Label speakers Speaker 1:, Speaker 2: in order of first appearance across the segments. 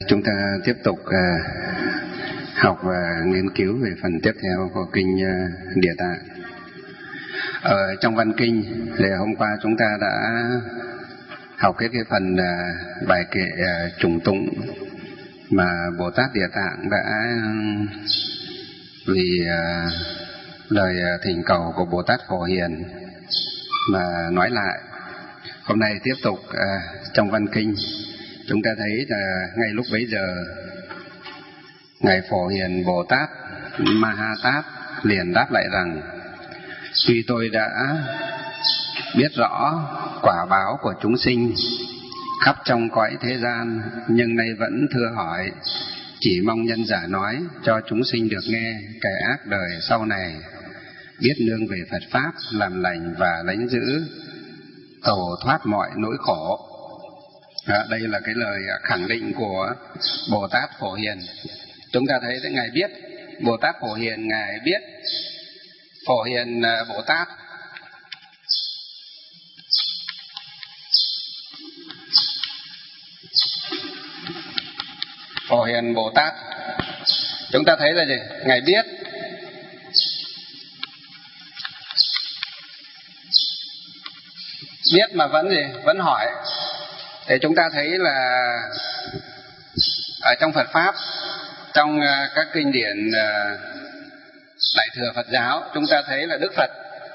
Speaker 1: Chúng ta tiếp tục học và nghiên cứu về phần tiếp theo của kinh Địa Tạng. Ở trong văn kinh thì hôm qua chúng ta đã học cái phần bài kệ trùng tụng mà Bồ Tát Địa Tạng đã vì lời thỉnh cầu của Bồ Tát Phổ Hiền mà nói lại. Hôm nay tiếp tục trong văn kinh chúng ta thấy là ngay lúc bấy giờ Ngài Phổ Hiền Bồ Tát Ma Ha Tát liền đáp lại rằng: tuy tôi đã biết rõ quả báo của chúng sinh khắp trong cõi thế gian, nhưng nay vẫn thưa hỏi, chỉ mong nhân giả nói cho chúng sinh được nghe kẻ ác đời sau này biết nương về Phật Pháp, làm lành và lánh giữ, tẩu thoát mọi nỗi khổ. Đây là cái lời khẳng định của Bồ Tát Phổ Hiền. Chúng ta thấy Ngài biết, Bồ Tát Phổ Hiền Ngài biết Phổ Hiền Bồ Tát Phổ Hiền Bồ Tát, chúng ta thấy là gì? Ngài biết mà vẫn gì? Vẫn hỏi. Thì chúng ta thấy là ở trong Phật Pháp, trong các kinh điển Đại thừa Phật giáo, chúng ta thấy là Đức Phật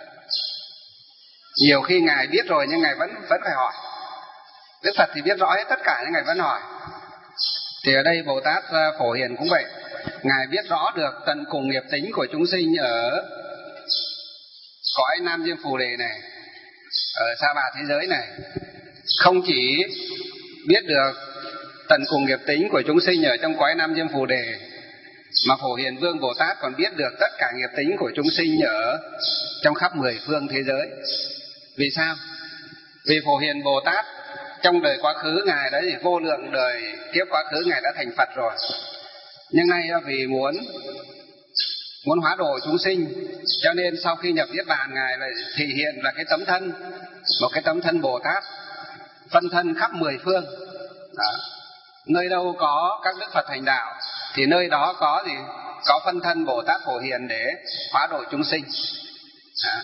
Speaker 1: nhiều khi Ngài biết rồi nhưng Ngài vẫn phải hỏi. Đức Phật thì biết rõ hết tất cả nhưng Ngài vẫn hỏi. Thì ở đây Bồ Tát Phổ Hiền cũng vậy. Ngài biết rõ được tận cùng nghiệp tính của chúng sinh ở cõi Nam Diêm Phù Đề này, ở Sa Bà thế giới này. Không chỉ biết được tận cùng nghiệp tính của chúng sinh ở trong cõi Nam Diêm Phù Đề, mà Phổ Hiền Vương Bồ Tát còn biết được tất cả nghiệp tính của chúng sinh ở trong khắp 10 phương thế giới. Vì sao? Vì Phổ Hiền Bồ Tát trong đời quá khứ Ngài đã vô lượng đời kiếp quá khứ Ngài đã thành Phật rồi. Nhưng nay vì muốn hóa độ chúng sinh, cho nên sau khi nhập Niết Bàn Ngài lại thể hiện là cái tấm thân, một cái tấm thân Bồ Tát phân thân khắp 10 phương. Đó. Nơi đâu có các đức Phật thành đạo thì nơi đó có gì? Có phân thân Bồ Tát Phổ Hiền để hóa độ chúng sinh. Đó.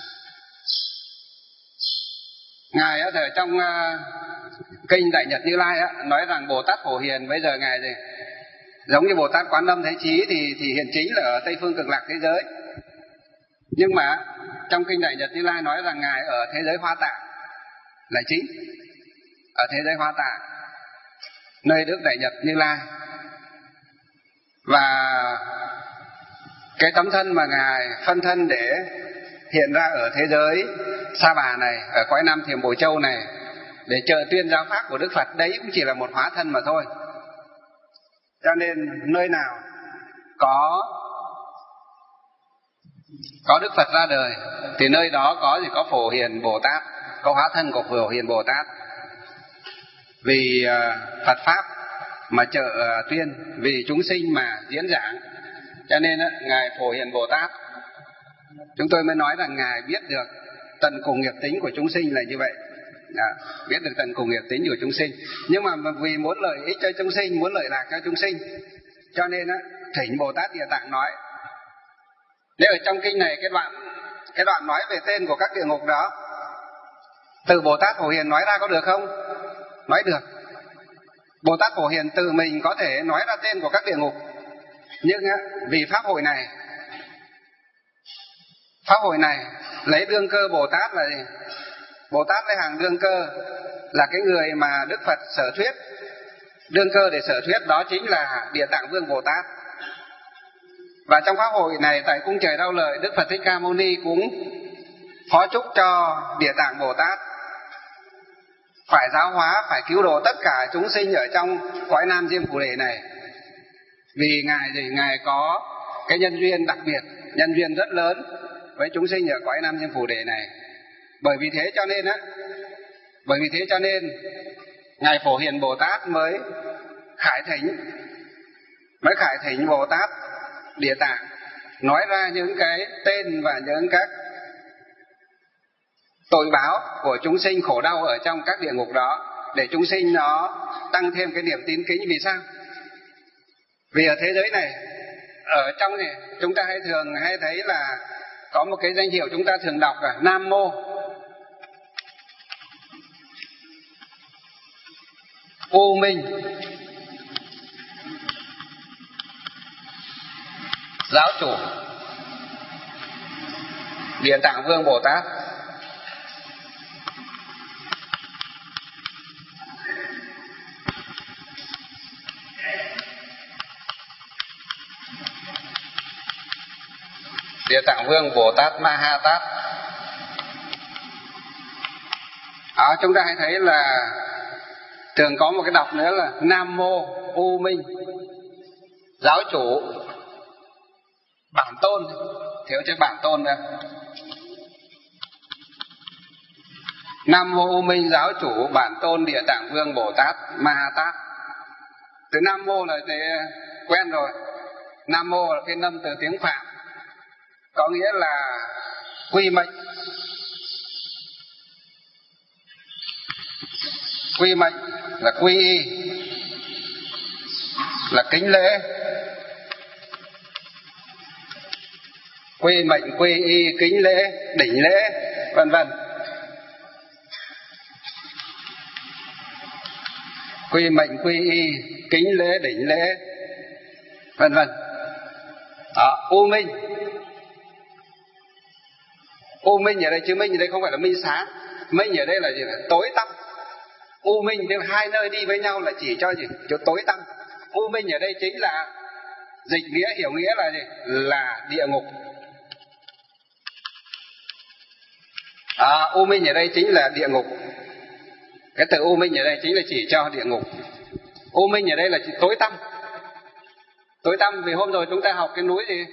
Speaker 1: Ngài ở trong kinh Đại Nhật Như Lai nói rằng Bồ Tát Phổ Hiền bây giờ Ngài gì? Giống như Bồ Tát Quán Âm Thế Chí thì hiện chính là ở Tây Phương Cực Lạc thế giới. Nhưng mà trong kinh Đại Nhật Như Lai nói rằng Ngài ở thế giới Hoa Tạng là chính. Ở thế giới Hoa Tạng, nơi Đức Đại Nhật Như Lai. Và cái tấm thân mà Ngài phân thân để hiện ra ở thế giới Sa Bà này, ở cõi Nam Thiểm Bổ Châu này, để trợ tuyên giáo pháp của Đức Phật, đấy cũng chỉ là một hóa thân mà thôi. Cho nên nơi nào có Đức Phật ra đời thì nơi đó có gì? Có Phổ Hiền Bồ Tát, có hóa thân của Phổ Hiền Bồ Tát. Vì Phật Pháp mà trợ tuyên, vì chúng sinh mà diễn giảng, cho nên Ngài Phổ Hiền Bồ Tát, chúng tôi mới nói rằng Ngài biết được tận cùng nghiệp tính của chúng sinh là như vậy. Biết được tận cùng nghiệp tính của chúng sinh. Nhưng mà vì muốn lợi ích cho chúng sinh, muốn lợi lạc cho chúng sinh, cho nên thỉnh Bồ Tát Địa Tạng nói. Nếu ở trong kinh này cái đoạn nói về tên của các địa ngục đó, từ Bồ Tát Phổ Hiền nói ra có được không? Nói được. Bồ Tát Phổ Hiền từ mình có thể nói ra tên của các địa ngục. Nhưng vì Pháp hội này lấy đương cơ Bồ Tát là gì? Bồ Tát lấy hàng đương cơ là cái người mà Đức Phật sở thuyết. Đương cơ để sở thuyết đó chính là Địa Tạng Vương Bồ Tát. Và trong Pháp hội này tại cung trời Đau Lợi, Đức Phật Thích Ca Mâu Ni cũng phó chúc cho Địa Tạng Bồ Tát phải giáo hóa, phải cứu độ tất cả chúng sinh ở trong cõi Nam Diêm Phù Đề này. Vì Ngài có cái nhân duyên đặc biệt, nhân duyên rất lớn với chúng sinh ở cõi Nam Diêm Phù Đề này. Bởi vì thế cho nên Ngài Phổ Hiền Bồ Tát mới khải thỉnh Bồ Tát Địa Tạng nói ra những cái tên và những các tội báo của chúng sinh khổ đau ở trong các địa ngục đó, để chúng sinh nó tăng thêm cái niềm tín kính. Vì sao? Vì ở thế giới này, ở trong này chúng ta thường hay thấy là có một cái danh hiệu chúng ta thường đọc là Nam Mô. U Minh, Giáo Chủ, Địa Tạng Vương Bồ Tát. Địa Tạng Vương Bồ Tát Ma Ha Tát. Đó, chúng ta hãy thấy là thường có một cái đọc nữa là Nam Mô U Minh Giáo Chủ Bản Tôn, thiếu chữ Bản Tôn ra. Nam Mô U Minh Giáo Chủ Bản Tôn Địa Tạng Vương Bồ Tát Ma Ha Tát. Từ Nam Mô là thì quen rồi. Nam Mô là cái nâm từ tiếng Phạn, có nghĩa là quy mệnh. Quy mệnh là quy y, là kính lễ. Quy mệnh, quy y, kính lễ, đỉnh lễ, vân vân. Quy mệnh, quy y, kính lễ, đỉnh lễ, vân vân. Đó, U Minh. U Minh ở đây, chữ Minh ở đây không phải là minh sáng. Minh ở đây là gì? Là tối tăm. U Minh thì hai nơi đi với nhau là chỉ cho gì? Cho tối tăm. U Minh ở đây chính là dịch nghĩa, hiểu nghĩa là gì? Là địa ngục. U Minh ở đây chính là địa ngục. Cái từ U Minh ở đây chính là chỉ cho địa ngục. U Minh ở đây là chỉ tối tăm. Tối tăm vì hôm rồi chúng ta học cái núi gì?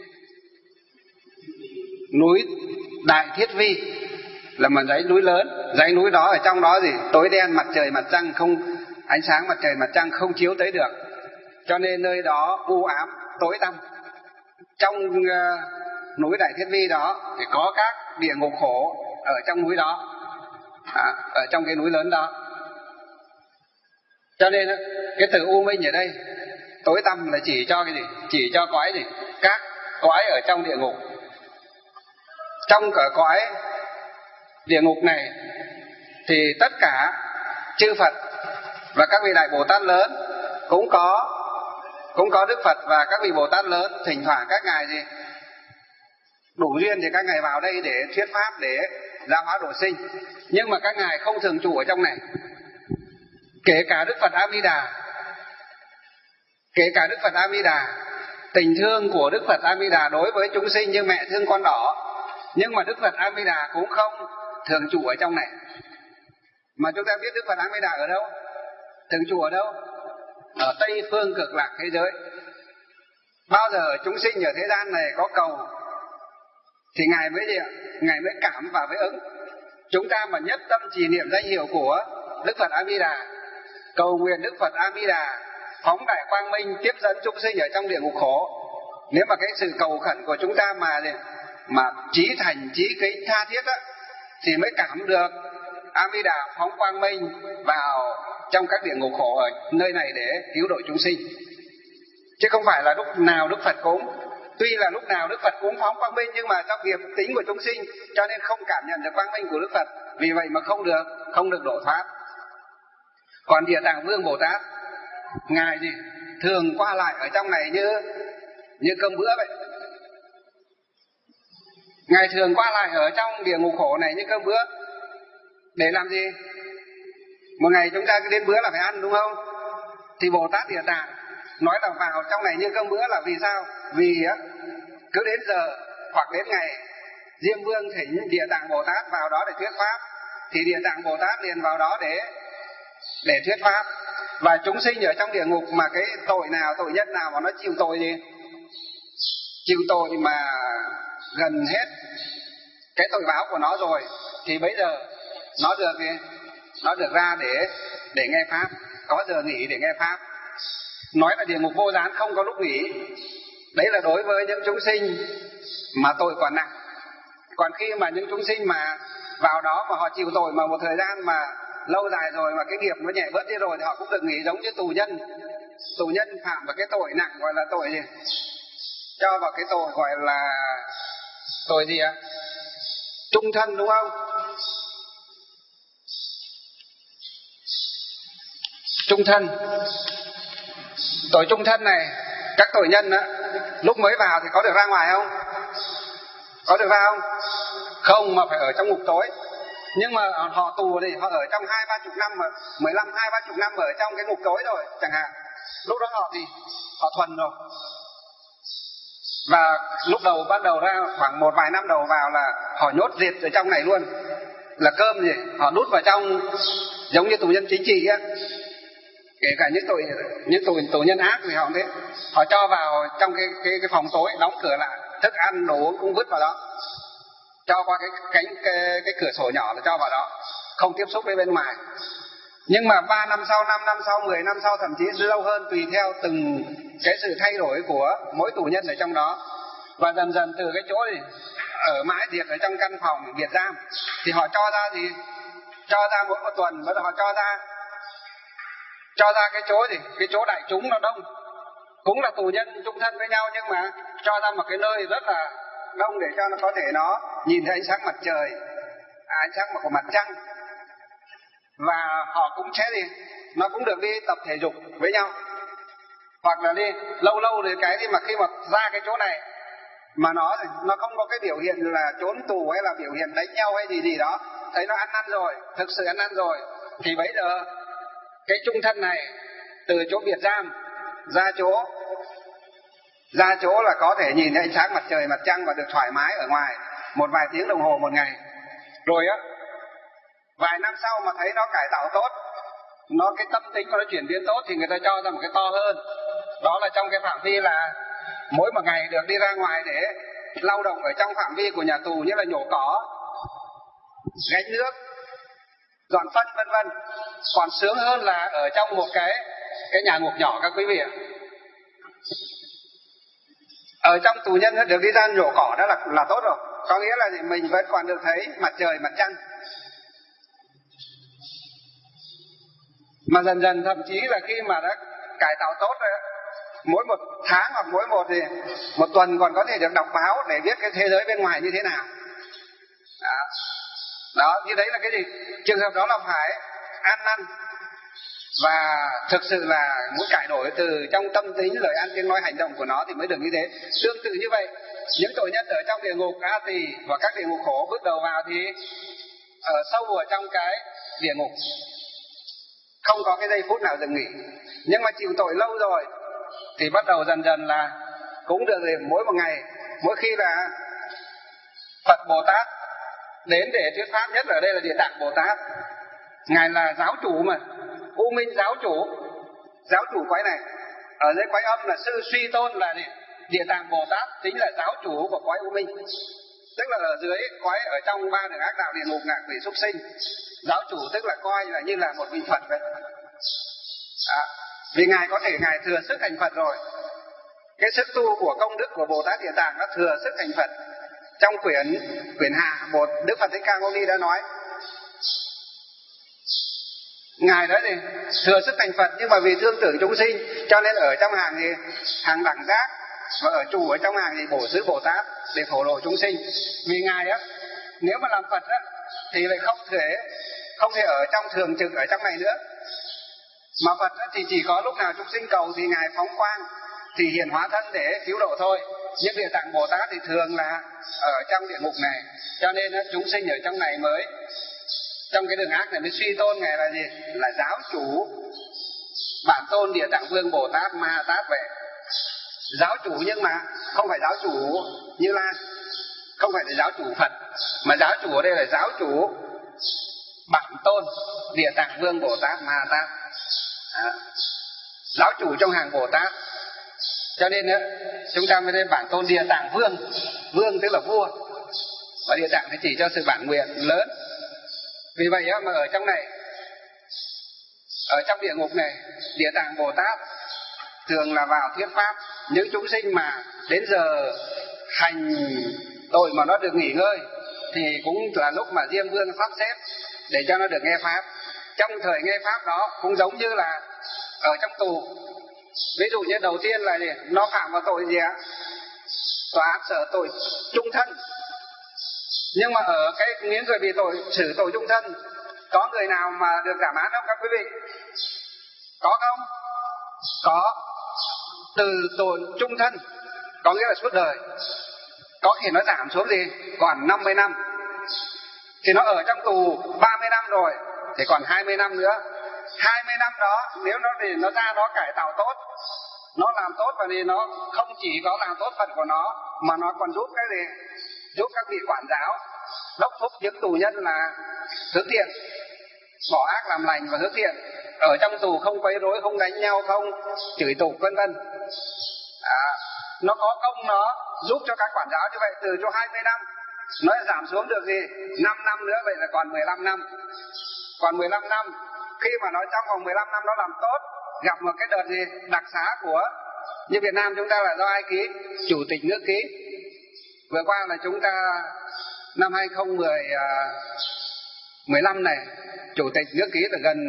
Speaker 1: Núi Đại Thiết Vi là một dãy núi lớn. Dãy núi đó ở trong đó gì? Tối đen, mặt trời mặt trăng không, ánh sáng mặt trời mặt trăng không chiếu tới được, cho nên nơi đó u ám tối tăm. Trong núi Đại Thiết Vi đó thì có các địa ngục khổ ở trong núi đó, ở trong cái núi lớn đó. Cho nên cái từ U Minh ở đây tối tăm là chỉ cho cái gì? Chỉ cho cõi gì? Các cõi ở trong địa ngục. Trong cả cõi địa ngục này thì tất cả chư Phật và các vị đại Bồ Tát lớn cũng có Đức Phật và các vị Bồ Tát lớn. Thỉnh thoảng các ngài gì đủ duyên thì các ngài vào đây để thuyết pháp, để giáo hóa độ sinh. Nhưng mà các ngài không thường trụ ở trong này. Kể cả Đức Phật A Di Đà, kể cả Đức Phật A Di Đà, tình thương của Đức Phật A Di Đà đối với chúng sinh như mẹ thương con đỏ, nhưng mà Đức Phật A Di Đà cũng không thường trụ ở trong này. Mà chúng ta biết Đức Phật A Di Đà ở đâu? Thường trụ ở đâu? Ở Tây phương cực lạc thế giới. Bao giờ chúng sinh ở thế gian này có cầu thì ngài mới gì ạ? Ngài mới cảm và mới ứng. Chúng ta mà nhất tâm trì niệm danh hiệu của Đức Phật A Di Đà, cầu nguyện Đức Phật A Di Đà phóng đại quang minh tiếp dẫn chúng sinh ở trong địa ngục khổ. Nếu mà cái sự cầu khẩn của chúng ta mà chí thành chí kính tha thiết á, thì mới cảm được A Di Đà phóng quang minh vào trong các địa ngục khổ ở nơi này để cứu độ chúng sinh. Chứ không phải là lúc nào Đức Phật cũng, tuy là lúc nào Đức Phật cũng phóng quang minh, nhưng mà trong nghiệp tính của chúng sinh cho nên không cảm nhận được quang minh của Đức Phật, vì vậy mà không được độ thoát. Còn Địa Tạng Vương Bồ Tát, ngài gì thường qua lại ở trong này như cơm bữa vậy. Ngài thường qua lại ở trong địa ngục khổ này như cơm bữa. Để làm gì? Một ngày chúng ta cứ đến bữa là phải ăn, đúng không? Thì Bồ Tát Địa Tạng nói là vào trong này như cơm bữa là vì sao? Vì cứ đến giờ hoặc đến ngày Diêm Vương thỉnh Địa Tạng Bồ Tát vào đó để thuyết pháp, thì Địa Tạng Bồ Tát liền vào đó để thuyết pháp. Và chúng sinh ở trong địa ngục mà cái tội nào, tội nhân nào mà nó chịu tội gì? Chịu tội mà gần hết cái tội báo của nó rồi, thì bây giờ nó được ra để nghe pháp, có giờ nghỉ để nghe pháp. Nói là địa ngục vô gián, không có lúc nghỉ. Đấy là đối với những chúng sinh mà tội còn nặng. Còn khi mà những chúng sinh mà vào đó mà họ chịu tội mà một thời gian mà lâu dài rồi mà cái nghiệp nó nhẹ bớt đi rồi, thì họ cũng được nghỉ giống như tù nhân tù nhân phạm vào cái tội nặng gọi là tội gì? Cho vào cái tội gọi là tội gì ạ? Trung thân, đúng không? Trung thân. Tội trung thân này, các tội nhân á, lúc mới vào thì có được ra ngoài không? Có được ra không? Không, mà phải ở trong ngục tối. Nhưng mà họ tù thì họ ở trong 20-30 năm, 15-20-30 năm ở trong cái ngục tối rồi chẳng hạn. Lúc đó họ thì họ thuần rồi. Và lúc đầu bắt đầu ra khoảng một vài năm đầu vào là họ nhốt diệt ở trong này luôn. Là cơm gì? Họ đút vào trong giống như tù nhân chính trị á. Kể cả những tù nhân ác thì họ thế. Họ cho vào trong cái phòng tối, đóng cửa lại, thức ăn đồ uống cũng vứt vào đó. Cho qua cái cửa sổ nhỏ là cho vào đó, không tiếp xúc với bên ngoài. Nhưng mà 3 năm sau, 5 năm sau, 10 năm sau, thậm chí lâu hơn, tùy theo từng cái sự thay đổi của mỗi tù nhân ở trong đó. Và dần dần từ cái chỗ này ở mãi biệt ở trong căn phòng biệt giam thì họ cho ra gì? Cho ra mỗi một tuần, bắt đầu họ cho ra cái chỗ gì? Cái chỗ đại chúng nó đông, cũng là tù nhân chung thân với nhau, nhưng mà cho ra một cái nơi rất là đông để cho nó có thể nó nhìn thấy ánh sáng mặt trời, ánh sáng của mặt trăng. Và họ cũng sẽ đi, nó cũng được đi tập thể dục với nhau, hoặc là đi lâu lâu thì cái gì mà khi mà ra cái chỗ này mà nó không có cái biểu hiện là trốn tù hay là biểu hiện đánh nhau hay gì đó, thấy nó ăn năn rồi, thực sự ăn năn rồi, thì bây giờ cái chung thân này từ chỗ biệt giam ra chỗ là có thể nhìn thấy ánh sáng mặt trời mặt trăng và được thoải mái ở ngoài một vài tiếng đồng hồ một ngày. Rồi á, vài năm sau mà thấy nó cải tạo tốt, nó cái tâm tính của nó chuyển biến tốt thì người ta cho ra một cái to hơn. Đó là trong cái phạm vi là mỗi một ngày được đi ra ngoài để lao động ở trong phạm vi của nhà tù, như là nhổ cỏ, gánh nước, dọn phân vân vân. Còn sướng hơn là ở trong một cái nhà ngục nhỏ các quý vị ạ. Ở trong tù nhân được đi ra nhổ cỏ đó là tốt rồi. Có nghĩa là mình vẫn còn được thấy mặt trời mặt trăng. Mà dần dần thậm chí là khi mà đã cải tạo tốt rồi, mỗi một tháng hoặc mỗi một tuần còn có thể được đọc báo để biết cái thế giới bên ngoài như thế nào. Đó, như đấy là cái gì? Trường hợp đó là phải ăn năn và thực sự là muốn cải đổi từ trong tâm tính, lời ăn tiếng nói, hành động của nó thì mới được như thế. Tương tự như vậy, những tội nhân ở trong địa ngục A Tỳ và các địa ngục khổ bước đầu vào thì ở sâu ở trong cái địa ngục, không có cái giây phút nào dừng nghỉ. Nhưng mà chịu tội lâu rồi thì bắt đầu dần dần là cũng được mỗi một ngày, mỗi khi là Phật Bồ Tát đến để thuyết pháp, nhất ở đây là Địa Tạng Bồ Tát. Ngài là giáo chủ mà, U Minh giáo chủ quái này. Ở dưới quái âm là sư Suy Tôn là gì? Địa Tạng Bồ Tát chính là giáo chủ của quái U Minh. Tức là ở dưới quái, ở trong ba đường ác đạo, địa ngục, ngạ quỷ, súc sinh, giáo chủ tức là coi là như là một vị Phật vậy. Vì Ngài có thể Ngài thừa sức thành Phật rồi. Cái sức tu của công đức của Bồ Tát Địa Tạng nó thừa sức thành Phật. Trong quyển Hạ, Đức Phật Thích Ca Mâu Ni đã nói Ngài đó thì thừa sức thành Phật, nhưng mà vì thương tưởng chúng sinh cho nên ở trong hàng đẳng giác, và ở chủ ở trong hàng bổ xứ Bồ Tát để phổ độ chúng sinh. Vì Ngài á, nếu mà làm Phật á thì lại không thể ở trong thường trực ở trong này nữa. Mà Phật á, thì chỉ có lúc nào chúng sinh cầu thì Ngài phóng quang, thì hiện hóa thân để cứu độ thôi. Nhưng Địa Tạng Bồ Tát thì thường là ở trong địa ngục này, cho nên chúng sinh ở trong này mới, trong cái đường ác này mới suy tôn Ngài là gì? Là giáo chủ, bản tôn Địa Tạng Vương Bồ Tát Ma Tát vậy. Giáo chủ, nhưng mà không phải giáo chủ Như Lai, không phải là giáo chủ Phật, mà giáo chủ ở đây là giáo chủ bản tôn Địa Tạng Vương Bồ Tát Ma Tát. Giáo chủ trong hàng Bồ Tát. Cho nên chúng ta mới nên bản tôn Địa Tạng Vương. Vương tức là vua, và Địa Tạng thì chỉ cho sự bản nguyện lớn. Vì vậy mà ở trong này, ở trong địa ngục này, Địa Tạng Bồ Tát thường là vào thuyết pháp. Những chúng sinh mà đến giờ hành tội mà nó được nghỉ ngơi thì cũng là lúc mà Diêm Vương sắp xếp để cho nó được nghe pháp. Trong thời nghe pháp đó cũng giống như là ở trong tù, Ví dụ như đầu tiên là gì? Nó phạm vào tội gì ạ? Tòa án xử tội chung thân. Nhưng mà ở những người bị xử tội chung thân, có người nào mà được giảm án không các quý vị? Có không? Có. Từ tội chung thân có nghĩa là suốt đời, có khi nó giảm xuống gì? Còn 50 năm. Thì nó ở trong tù 30 năm rồi thì còn 20 năm nữa. 20 năm đó nếu nó ra nó cải tạo tốt, nó làm tốt, và thì nó không chỉ có làm tốt phận của nó mà nó còn giúp cái gì? Giúp các vị quản giáo đốc thúc những tù nhân là hướng thiện, bỏ ác làm lành và hướng thiện. Ở trong tù không quấy rối, không đánh nhau, không chửi tục vân vân. Nó có công nó giúp cho các quản giáo như vậy. Từ cho 20 năm nó giảm xuống được gì? 5 năm nữa, vậy là còn 15 năm. Còn 15 năm, khi mà nó trong vòng 15 năm nó làm tốt, gặp một cái đợt gì? Đặc xá của, như Việt Nam chúng ta là do ai ký? Chủ tịch nước ký. Vừa qua là chúng ta năm 2015 này, chủ tịch nước ký là gần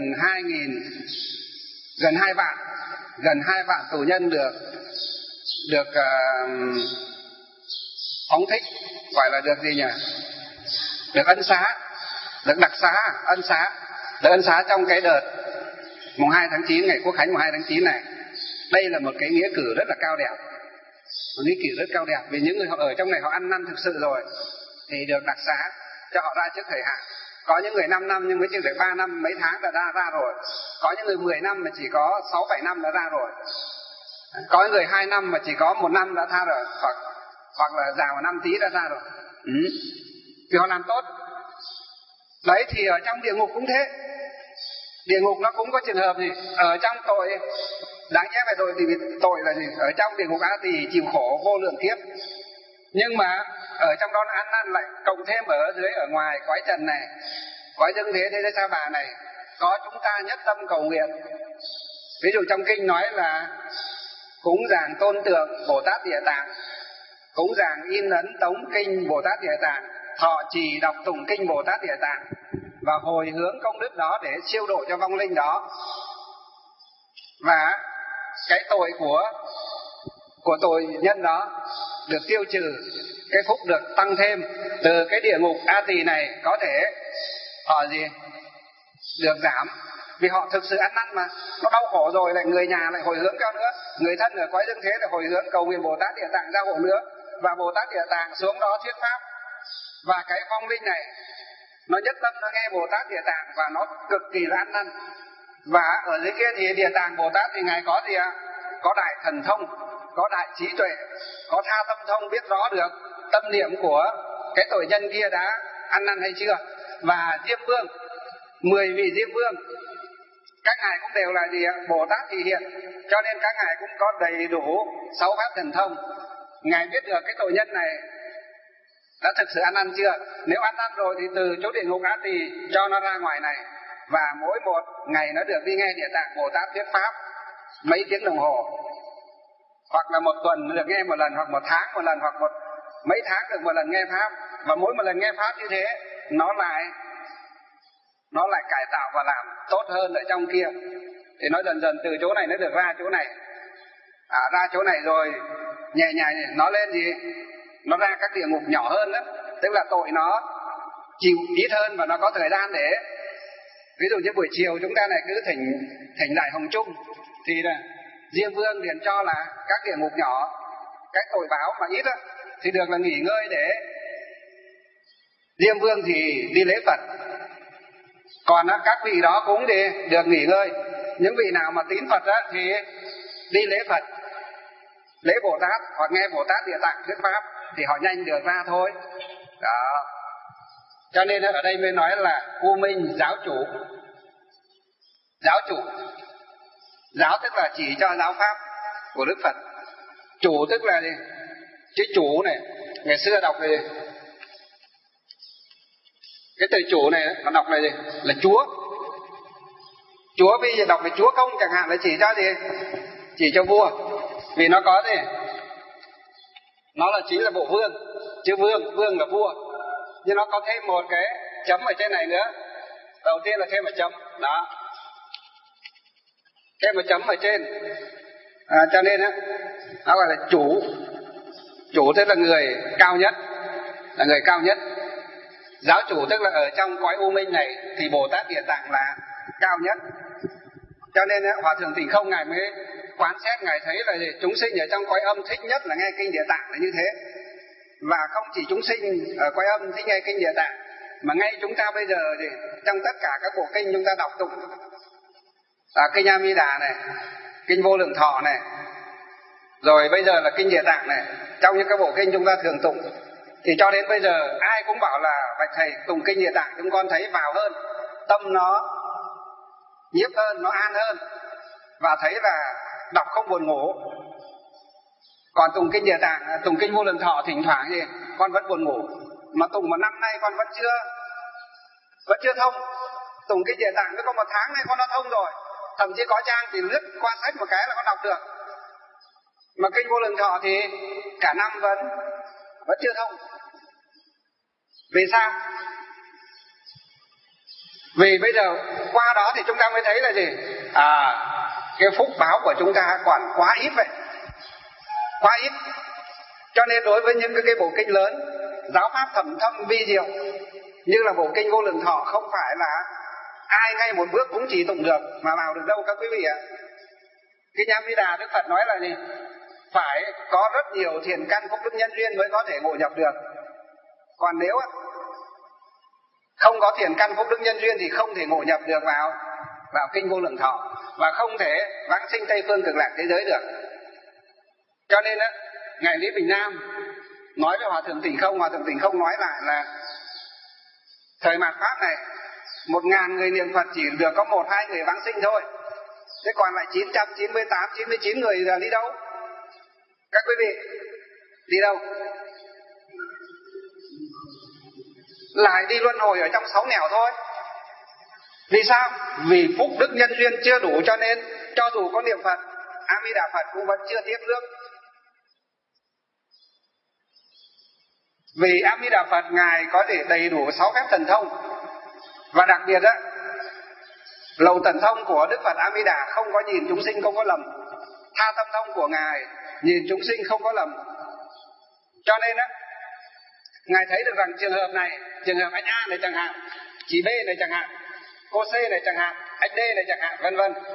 Speaker 1: 2 vạn tù nhân được phóng thích, gọi là được gì nhỉ? Được ân xá, được đặc xá, được ân xá trong cái đợt mùng 2 tháng 9, ngày Quốc khánh mùng 2 tháng 9 này. Đây là một cái nghĩa cử rất là cao đẹp, một nghĩa cử rất cao đẹp, vì những người họ ở trong này họ ăn năn thực sự rồi thì được đặc xá cho họ ra trước thời hạn. Có những người 5 năm nhưng mới chưa được 3 năm mấy tháng đã ra rồi. Có những người 10 năm mà chỉ có 6-7 năm đã ra rồi. Có những người 2 năm mà chỉ có 1 năm đã tha rồi, hoặc là già 1 năm tí đã ra rồi. Vì họ làm tốt. Đấy, thì ở trong địa ngục cũng thế. Địa ngục nó cũng có trường hợp gì? Ở trong tội, đáng nhẽ về tội là gì? Ở trong địa ngục A Tỳ chịu khổ vô lượng kiếp. Nhưng mà ở trong đó nó ăn năn lại, cộng thêm ở dưới, ở ngoài cõi trần này, cõi dương thế giới Sa Bà này, có chúng ta nhất tâm cầu nguyện. Ví dụ trong kinh nói là cúng dường tôn tượng Bồ Tát Địa Tạng, cúng dường in ấn tống kinh Bồ Tát Địa Tạng, thọ trì đọc tụng kinh Bồ Tát Địa Tạng, và hồi hướng công đức đó để siêu độ cho vong linh đó. Và cái tội của tội nhân đó được tiêu trừ, cái phúc được tăng thêm. Từ cái địa ngục A Tỳ này có thể họ gì? Được giảm. Vì họ thực sự ăn năn mà, nó đau khổ rồi, lại người nhà lại hồi hướng cao nữa, người thân ở cõi dương thế lại hồi hướng cầu nguyện Bồ Tát Địa Tạng gia hộ nữa, và Bồ Tát Địa Tạng xuống đó thuyết pháp. Và cái vong linh này nó nhất tâm nó nghe Bồ Tát Địa Tạng và nó cực kỳ là ăn năn. Và ở dưới kia thì Địa Tạng Bồ Tát thì ngài có gì ạ? Có đại thần thông, có đại trí tuệ, có tha tâm thông, biết rõ được tâm niệm của cái tội nhân kia đã ăn năn hay chưa. Và Diêm Vương, 10 vị Diêm Vương, các ngài cũng đều là gì ạ? Bồ Tát thị hiện, cho nên các ngài cũng có đầy đủ 6 pháp thần thông. Ngài biết được cái tội nhân này đã thực sự ăn năn chưa. Nếu ăn năn rồi thì từ chỗ địa ngục A Tỳ cho nó ra ngoài này, và mỗi một ngày nó được đi nghe Địa Tạng Bồ Tát thuyết pháp mấy tiếng đồng hồ, hoặc là một tuần được nghe một lần, hoặc một tháng một lần, hoặc mấy tháng được một lần nghe pháp. Và mỗi một lần nghe pháp như thế nó lại cải tạo và làm tốt hơn ở trong kia. Thì nó dần dần từ chỗ này nó được ra chỗ này, ra chỗ này rồi nhẹ nhàng nó lên gì? Nó ra các địa ngục nhỏ hơn đó. Tức là tội nó chịu ít hơn và nó có thời gian để, ví dụ như buổi chiều chúng ta này cứ thỉnh đại hồng chung, thì là Diêm Vương liền cho là các địa ngục nhỏ, các tội báo mà ít đó, thì được là nghỉ ngơi, để Diêm Vương thì đi lễ Phật, còn các vị đó cũng được nghỉ ngơi. Những vị nào mà tín Phật đó thì đi lễ Phật, lễ Bồ Tát, hoặc nghe Bồ Tát Địa Tạng thuyết pháp thì họ nhanh được ra thôi đó. Cho nên ở đây mới nói là U Minh giáo chủ. Giáo tức là chỉ cho giáo pháp của Đức Phật. Chủ tức là gì? Cái chủ này ngày xưa đọc là gì? Cái từ chủ này nó đọc là gì? Là Chúa. Chúa bây giờ đọc là Chúa Công chẳng hạn, là chỉ cho gì? Chỉ cho vua. Vì nó có gì? Nó là chính là bộ vương. Chứ vương là vua. Nhưng nó có thêm một cái chấm ở trên này nữa. Đầu tiên là thêm một chấm đó, thêm một chấm ở trên. Cho nên á, nó gọi là chủ tức là người cao nhất, là người cao nhất. Giáo chủ tức là ở trong cõi u minh này thì Bồ Tát Địa Tạng là cao nhất. Cho nên Hòa Thượng Tịnh Không ngài mới quán xét, ngài thấy là chúng sinh ở trong cõi âm thích nhất là nghe kinh Địa Tạng là như thế. Và không chỉ chúng sinh ở cõi âm thích nghe kinh Địa Tạng, mà ngay chúng ta bây giờ thì trong tất cả các bộ kinh chúng ta đọc tụng, kinh A Di Đà này, kinh Vô Lượng Thọ này, rồi bây giờ là kinh Địa Tạng này, trong những cái bộ kinh chúng ta thường tụng, thì cho đến bây giờ ai cũng bảo là bạch thầy tụng kinh Địa Tạng chúng con thấy vào hơn, tâm nó nhiếp hơn, nó an hơn, và thấy là đọc không buồn ngủ. Còn tụng kinh Địa Tạng, tụng kinh Vô Lượng Thọ thỉnh thoảng gì con vẫn buồn ngủ, mà tụng một năm nay con vẫn chưa thông. Tụng kinh Địa Tạng mới có 1 tháng nay con đã thông rồi, thậm chí có trang thì lướt qua sách một cái là con đọc được. Mà kinh Vô Lượng Thọ thì cả năm vẫn chưa thông. Vì sao? Vì bây giờ qua đó thì chúng ta mới thấy là gì? Cái phúc báo của chúng ta còn quá ít vậy, quá ít. Cho nên đối với những cái bộ kinh lớn, giáo pháp thẩm thâm vi diệu như là bộ kinh Vô Lượng Thọ, không phải là ai ngay một bước cũng chỉ tụng được mà vào được đâu các quý vị ạ. Kinh A Di Đà Đức Phật nói là gì? Phải có rất nhiều thiền căn phúc đức nhân duyên mới có thể ngộ nhập được. Còn nếu không có thiền căn phúc đức nhân duyên thì không thể ngộ nhập được vào kinh Vô Lượng Thọ, và không thể vãng sinh Tây Phương Cực Lạc thế giới được. Cho nên á, ngài Lý Bình Nam nói với Hòa Thượng Tịnh Không, Hòa Thượng Tịnh Không nói lại là thời mạt pháp này 1000 người niệm Phật chỉ được có 1-2 người vãng sinh thôi. Thế còn lại 998, 99 người là đi đâu? Các quý vị, đi đâu? Lại đi luân hồi ở trong 6 nẻo thôi. Vì sao? Vì phúc đức nhân duyên chưa đủ, cho nên cho dù có niệm Phật, A Di Đà Phật cũng vẫn chưa tiếp nước. Vì A Di Đà Phật ngài có thể đầy đủ 6 phép thần thông, và đặc biệt á, lầu thần thông của Đức Phật A Di Đà không có nhìn chúng sinh không có lầm, tha tâm thông của ngài nhìn chúng sinh không có lầm. Cho nên á, ngài thấy được rằng trường hợp này, trường hợp anh A này chẳng hạn, chị B này chẳng hạn, cô C này chẳng hạn, anh D này chẳng hạn, vân vân,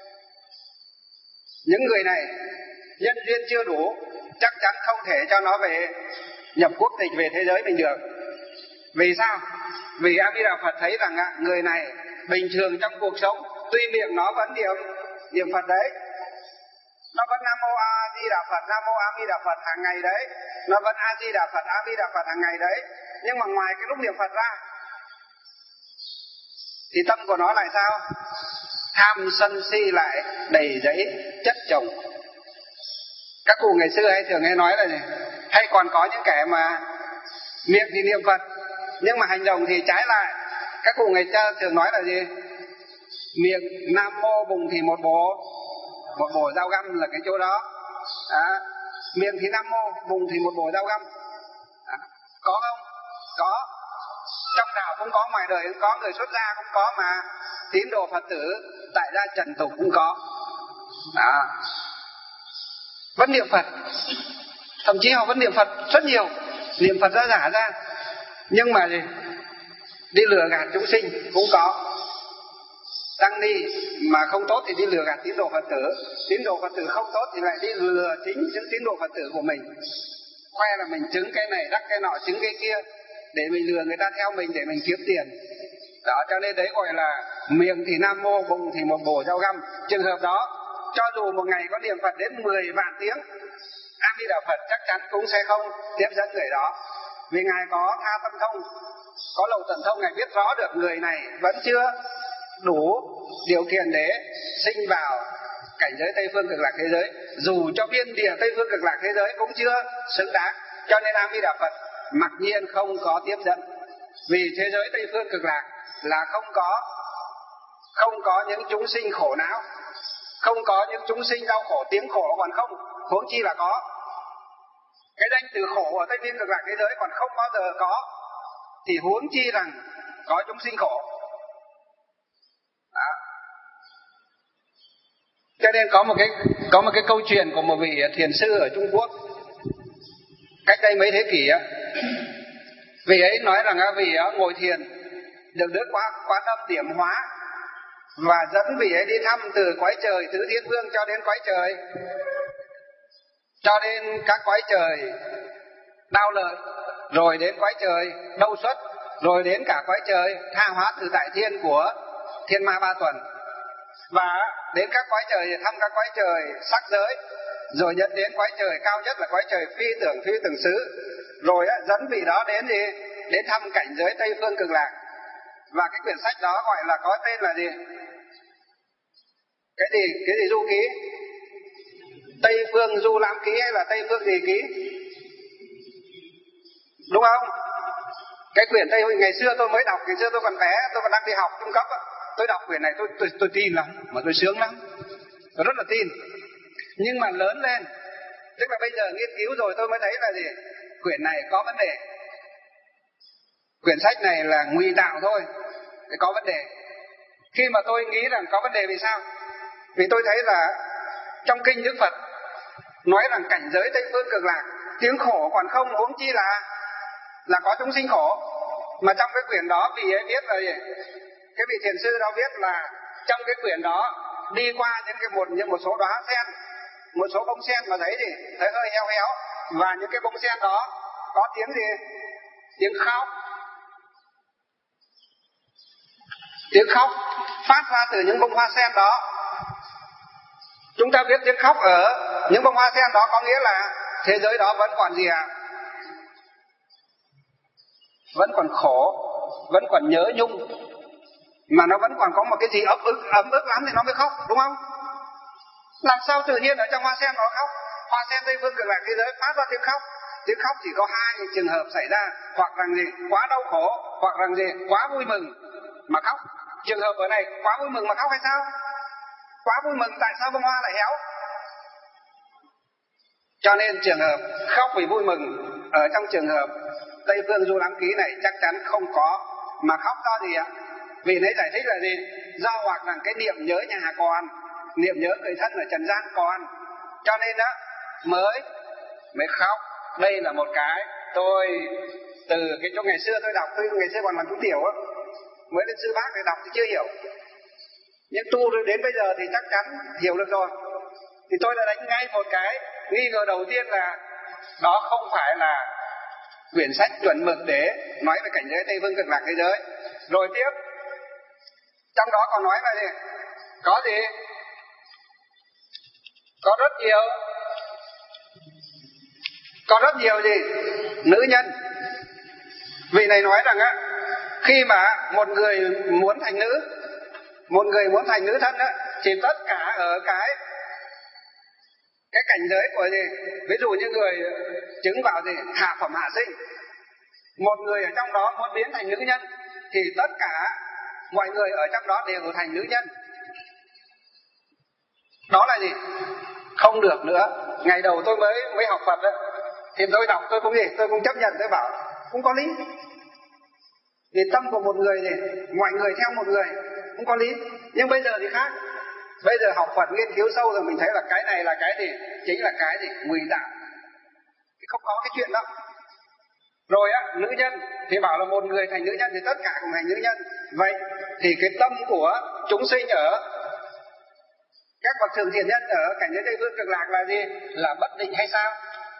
Speaker 1: những người này nhân duyên chưa đủ, chắc chắn không thể cho nó về nhập quốc tịch về thế giới mình được. Vì sao? Vì A Di Đà Phật thấy rằng người này bình thường trong cuộc sống, tuy miệng nó vẫn niệm Phật đấy, nó vẫn Nam Mô A Di Đà Phật, Nam Mô A Di Đà Phật hàng ngày đấy, nó vẫn A Di Đà Phật, A Di Đà Phật hàng ngày đấy, nhưng mà ngoài cái lúc niệm Phật ra thì tâm của nó lại sao? Tham sân si lại đầy dẫy chất chồng. Các cụ ngày xưa hay thường hay nói là gì? Hay còn có những kẻ mà miệng thì niệm Phật nhưng mà hành động thì trái lại. Các cụ ngày xưa thường nói là gì? Miệng Nam Mô bụng thì một bộ dao găm là cái chỗ đó. Miệng thì Nam Mô, bụng thì một bộ dao găm. Có không? Có. Trong đạo cũng có, ngoài đời cũng có, người xuất gia cũng có, mà tín đồ Phật tử tại gia trần tục cũng có. Vẫn niệm Phật, thậm chí họ vẫn niệm Phật rất nhiều, niệm Phật ra giả ra, nhưng mà gì? Đi lừa gạt chúng sinh cũng có. Tăng ni mà không tốt thì đi lừa gạt tín đồ Phật tử, tín đồ Phật tử không tốt thì lại đi lừa chính những tín đồ Phật tử của mình, khoe là mình chứng cái này, đắc cái nọ, chứng cái kia, để mình lừa người ta theo mình, để mình kiếm tiền. Đó, cho nên đấy gọi là miệng thì Nam Mô, bụng thì một bổ dao găm. Trường hợp đó, cho dù một ngày có niệm Phật đến 10 vạn tiếng, A Di Đà Phật chắc chắn cũng sẽ không tiếp dẫn người đó, vì ngài có tha tâm thông, có lầu thần thông, ngài biết rõ được người này vẫn chưa đủ điều kiện để sinh vào cảnh giới Tây Phương Cực Lạc thế giới, dù cho biên địa Tây Phương Cực Lạc thế giới cũng chưa xứng đáng. Cho nên A Di Đà Phật mặc nhiên không có tiếp dẫn, vì thế giới Tây Phương Cực Lạc là không có những chúng sinh khổ não, không có những chúng sinh đau khổ, tiếng khổ còn không, huống chi là có cái danh từ khổ ở Tây Phương Cực Lạc thế giới còn không bao giờ có, thì huống chi rằng có chúng sinh khổ. Đó. Cho nên có một cái câu chuyện của một vị thiền sư ở Trung Quốc cách đây mấy thế kỷ á. Vị ấy nói rằng vị ngồi thiền được Đức Quán Âm điểm hóa và dẫn vị ấy đi thăm từ cõi trời tứ thiên vương cho đến cõi trời, cho đến các cõi trời đao lợi, rồi đến cõi trời đâu xuất, rồi đến cả cõi trời tha hóa tự tại thiên của Thiên Ma Ba Tuần, và đến các cõi trời thăm các cõi trời sắc giới, rồi dẫn đến cõi trời cao nhất là cõi trời phi tưởng xứ, rồi dẫn vị đó đến đến thăm cảnh giới Tây Phương Cực Lạc. Và cái quyển sách đó gọi là có tên là gì? Cái gì du ký? Tây Phương Du Lãm Ký hay là Tây Phương gì ký? Đúng không? Cái quyển Tây ngày xưa tôi mới đọc, ngày xưa tôi còn bé, tôi còn đang đi học trung cấp, tôi đọc quyển này tôi tin lắm, mà tôi sướng lắm, tôi rất là tin. Nhưng mà lớn lên, tức là bây giờ nghiên cứu rồi tôi mới thấy là gì? Quyển này có vấn đề. Quyển sách này là ngụy tạo thôi, có vấn đề. Khi mà tôi nghĩ rằng có vấn đề vì sao? Vì tôi thấy là trong kinh Đức Phật nói rằng cảnh giới Tây Phương Cực Lạc, tiếng khổ còn không huống chi là có chúng sinh khổ. Mà trong cái quyển đó vị ấy viết là gì? Cái vị thiền sư đó viết là trong cái quyển đó đi qua những một số đóa sen, một số bông sen mà thấy gì? Thấy hơi heo héo, và những cái bông sen đó có tiếng gì? Tiếng khóc. Tiếng khóc phát ra từ những bông hoa sen đó. Chúng ta biết tiếng khóc ở những bông hoa sen đó có nghĩa là thế giới đó vẫn còn gì ạ? Vẫn còn khổ, vẫn còn nhớ nhung, mà nó vẫn còn có một cái gì ấm ức lắm thì nó mới khóc, đúng không? Làm sao tự nhiên ở trong hoa sen nó khóc? Hoa sen Tây Phương Cực Lạc thế giới phát ra tiếng khóc. Tiếng khóc chỉ có hai trường hợp xảy ra, hoặc rằng gì? Quá đau khổ, hoặc rằng gì? Quá vui mừng mà khóc. Trường hợp ở này quá vui mừng mà khóc hay sao? Quá vui mừng tại sao bông hoa lại héo? Cho nên trường hợp khóc vì vui mừng ở trong trường hợp Tây Phương Du Lãm Ký này chắc chắn không có. Mà khóc do gì ạ? Vì nãy giải thích là gì? Do hoặc rằng cái niệm nhớ nhà còn, niệm nhớ người thân ở trần gian còn, cho nên đó mới khóc. Đây là một cái tôi từ cái chỗ ngày xưa tôi đọc, tôi ngày xưa còn làm chú tiểu á, mới đến sư bác để đọc thì chưa hiểu, nhưng tu đến bây giờ thì chắc chắn hiểu được rồi. Thì tôi đã đánh ngay một cái nghi ngờ đầu tiên là đó không phải là quyển sách chuẩn mực để nói về cảnh giới Tây Phương Cực Lạc thế giới. Rồi tiếp, trong đó còn nói là gì? Có gì? Có rất nhiều gì? Nữ nhân. Vị này nói rằng á, khi mà một người muốn thành nữ thân á, thì tất cả ở cái cảnh giới của gì? Ví dụ như người chứng vào gì? Hạ phẩm hạ sinh. Một người ở trong đó muốn biến thành nữ nhân thì tất cả mọi người ở trong đó đều thành nữ nhân. Đó là gì? Không được nữa. Ngày đầu tôi mới học Phật đó, thì tôi đọc tôi cũng chấp nhận, tôi bảo cũng có lý. Vì tâm của một người thì mọi người theo một người cũng có lý. Nhưng bây giờ thì khác. Bây giờ học Phật nghiên cứu sâu rồi mình thấy là cái này là cái gì? Chính là cái gì? Ngụy tạo. Không có cái chuyện đó. Rồi á, nữ nhân thì bảo là một người thành nữ nhân thì tất cả cùng thành nữ nhân. Vậy thì cái tâm của chúng sinh ở các bậc thường thiện nhân ở cảnh giới Tây Phương Cực Lạc là gì? Là bất định hay sao?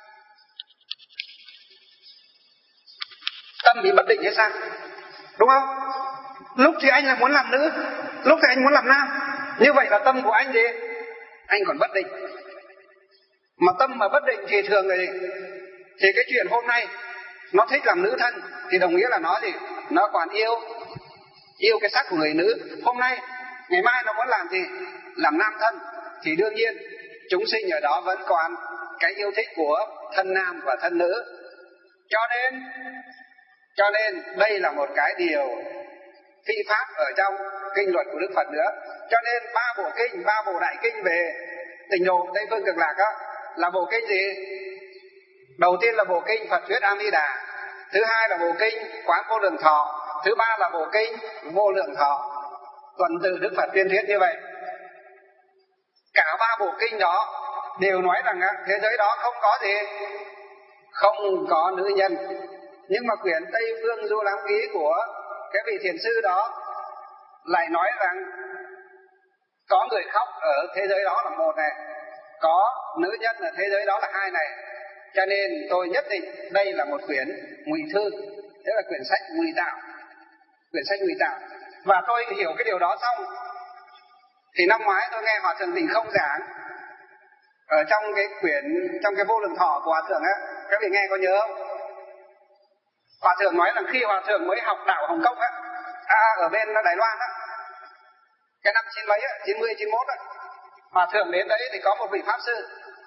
Speaker 1: Tâm bị bất định hay sao? Đúng không? Lúc thì anh là muốn làm nữ, lúc thì anh muốn làm nam. Như vậy là tâm của anh gì? Anh còn bất định. Mà tâm mà bất định thì thường là gì? Thì cái chuyện hôm nay nó thích làm nữ thân thì đồng nghĩa là nó gì? Nó còn yêu cái sắc của người nữ. Hôm nay, ngày mai nó muốn làm gì? Làm nam thân. Thì đương nhiên chúng sinh ở đó vẫn còn cái yêu thích của thân nam và thân nữ. Cho nên đây là một cái điều phi pháp ở trong kinh luật của Đức Phật nữa. Cho nên ba bộ đại kinh về tịnh độ Tây Phương Cực Lạc đó là bộ kinh gì? Đầu tiên là bộ kinh Phật thuyết A Di Đà, thứ hai là bộ kinh Quán Vô Lượng Thọ, thứ ba là bộ kinh Vô Lượng Thọ. Tuần tự Đức Phật tuyên thuyết như vậy. cả ba bộ kinh đó đều nói rằng thế giới đó không có gì, không có nữ nhân. Nhưng mà quyển Tây Phương Du Lãm Ký của cái vị thiền sư đó lại nói rằng có người khóc ở thế giới đó là một này, có nữ nhân ở thế giới đó là hai này. Cho nên tôi nhất định đây là một quyển ngụy thư, tức là quyển sách ngụy tạo, quyển sách ngụy tạo. Và tôi hiểu cái điều đó xong thì năm ngoái tôi nghe Hòa Thượng Tịnh Không giảng ở trong cái vô lượng thọ của Hòa Thượng á, các vị nghe có nhớ không? Hòa Thượng nói rằng khi Hòa Thượng mới học đạo Hồng Kông á, ở bên Đài Loan á, cái năm 90, 91 á, Hòa Thượng đến đấy thì có một vị Pháp sư.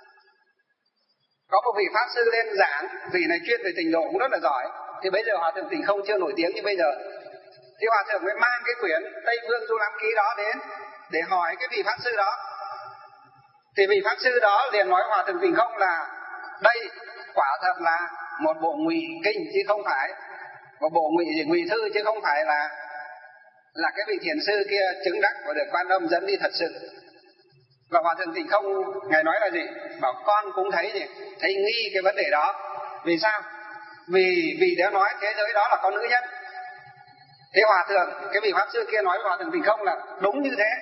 Speaker 1: Có một vị Pháp sư lên giảng, vị này chuyên về tịnh độ cũng rất là giỏi. Thì bây giờ Hòa Thượng Tịnh Không chưa nổi tiếng như bây giờ. Thì Hòa Thượng mới mang cái quyển Tây Phương Du Lãm Ký đó đến để hỏi cái vị Pháp sư đó. Thì vị Pháp sư đó liền nói Hòa Thượng Tịnh Không là đây quả thật là một bộ ngụy kinh chứ không phải một bộ ngụy thư, chứ không phải là cái vị thiền sư kia chứng đắc và được Quan Âm dẫn đi thật sự. Và Hòa Thượng Tịnh Không ngài nói là gì? Bảo con cũng thấy nghi cái vấn đề đó. Vì sao? Vì đã nói thế giới đó là có nữ nhân. Thế Hòa Thượng, cái vị Pháp sư kia nói với Hòa Thượng Tịnh Không là đúng như thế.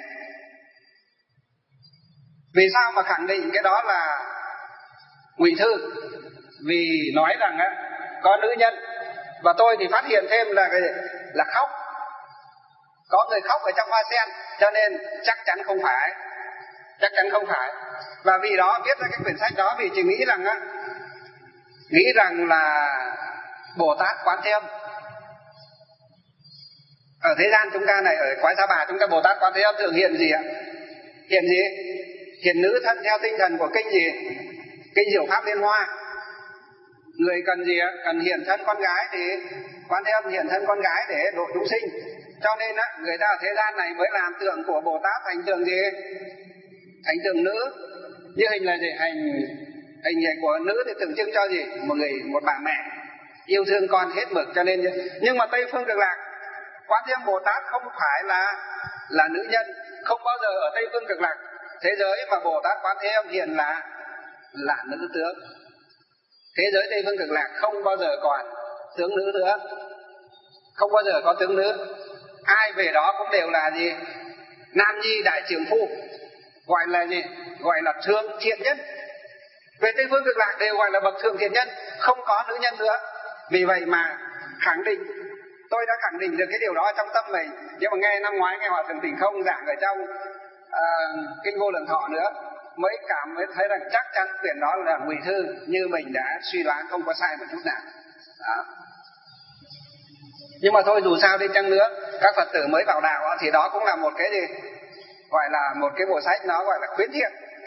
Speaker 1: Vì sao mà khẳng định cái đó là ngụy thư? Vì nói rằng có nữ nhân. Và tôi thì phát hiện thêm là khóc, có người khóc ở trong hoa sen, cho nên chắc chắn không phải. Và vì đó viết ra cái quyển sách đó vì chỉ nghĩ rằng là Bồ Tát Quán Thế Âm. Ở thế gian chúng ta này, ở cõi Sa Bà chúng ta Bồ Tát Quán Thế Âm thường hiện gì ạ? Hiện nữ thân theo tinh thần của kinh gì? Kinh Diệu Pháp Liên Hoa. Người cần gì ạ? Cần hiện thân con gái thì Quán Thế Âm hiện thân con gái để độ chúng sinh. Cho nên người ta ở thế gian này mới làm tượng của Bồ Tát thành tượng gì? Thành tượng nữ. Như hình là gì? Hình của nữ thì tượng trưng cho gì? Một bà mẹ yêu thương con hết mực. Cho nên nhưng mà Tây Phương Cực Lạc Quán Thế Âm Bồ Tát không phải là nữ nhân. Không bao giờ ở Tây Phương Cực Lạc thế giới mà Bồ Tát Quán Thế Âm hiện là nữ tướng. Thế giới Tây Phương Cực Lạc không bao giờ còn tướng nữ nữa, không bao giờ có tướng nữ. Ai về đó cũng đều là gì? Nam nhi đại trưởng phu, gọi là gì? Gọi là thượng thiện nhân. Về Tây Phương Cực Lạc đều gọi là bậc thượng thiện nhân, không có nữ nhân nữa. Vì vậy mà tôi đã khẳng định được cái điều đó trong tâm mình. Nhưng mà nghe năm ngoái nghe Hòa Thượng Tịnh Không giảng ở trong kinh Vô Lượng Thọ nữa, mới thấy rằng chắc chắn quyển đó là ngụy thư, như mình đã suy đoán không có sai một chút nào đó. Nhưng mà thôi, dù sao đi chăng nữa, các Phật tử mới vào đạo thì đó cũng là một cái gì gọi là một cái bộ sách nó gọi là khuyến thiện.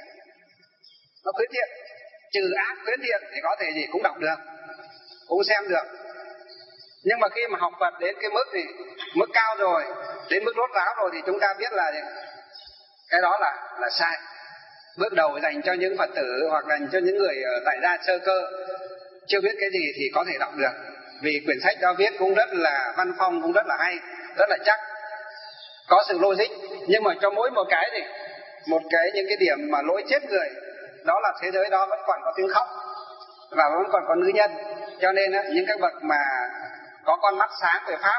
Speaker 1: Nó khuyến thiện, trừ ác khuyến thiện thì có thể gì cũng đọc được, cũng xem được. Nhưng mà khi mà học Phật đến cái mức cao rồi, đến mức rốt ráo rồi thì chúng ta biết là cái đó là sai. Bước đầu dành cho những Phật tử hoặc dành cho những người ở tại gia sơ cơ chưa biết cái gì thì có thể đọc được. Vì quyển sách đó viết cũng rất là văn phong, cũng rất là hay, rất là chắc, có sự logic. Nhưng mà cho mỗi một cái những cái điểm mà lỗi chết người, đó là thế giới đó vẫn còn có tiếng khóc và vẫn còn có nữ nhân. Cho nên những các bậc mà có con mắt sáng về Pháp,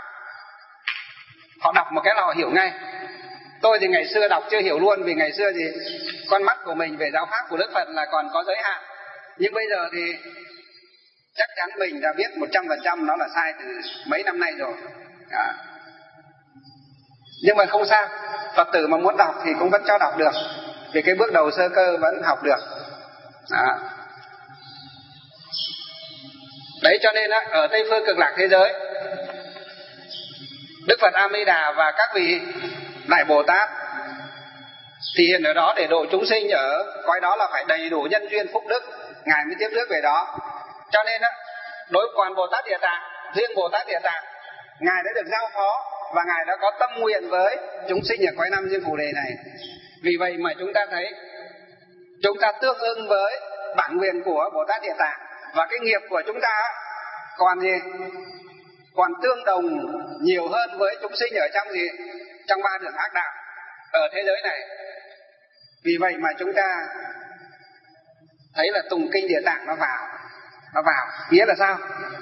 Speaker 1: họ đọc một cái là họ hiểu ngay. Tôi thì ngày xưa đọc chưa hiểu luôn, vì ngày xưa thì con mắt của mình về giáo pháp của Đức Phật là còn có giới hạn. Nhưng bây giờ thì chắc chắn mình đã biết 100% nó là sai từ mấy năm nay rồi đó. Nhưng mà không sao, Phật tử mà muốn đọc thì cũng vẫn cho đọc được, vì cái bước đầu sơ cơ vẫn học được đó. Đấy, cho nên ở Tây Phương Cực Lạc thế giới, Đức Phật A Di Đà và các vị Đại Bồ Tát thì hiện ở đó để độ chúng sinh ở cõi đó là phải đầy đủ nhân duyên phúc đức, Ngài mới tiếp rước về đó. Cho nên đối còn Bồ Tát Địa Tạng, riêng Bồ Tát Địa Tạng, Ngài đã được giao phó và Ngài đã có tâm nguyện với chúng sinh ở cõi năm Diêm Phù Đề này. Vì vậy mà chúng ta thấy chúng ta tương ưng với bản nguyện của Bồ Tát Địa Tạng, và cái nghiệp của chúng ta còn gì? Còn tương đồng nhiều hơn với chúng sinh ở trong gì? Trong ba đường ác đạo ở thế giới này. Vì vậy mà chúng ta thấy là tụng kinh Địa Tạng nó vào, nghĩa là sao?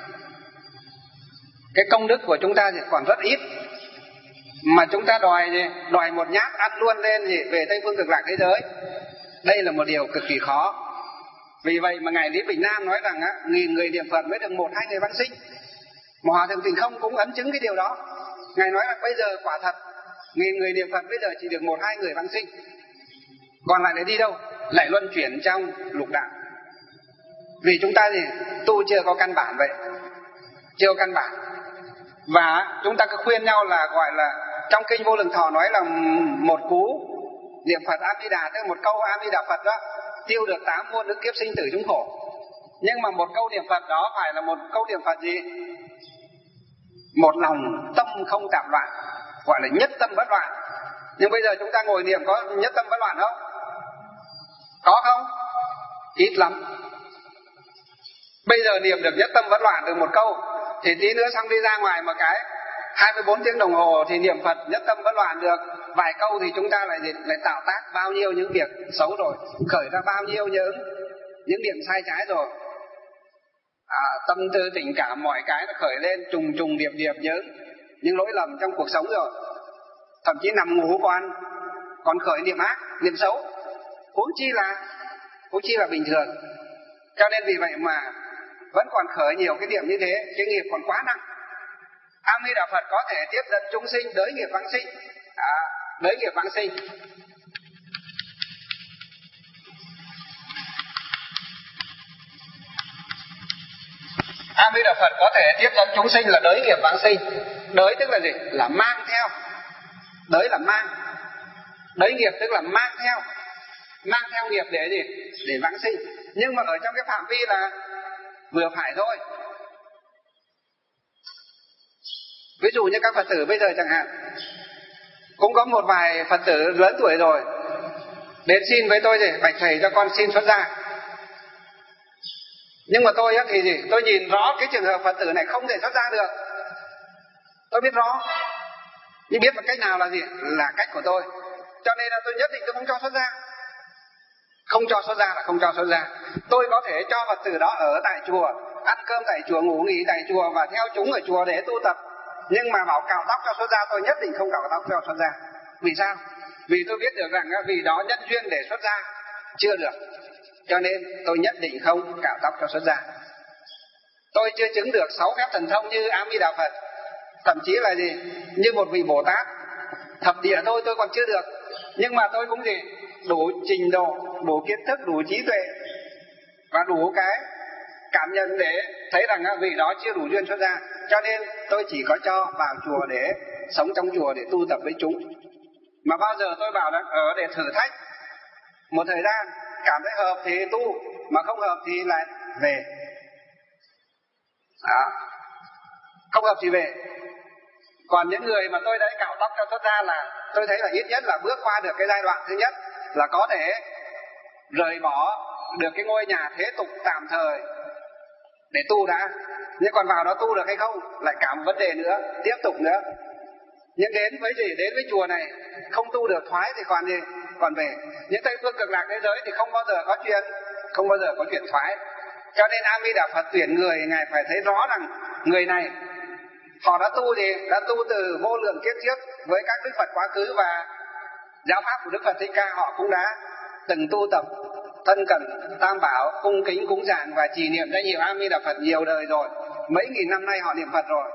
Speaker 1: Cái công đức của chúng ta thì còn rất ít, mà chúng ta đòi một nhát ăn luôn lên thì về Tây Phương Cực Lạc thế giới. Đây là một điều cực kỳ khó. Vì vậy mà ngài Lý Bình Nam nói rằng 1000 người niệm Phật mới được 1-2 người vãng sinh. Mà Hòa Thượng Tình Không cũng ấn chứng cái điều đó. Ngài nói là bây giờ quả thật 1000 người niệm Phật bây giờ chỉ được 1-2 người vãng sinh, còn lại để đi đâu? Lại luân chuyển trong lục đạo. Vì chúng ta thì tu chưa có căn bản vậy, chưa có căn bản. Và chúng ta cứ khuyên nhau là gọi là trong kinh Vô Lượng Thọ nói là một cú niệm Phật A Di Đà, tức là một câu A Di Đà Phật đó tiêu được 8 muôn ức kiếp sinh tử chúng khổ. Nhưng mà một câu niệm Phật đó phải là một câu niệm Phật gì? Một lòng tâm không tạp loạn, gọi là nhất tâm bất loạn. Nhưng bây giờ chúng ta ngồi niệm có nhất tâm bất loạn không? Có không? Ít lắm. Bây giờ niệm được nhất tâm bất loạn được một câu, thì tí nữa xong đi ra ngoài một cái 24 tiếng đồng hồ thì niệm Phật nhất tâm bất loạn được vài câu, thì chúng ta lại tạo tác bao nhiêu những việc xấu rồi, khởi ra bao nhiêu những điểm sai trái rồi. Tâm tư tình cảm mọi cái nó khởi lên trùng điệp những lỗi lầm trong cuộc sống rồi. Thậm chí nằm ngủ còn khởi niệm ác, niệm xấu, huống chi là bình thường. Cho nên vì vậy mà vẫn còn khởi nhiều cái niệm như thế, cái nghiệp còn quá nặng. A Di Đà Phật có thể tiếp dẫn chúng sinh đới nghiệp vãng sinh, đới nghiệp vãng sinh. A Di Đà Phật có thể tiếp dẫn chúng sinh là đới nghiệp vãng sinh. Đới tức là gì? Là mang theo. Đới là mang. Đới nghiệp tức là mang theo nghiệp để gì? Để vãng sinh. Nhưng mà ở trong cái phạm vi là vừa phải thôi. Ví dụ như các Phật tử bây giờ chẳng hạn, cũng có một vài Phật tử lớn tuổi rồi đến xin với tôi gì? Bạch thầy cho con xin xuất gia. Nhưng mà tôi thì gì? Tôi nhìn rõ cái trường hợp Phật tử này không thể xuất gia được. Tôi biết rõ, nhưng biết một cách nào là gì? Là cách của tôi. Cho nên là tôi nhất định tôi không cho xuất gia. Không cho xuất gia là không cho xuất gia. Tôi có thể cho Phật tử đó ở tại chùa, ăn cơm tại chùa, ngủ nghỉ tại chùa và theo chúng ở chùa để tu tập. Nhưng mà bảo cạo tóc cho xuất gia, tôi nhất định không cạo tóc cho xuất gia. Vì sao? Vì tôi biết được rằng vì đó nhân duyên để xuất gia chưa được, cho nên tôi nhất định không cạo tóc cho xuất gia. Tôi chưa chứng được 6 phép thần thông như A Di Đà Phật, thậm chí là gì? Như một vị Bồ Tát thập địa tôi còn chưa được. Nhưng mà tôi cũng gì? Đủ trình độ, đủ kiến thức, đủ trí tuệ và đủ cái cảm nhận để thấy rằng vị đó chưa đủ duyên xuất gia. Cho nên tôi chỉ có cho vào chùa để sống trong chùa để tu tập với chúng. Mà bao giờ tôi bảo là ở để thử thách một thời gian, cảm thấy hợp thì tu, mà không hợp thì lại về. Không hợp thì về. Còn những người mà tôi đã cạo tóc cho xuất gia là tôi thấy là ít nhất là bước qua được cái giai đoạn thứ nhất, là có thể rời bỏ được cái ngôi nhà thế tục tạm thời để tu đã. Nhưng còn vào đó tu được hay không lại cả một vấn đề nữa, tiếp tục nữa. Nhưng đến với gì? Đến với chùa này không tu được thoái thì còn gì? Còn về. Những Tây Phương Cực Lạc thế giới thì không bao giờ có chuyện thoái. Cho nên A Di Đà Phật tuyển người, ngài phải thấy rõ rằng người này họ đã tu gì? Đã tu từ vô lượng kiếp trước với các Đức Phật quá khứ, và giáo pháp của Đức Phật Thích Ca họ cũng đã từng tu tập thân cận tam bảo, cung kính cúng dường và trì niệm danh hiệu A Di Đà Phật nhiều đời rồi, mấy nghìn năm nay họ niệm Phật rồi.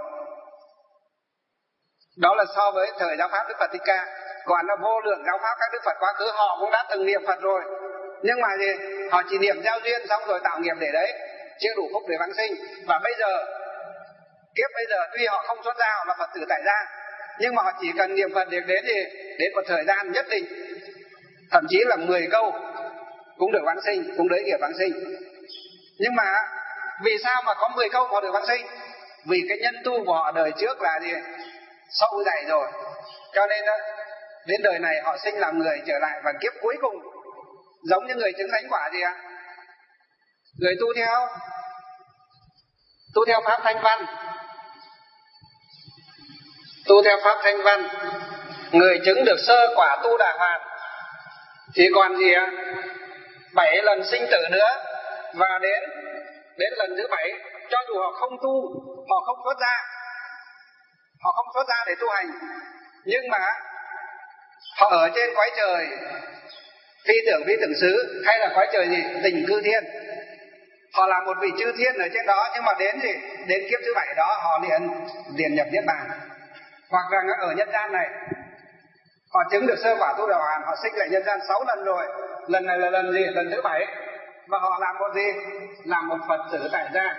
Speaker 1: Đó là so với thời giáo pháp Đức Phật Thích Ca. Còn là vô lượng giáo pháp các Đức Phật quá khứ họ cũng đã từng niệm Phật rồi. Nhưng mà gì? Họ chỉ niệm giao duyên xong rồi tạo nghiệp để đấy, chưa đủ phúc để vãng sinh. Và bây giờ kiếp bây giờ tuy họ không xuất gia, họ là Phật tử tại gia, nhưng mà họ chỉ cần niệm Phật được đến gì? Đến một thời gian nhất định, thậm chí là 10 câu cũng được vãng sinh, cũng đới nghiệp vãng sinh. Nhưng mà vì sao mà có 10 câu họ được vãng sinh? Vì cái nhân tu của họ đời trước là gì? Sâu dày rồi. Cho nên đến đời này họ sinh làm người trở lại, và kiếp cuối cùng giống như người chứng thánh quả gì ạ? Người tu theo pháp thanh văn. Tu theo pháp thanh văn, người chứng được sơ quả tu đà hoàn. Thì còn gì ạ? 7 lần sinh tử nữa, và đến lần thứ 7, cho dù họ không tu, họ không xuất gia để tu hành, nhưng mà họ ở trên cõi trời phi tưởng xứ, hay là cõi trời gì? Tình cư thiên. Họ là một vị chư thiên ở trên đó, nhưng mà đến kiếp thứ 7 đó họ liền nhập niết bàn. Hoặc rằng ở nhân gian này họ chứng được sơ quả tu đạo hoàn, họ sinh lại nhân gian 6 lần rồi, lần này là lần gì? Lần thứ 7. Và họ làm một gì? Làm một Phật tử tại gia.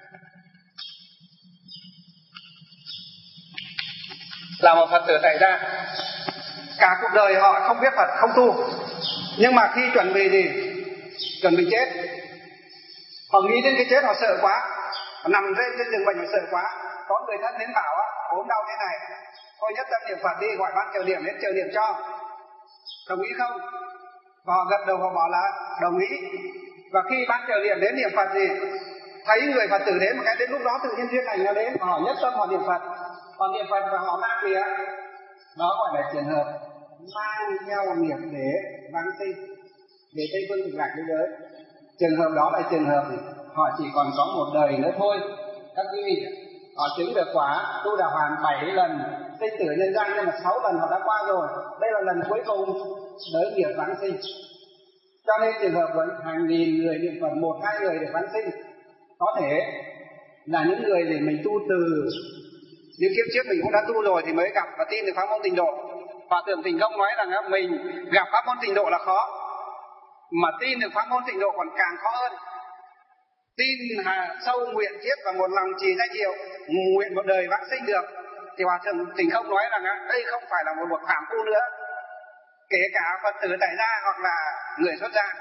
Speaker 1: Là một Phật tử tại gia. Cả cuộc đời họ không biết Phật, không tu, nhưng mà khi chuẩn bị gì? Chuẩn bị chết, họ nghĩ đến cái chết họ sợ quá, họ nằm trên giường bệnh họ sợ quá. Có người thân đến bảo ốm đau thế này, thôi nhất tâm niệm Phật đi, gọi ban trợ điểm đến trợ điểm cho. Đồng ý không? Và họ gật đầu, họ bảo là đồng ý. Và khi ban trợ điểm đến niệm Phật gì, thấy người Phật tử đến một cái, đến lúc đó tự nhiên duyên lành nó đến, họ nhất tâm họ niệm Phật. Họ niệm Phật và họ mang gì ạ? Đó gọi là trường hợp mang theo nghiệp để vãng sinh về Tây Phương Cực Lạc thế giới. Trường hợp đó là trường hợp họ chỉ còn có một đời nữa thôi. Các quý vị, họ chứng được quả tu đạo hoàn 7 lần sinh tử nhân gian, nhưng mà 6 lần họ đã qua rồi. Đây là lần cuối cùng đới nghiệp vãng sinh. Cho nên trường hợp vẫn hàng nghìn người niệm Phật, 1-2 người để vãng sinh, có thể là những người để mình tu từ những kiếp trước mình cũng đã tu rồi thì mới gặp và tin được pháp môn Tịnh Độ. Hòa thượng Tình Công nói rằng mình gặp pháp môn Tịnh Độ là khó, mà tin được pháp môn Tịnh Độ còn càng khó hơn. Tin sâu nguyện thiết và một lòng trì danh hiệu, nguyện một đời vãng sinh được, thì Hòa thượng Tình Không nói rằng đây không phải là một bậc phàm phu nữa. Kể cả Phật tử tại gia hoặc là người xuất gia,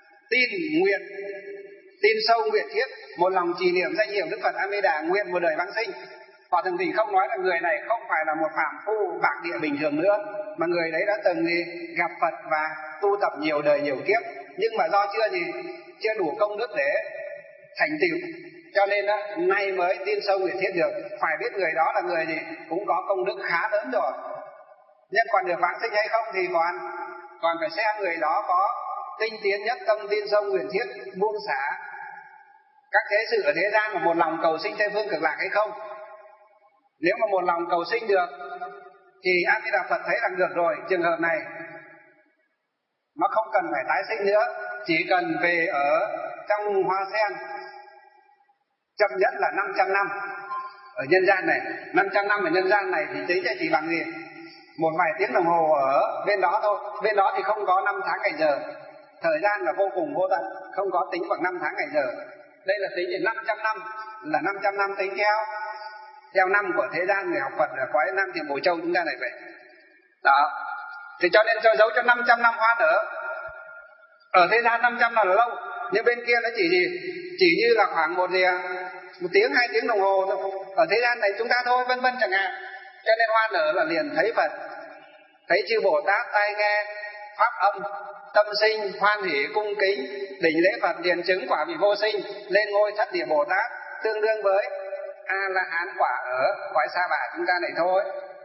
Speaker 1: tin sâu nguyện thiết, một lòng trì niệm danh hiệu Đức Phật A Di Đà, nguyện một đời vãng sinh. Hòa thượng Tình Không nói là người này không phải là một phàm phu bạc địa bình thường nữa, mà người đấy đã từng gặp Phật và tu tập nhiều đời nhiều kiếp, nhưng mà do chưa đủ công đức để thành tựu, cho nên nay mới tin sâu nguyện thiết được. Phải biết người đó là người cũng có công đức khá lớn rồi, nhưng còn được vãng sinh hay không thì còn phải xem người đó có tinh tiến nhất tâm tin sâu nguyện thiết, buông xả các thế sự ở thế gian mà một lòng cầu sinh Tây Phương Cực Lạc hay không. Nếu mà một lòng cầu sinh được thì A Di Đà Phật thấy rằng được rồi, trường hợp này nó không cần phải tái sinh nữa, chỉ cần về ở trong hoa sen chậm nhất là 500 năm ở nhân gian này. 500 năm ở nhân gian này thì tính ra chỉ bằng gì? Một vài tiếng đồng hồ ở bên đó thôi. Bên đó thì không có năm tháng ngày giờ, thời gian là vô cùng vô tận, không có tính bằng năm tháng ngày giờ. Đây là tính đến 500 năm, là 500 năm tính theo năm của thế gian người học Phật ở cõi Nam Thiền Bồ Châu chúng ta này vậy. Đó. Thì cho nên cho dấu cho 500 năm hoa nở. Ở thế gian 500 năm là lâu, nhưng bên kia nó chỉ như là khoảng một tiếng 2 tiếng đồng hồ ở thế gian này chúng ta thôi, vân vân chẳng hạn. Cho nên hoa nở là liền thấy Phật, thấy chư Bồ Tát, tai nghe pháp âm, tâm sinh hoan hỷ cung kính, đỉnh lễ Phật, liền chứng quả vị vô sinh, lên ngôi thất địa Bồ Tát, tương đương với A La Hán quả ở cõi Sa Bà chúng ta này thôi.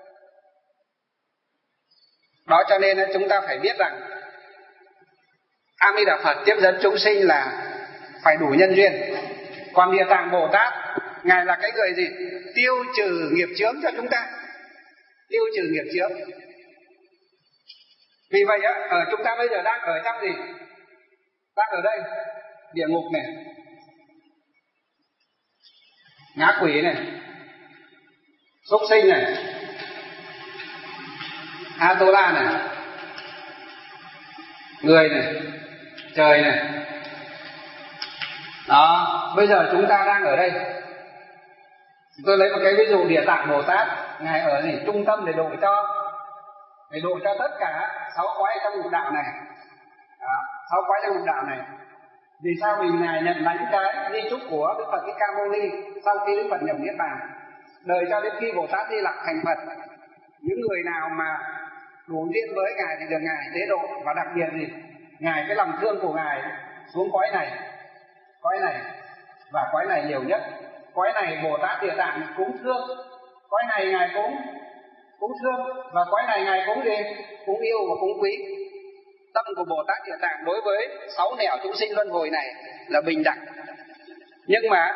Speaker 1: Đó, cho nên chúng ta phải biết rằng A Di Đà Phật tiếp dẫn chúng sinh là phải đủ nhân duyên. Còn Địa Tạng Bồ Tát, ngài là cái người gì? Tiêu trừ nghiệp chướng cho chúng ta, tiêu trừ nghiệp chướng. Vì vậy ở chúng ta bây giờ đang ở trong gì? Đang ở đây địa ngục này, ngã quỷ này, súc sinh này, Atula này, người này, trời này. Đó, bây giờ chúng ta đang ở đây. Tôi lấy một cái ví dụ Địa Tạng Bồ Tát, ngài ở trung tâm để độ cho tất cả 6 cõi trong lục đạo này. 6 cõi trong lục đạo này. Vì sao? Vì ngài nhận lãnh cái di chúc của Đức Phật Thích Ca Mâu Ni sau khi Đức Phật nhập niết bàn, đời cho đến khi Bồ Tát Di Lặc thành Phật, những người nào mà đủ duyên với ngài thì được ngài tế độ. Và đặc biệt ngài cái lòng thương của ngài xuống cõi này và cõi này nhiều nhất. Cõi này Bồ Tát Địa Tạng cũng thương, cõi này ngài cũng thương, và cõi này ngài cũng yêu và cũng quý. Tâm tâm của Bồ Tát Địa Tạng đối với 6 nẻo chúng sinh luân hồi này là bình đẳng. Nhưng mà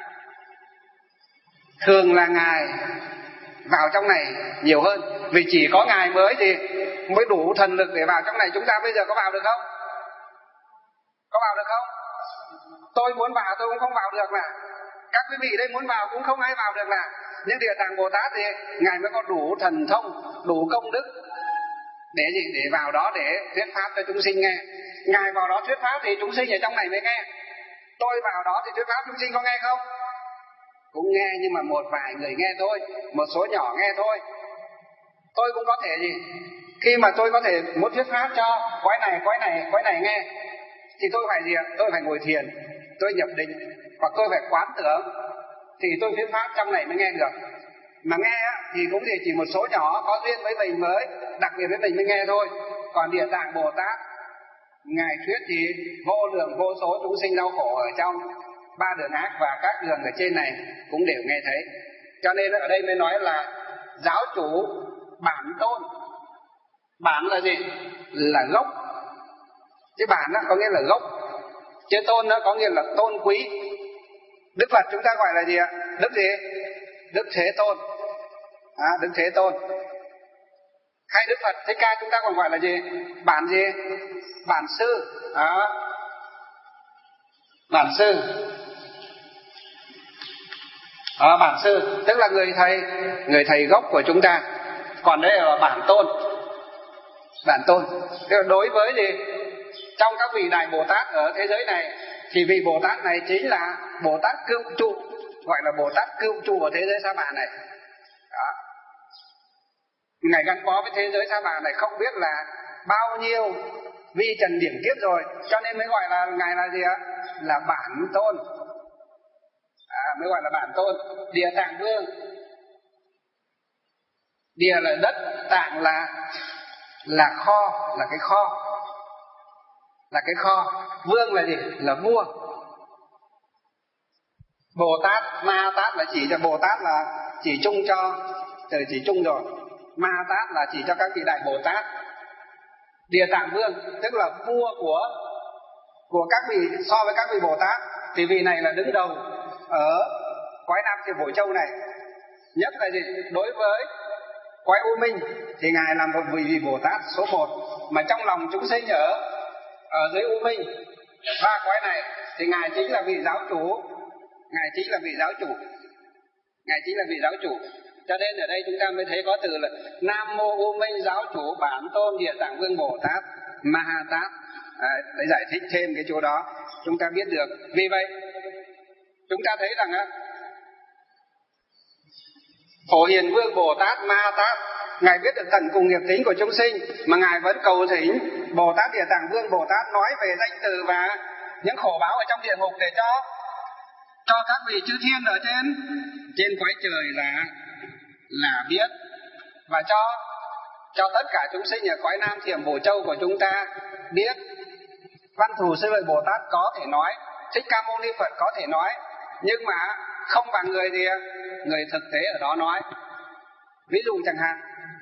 Speaker 1: thường là Ngài vào trong này nhiều hơn, vì chỉ có Ngài mới đủ thần lực để vào trong này. Chúng ta bây giờ có vào được không? Có vào được không? Tôi muốn vào tôi cũng không vào được mà. Các quý vị đây muốn vào cũng không ai vào được mà. Nhưng Địa Tạng Bồ Tát thì Ngài mới có đủ thần thông, đủ công đức để gì? Để vào đó để thuyết pháp cho chúng sinh nghe. Ngài vào đó thuyết pháp thì chúng sinh ở trong này mới nghe. Tôi vào đó thì thuyết pháp chúng sinh có nghe không? Cũng nghe, nhưng mà một vài người nghe thôi, một số nhỏ nghe thôi. Tôi cũng có thể gì? Khi mà tôi có thể muốn thuyết pháp cho quái này nghe, thì tôi phải gì ạ? Tôi phải ngồi thiền, tôi nhập định, hoặc tôi phải quán tưởng, thì tôi thuyết pháp trong này mới nghe được. Mà nghe thì cũng chỉ một số nhỏ có duyên với mình mới, đặc biệt với mình mới nghe thôi. Còn Địa Tạng Bồ Tát, Ngài thuyết thì vô lượng vô số chúng sinh đau khổ ở trong 3 đường ác và các đường ở trên này cũng đều nghe thấy. Cho nên ở đây mới nói là giáo chủ bản tôn. Bản là gì? Là gốc. Chứ bản đó có nghĩa là gốc, chứ tôn đó có nghĩa là tôn quý. Đức Phật chúng ta gọi là gì ạ? Đức gì? Đức Thế Tôn. Đức Thế Tôn. Hay Đức Phật Thích Ca chúng ta còn gọi là gì? Bản gì? Bản sư. Bản sư. Bản sư tức là người thầy gốc của chúng ta. Còn đây là bản tôn. Bản tôn tức là đối với gì? Trong các vị Đại Bồ Tát ở thế giới này thì vị Bồ Tát này chính là Bồ Tát cựu trụ, gọi là Bồ Tát cựu trụ ở thế giới Sa Bà này. Đó. Ngài gắn bó với thế giới Sa Bà này không biết là bao nhiêu vi trần điểm kiếp rồi, cho nên mới gọi là Ngài là gì ạ? Là bản tôn. Mới gọi là bản tôn. Địa Tạng Vương. Địa là đất, Tạng là kho, là cái kho. Là cái kho. Vương là gì? Là vua. Bồ Tát, Ma Tát là chỉ cho Bồ Tát là chỉ chung cho, chỉ chung rồi. Ma Tát là chỉ cho các vị Đại Bồ Tát. Địa Tạng Vương tức là vua của các vị, so với các vị Bồ Tát thì vị này là đứng đầu ở quái Nam Thiểm Phổ Châu này. Nhất là gì? Đối với quái U Minh thì Ngài là một vị Bồ Tát số 1, mà trong lòng chúng sinh ở dưới U Minh ba quái này thì Ngài chính là vị giáo chủ. Ngài chính là vị giáo chủ. Ngài chính là vị giáo chủ. Cho nên ở đây chúng ta mới thấy có từ là Nam Mô U Minh Giáo Chủ Bản Tôn Địa Tạng Vương Bồ Tát Ma Ha Tát. Để giải thích thêm cái chỗ đó chúng ta biết được. Vì vậy chúng ta thấy rằng Phổ Hiền Vương Bồ Tát Ma Ha Tát, Ngài biết được tận cùng nghiệp tính của chúng sinh, mà Ngài vẫn cầu thỉnh Bồ Tát Địa Tạng Vương Bồ Tát nói về danh từ và những khổ báo ở trong địa ngục để cho các vị chư thiên ở trên cõi trời là biết, và cho tất cả chúng sinh ở cõi Nam Thiểm Phổ Châu của chúng ta biết. Văn Thù Sư Lợi Bồ Tát có thể nói, Thích Ca Mâu Ni Phật có thể nói, nhưng mà không bằng người thực tế ở đó nói. Ví dụ chẳng hạn,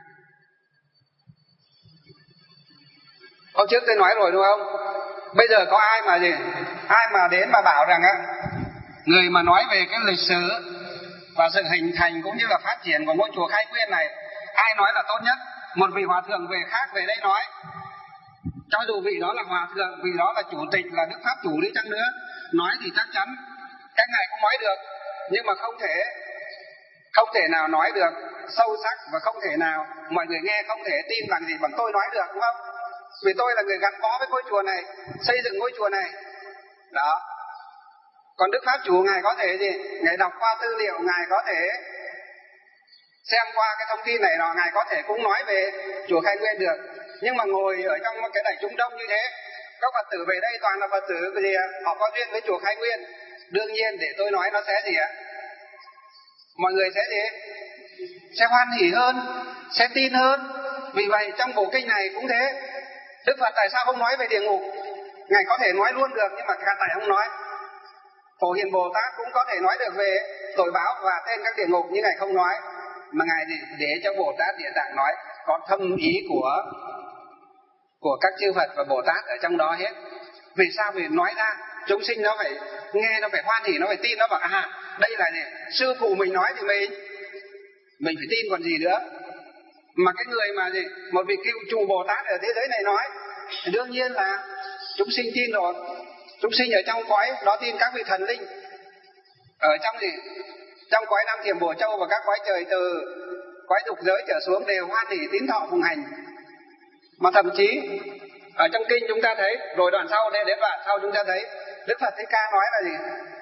Speaker 1: hôm trước tôi nói rồi đúng không? Bây giờ có ai mà đến mà bảo rằng người mà nói về cái lịch sử và sự hình thành cũng như là phát triển của ngôi chùa Khai Nguyên này, ai nói là tốt nhất? Một vị hòa thượng khác về đây nói, cho dù vị đó là hòa thượng, vị đó là chủ tịch, là đức pháp chủ đi chăng nữa, nói thì chắc chắn các ngài cũng nói được, nhưng mà không thể nào nói được sâu sắc, và không thể nào mọi người nghe không thể tin bằng gì bằng tôi nói được, đúng không? Vì tôi là người gắn bó với ngôi chùa này, xây dựng ngôi chùa này đó. Còn đức pháp chủ ngài có thể gì? Ngài đọc qua tư liệu, ngài có thể xem qua cái thông tin này nọ, ngài có thể cũng nói về chùa Khai Nguyên được. Nhưng mà ngồi ở trong cái đại chúng đông như thế, các Phật tử về đây toàn là Phật tử gì họ có duyên với chùa Khai Nguyên, đương nhiên để tôi nói nó sẽ gì ạ? Mọi người sẽ gì? Sẽ hoan hỉ hơn, sẽ tin hơn. Vì vậy trong bộ kinh này cũng thế. Đức Phật tại sao không nói về địa ngục? Ngài có thể nói luôn được, nhưng mà tại không nói. Phổ Hiền Bồ Tát cũng có thể nói được về tội báo và tên các địa ngục, nhưng Ngài không nói. Mà Ngài để cho Bồ Tát Địa Tạng nói, có thâm ý của các chư Phật và Bồ Tát ở trong đó hết. Vì sao? Vì nói ra chúng sinh nó phải nghe, nó phải hoan hỉ, nó phải tin, nó bảo đây là gì? Sư phụ mình nói thì mình phải tin còn gì nữa. Mà cái người mà gì, một vị cựu chủ Bồ Tát ở thế giới này nói thì đương nhiên là chúng sinh tin rồi. Chúng sinh ở trong cõi đó tin các vị thần linh, ở trong gì, trong cõi Nam Thiểm Bổ Châu và các cõi trời từ cõi dục giới trở xuống đều hoan hỉ tín thọ phụng hành. Mà thậm chí ở trong kinh chúng ta thấy, rồi đoạn sau đến đoạn sau chúng ta thấy Đức Phật Thích Ca nói là gì?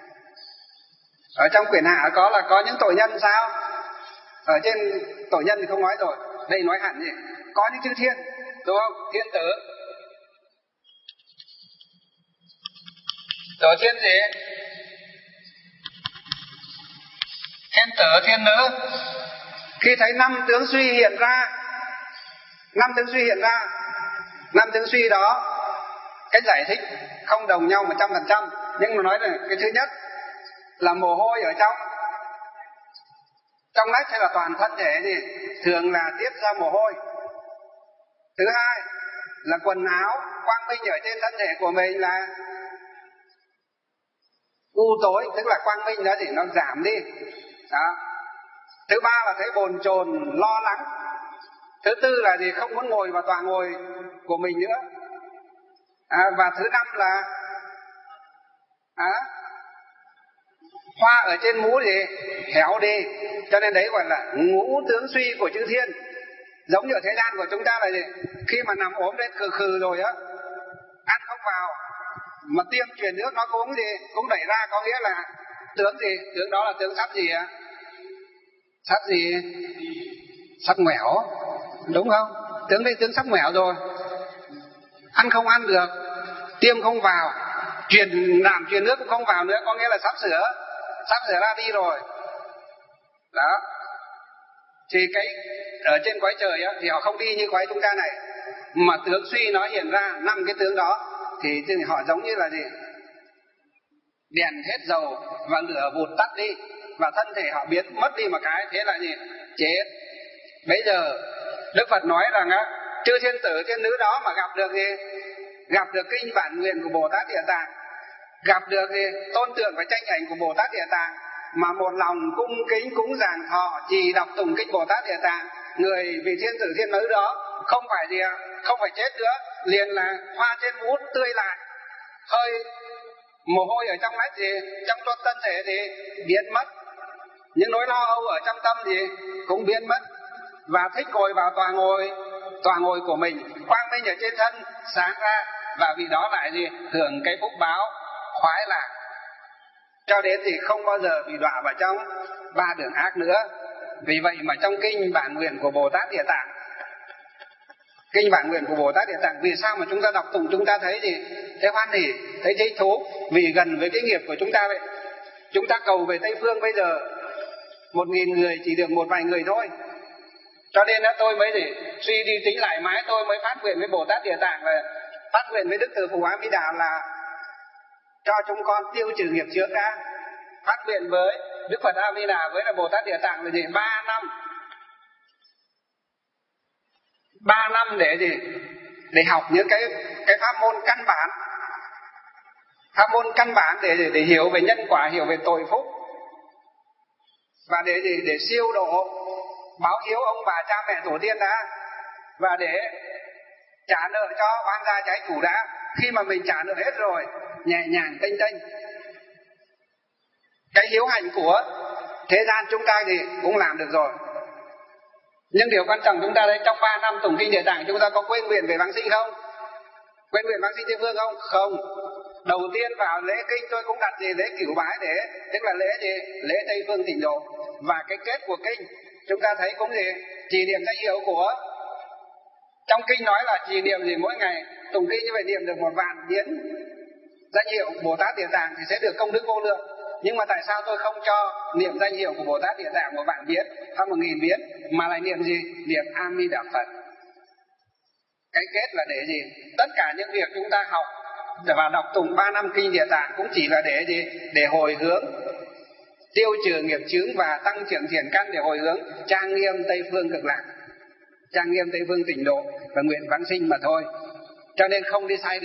Speaker 1: Ở trong quyển Hạ có những tội nhân sao? Ở trên tội nhân thì không nói rồi, đây nói hẳn gì? Có những chư thiên, đúng không? Thiên tử, tổ thiên gì? Thiên tử, thiên nữ. Khi thấy năm tướng suy hiện ra, năm tướng suy đó, cái giải thích không đồng nhau 100%, nhưng mà nói là cái thứ nhất là mồ hôi ở trong nách hay là toàn thân thể thì thường là tiết ra mồ hôi. Thứ hai là quần áo quang minh ở trên thân thể của mình là u tối, tức là quang minh đó thì nó giảm đi đó. Thứ ba là thấy bồn chồn lo lắng. Thứ tư là gì? Không muốn ngồi vào tòa ngồi của mình nữa. Và thứ năm là hoa ở trên mũ thì héo đi. Cho nên đấy gọi là ngũ tướng suy của chư thiên. Giống như ở thế gian của chúng ta là gì? Khi mà nằm ốm lên khừ khừ rồi á, ăn không vào, mà tiêm truyền nước nó cũng đẩy ra, có nghĩa là tướng gì? Tướng đó là tướng sắp gì ạ? Sắp gì? Sắp ngoẻo, đúng không? Tướng đây tướng sắp ngoẻo rồi. Ăn không ăn được, tiêm không vào, truyền nước cũng không vào nữa, có nghĩa là sắp sửa ra đi rồi. Đó. Thì cái ở trên cõi trời á, thì họ không đi như cõi chúng ta này, mà tướng suy nó hiện ra 5 cái tướng đó thì họ giống như là gì? Đèn hết dầu và lửa vụt tắt đi, và thân thể họ biến mất đi một cái, thế là gì? Chết. Bây giờ Đức Phật nói rằng á, chư thiên tử thiên nữ đó mà gặp được gì? Gặp được kinh bản nguyện của Bồ Tát Địa Tạng, gặp được gì? Tôn tượng và tranh ảnh của Bồ Tát Địa Tạng, mà một lòng cung kính cúng dường thọ trì đọc tùng kinh Bồ Tát Địa Tạng, người vị thiên tử thiên nữ đó không phải gì, không phải chết nữa, liền là hoa trên mũ tươi lại, hơi mồ hôi ở trong nách gì, trong thân thể thì biến mất, những nỗi lo âu ở trong tâm thì cũng biến mất, và thích ngồi vào tòa ngồi của mình, quang minh ở trên thân sáng ra, và vì đó lại gì? Hưởng cái phúc báo khoái lạc, cho đến thì không bao giờ bị đọa vào trong ba đường ác nữa. Vì vậy mà trong kinh bản nguyện của Bồ Tát Địa Tạng, kinh bản nguyện của Bồ Tát Địa Tạng, vì sao mà chúng ta đọc tụng chúng ta thấy gì? Thấy hoan hỉ, thấy thích thú, vì gần với cái nghiệp của chúng ta vậy. Chúng ta cầu về Tây Phương bây giờ 1.000 người chỉ được một vài người thôi. Cho nên tôi mới để suy đi tính lại mãi, tôi mới phát nguyện với Bồ Tát Địa Tạng và phát nguyện với Đức Từ Phụ A Di Đà là cho chúng con tiêu trừ nghiệp chướng đã. Phát nguyện với Đức Phật A Di Đà với là Bồ Tát Địa Tạng là gì? 3 năm. 3 năm để gì? Để học những cái pháp môn căn bản. Pháp môn căn bản để hiểu về nhân quả, hiểu về tội phúc. Và để gì? Để siêu độ, báo hiếu ông bà cha mẹ tổ tiên đã, và để trả nợ cho oan gia trái chủ đã. Khi mà mình trả nợ hết rồi, nhẹ nhàng tênh tênh. Cái hiếu hành của thế gian chúng ta thì cũng làm được rồi. Nhưng điều quan trọng chúng ta đấy, trong 3 năm tụng kinh Địa Tạng chúng ta có quên nguyện về vãng sinh không? Quên nguyện vãng sinh Tây Phương không? Không. Đầu tiên vào lễ kinh tôi cũng đặt gì? Lễ cửu bái, để tức là lễ gì? Lễ Tây Phương Tịnh Độ. Và cái kết của kinh chúng ta thấy cũng gì? Trì niệm danh hiệu của, trong kinh nói là trì niệm gì? Mỗi ngày tụng kinh như vậy niệm được 1.000 biến danh hiệu Bồ Tát Địa Tạng thì sẽ được công đức vô lượng. Nhưng mà tại sao tôi không cho niệm danh hiệu của Bồ Tát Địa Tạng 1.000 biến hay 1.000 biến, mà lại niệm gì? Niệm A Di Đà Phật. Cái kết là để gì? Tất cả những việc chúng ta học và đọc tụng 3 năm kinh Địa Tạng cũng chỉ là để gì? Để hồi hướng, tiêu trừ nghiệp chướng và tăng trưởng thiện căn, để hồi hướng trang nghiêm Tây Phương Cực Lạc, trang nghiêm Tây Phương Tịnh Độ và nguyện vãng sinh mà thôi. cho nên không đi sai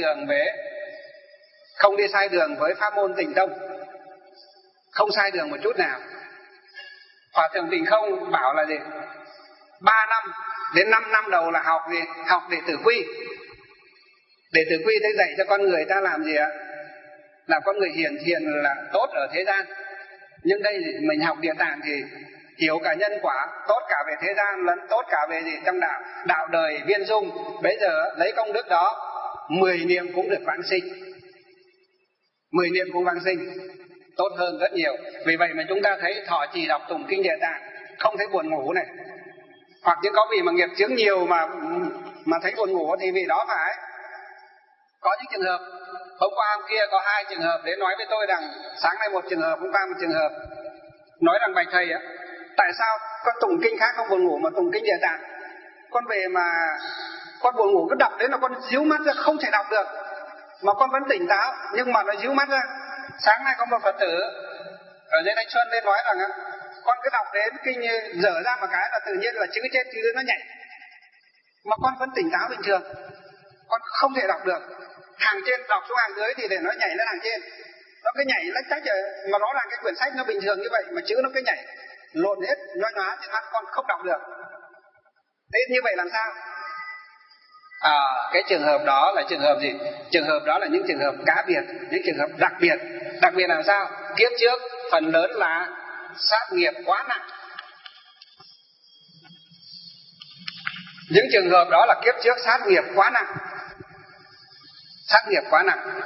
Speaker 1: đường với pháp môn Tịnh Tông, không sai đường một chút nào. Hòa thượng Tịnh Không bảo là gì? 3 năm đến 5 năm đầu là học gì? Học đệ tử quy. Đệ tử quy để dạy cho con người ta làm gì ạ? Làm con người hiển thiện là tốt ở thế gian. Nhưng đây mình học Địa Tạng thì hiểu cả nhân quả, tốt cả về thế gian lẫn tốt cả về gì? Trong đạo đời viên dung. Bây giờ lấy công đức đó 10 niệm cũng được vãng sinh. 10 niệm cũng vãng sinh, tốt hơn rất nhiều. Vì vậy mà chúng ta thấy thọ trì đọc tụng kinh Địa Tạng không thấy buồn ngủ này. Hoặc như có vị mà nghiệp chướng nhiều mà thấy buồn ngủ thì vị đó phải. Có những trường hợp, hôm qua hôm kia có 2 trường hợp đến nói với tôi rằng sáng nay một trường hợp, hôm qua một trường hợp, nói rằng bạch thầy á, tại sao con tụng kinh khác không buồn ngủ mà tụng kinh Địa Tạng? Con về mà con buồn ngủ cứ đọc đến là con díu mắt ra không thể đọc được, mà con vẫn tỉnh táo nhưng mà nó díu mắt ra. Sáng nay có một Phật tử ở dưới Thanh Xuân lên nói rằng con cứ đọc đến kinh dở ra một cái là tự nhiên là chữ trên chữ nó nhảy, mà con vẫn tỉnh táo bình thường, con không thể đọc được. Hàng trên đọc xuống hàng dưới thì để nó nhảy lên hàng trên, nó cứ nhảy lách tách rồi, mà rõ ràng cái quyển sách nó bình thường như vậy mà chữ nó cứ nhảy lộn hết nhoa nhóa trên mắt, con không đọc được. Thế như vậy làm sao? Cái trường hợp đó là trường hợp gì? Trường hợp đó là những trường hợp cá biệt, những trường hợp đặc biệt. Đặc biệt làm sao? Kiếp trước phần lớn là sát nghiệp quá nặng. Những trường hợp đó là kiếp trước sát nghiệp quá nặng. Sát nghiệp quá nặng.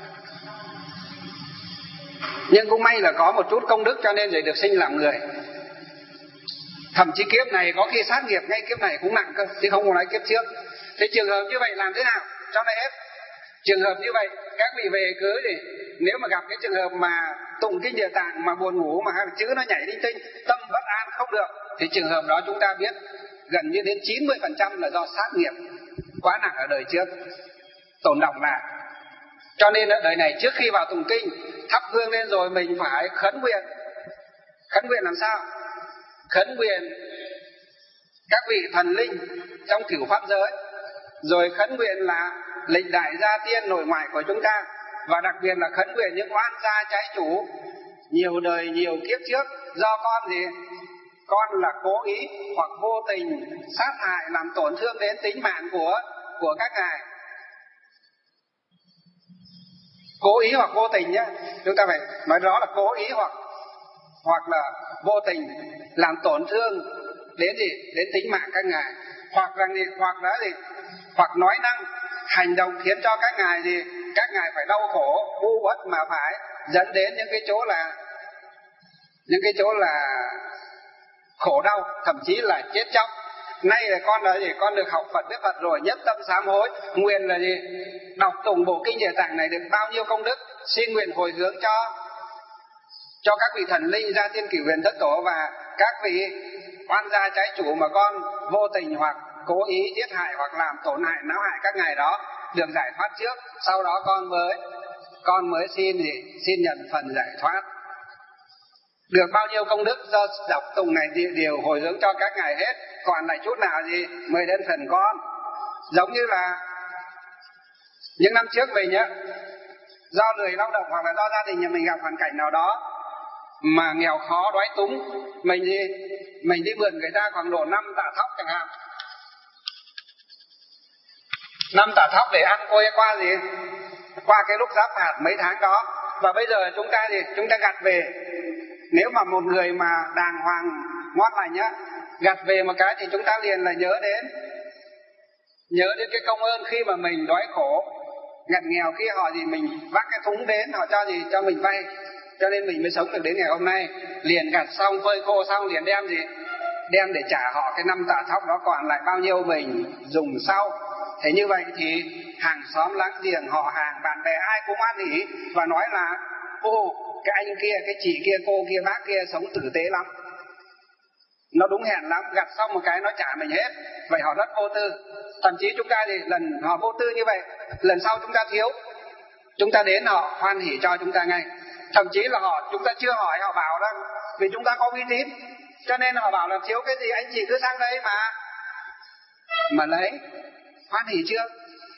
Speaker 1: Nhưng cũng may là có một chút công đức cho nên rồi được sinh làm người. Thậm chí kiếp này có khi sát nghiệp ngay kiếp này cũng nặng cơ, chứ không có nói kiếp trước. Thế trường hợp như vậy làm thế nào cho nó hết? Trường hợp như vậy các vị về cứ thì nếu mà gặp cái trường hợp mà tụng kinh Địa Tạng mà buồn ngủ mà hai chữ nó nhảy linh tinh, tâm bất an không được, thì trường hợp đó chúng ta biết gần như đến 90% là do sát nghiệp quá nặng ở đời trước tồn đọng lại. Cho nên ở đời này trước khi vào tụng kinh thắp hương lên rồi mình phải khấn nguyện. Khấn nguyện làm sao? Khấn nguyện các vị thần linh trong cửu pháp giới, rồi khấn nguyện là lịch đại gia tiên nội ngoại của chúng ta, và đặc biệt là khấn nguyện những oan gia trái chủ nhiều đời nhiều kiếp trước do con gì? Con là cố ý hoặc vô tình sát hại làm tổn thương đến tính mạng của các ngài. Cố ý hoặc vô tình nhé, chúng ta phải nói rõ là cố ý hoặc là vô tình làm tổn thương đến gì? Đến tính mạng các ngài, hoặc là gì? Hoặc nói năng hành động khiến cho các ngài gì? Các ngài phải đau khổ u uất mà phải dẫn đến những cái chỗ là khổ đau, thậm chí là chết chóc. Nay là con là gì? Con được học Phật biết Phật rồi, nhất tâm sám hối, nguyện là gì? Đọc tụng bộ kinh Địa Tạng này được bao nhiêu công đức, xin nguyện hồi hướng cho các vị thần linh gia tiên cửu huyền thất tổ và các vị oan gia trái chủ mà con vô tình hoặc cố ý giết hại hoặc làm tổn hại náo hại các ngài đó được giải thoát trước, sau đó con mới xin nhận phần giải thoát. Được bao nhiêu công đức do đọc tụng này đều hồi hướng cho các ngài hết, còn lại chút nào gì mới đến phần con. Giống như là những năm trước mình nhá, do lười lao động hoặc là do gia đình nhà mình gặp hoàn cảnh nào đó mà nghèo khó đói túng, mình đi mượn người ta khoảng độ 5 tạ thóc chẳng hạn, 5 tạ thóc để ăn qua cái lúc giáp hạt mấy tháng đó. Và bây giờ chúng ta gặt về, nếu mà một người mà đàng hoàng ngon lành nhá, gặt về một cái thì chúng ta liền là nhớ đến cái công ơn khi mà mình đói khổ ngặt nghèo, khi họ mình vác cái thúng đến họ cho mình vay, cho nên mình mới sống được đến ngày hôm nay. Liền gặt xong phơi khô xong liền đem để trả họ cái 5 tạ thóc đó, còn lại bao nhiêu mình dùng sau. Thế như vậy thì hàng xóm láng giềng họ hàng bạn bè ai cũng an ỉ và nói là ô, cái anh kia, cái chị kia, cô kia, bác kia sống tử tế lắm, nó đúng hẹn lắm, gặt xong một cái nó trả mình hết. Vậy họ rất vô tư. Thậm chí chúng ta thì lần họ vô tư như vậy, lần sau chúng ta thiếu, chúng ta đến họ hoan hỉ cho chúng ta ngay. Thậm chí là chúng ta chưa hỏi họ bảo đó, vì chúng ta có uy tín cho nên họ bảo là thiếu cái gì anh chị cứ sang đây mà lấy, hoan hỉ chưa?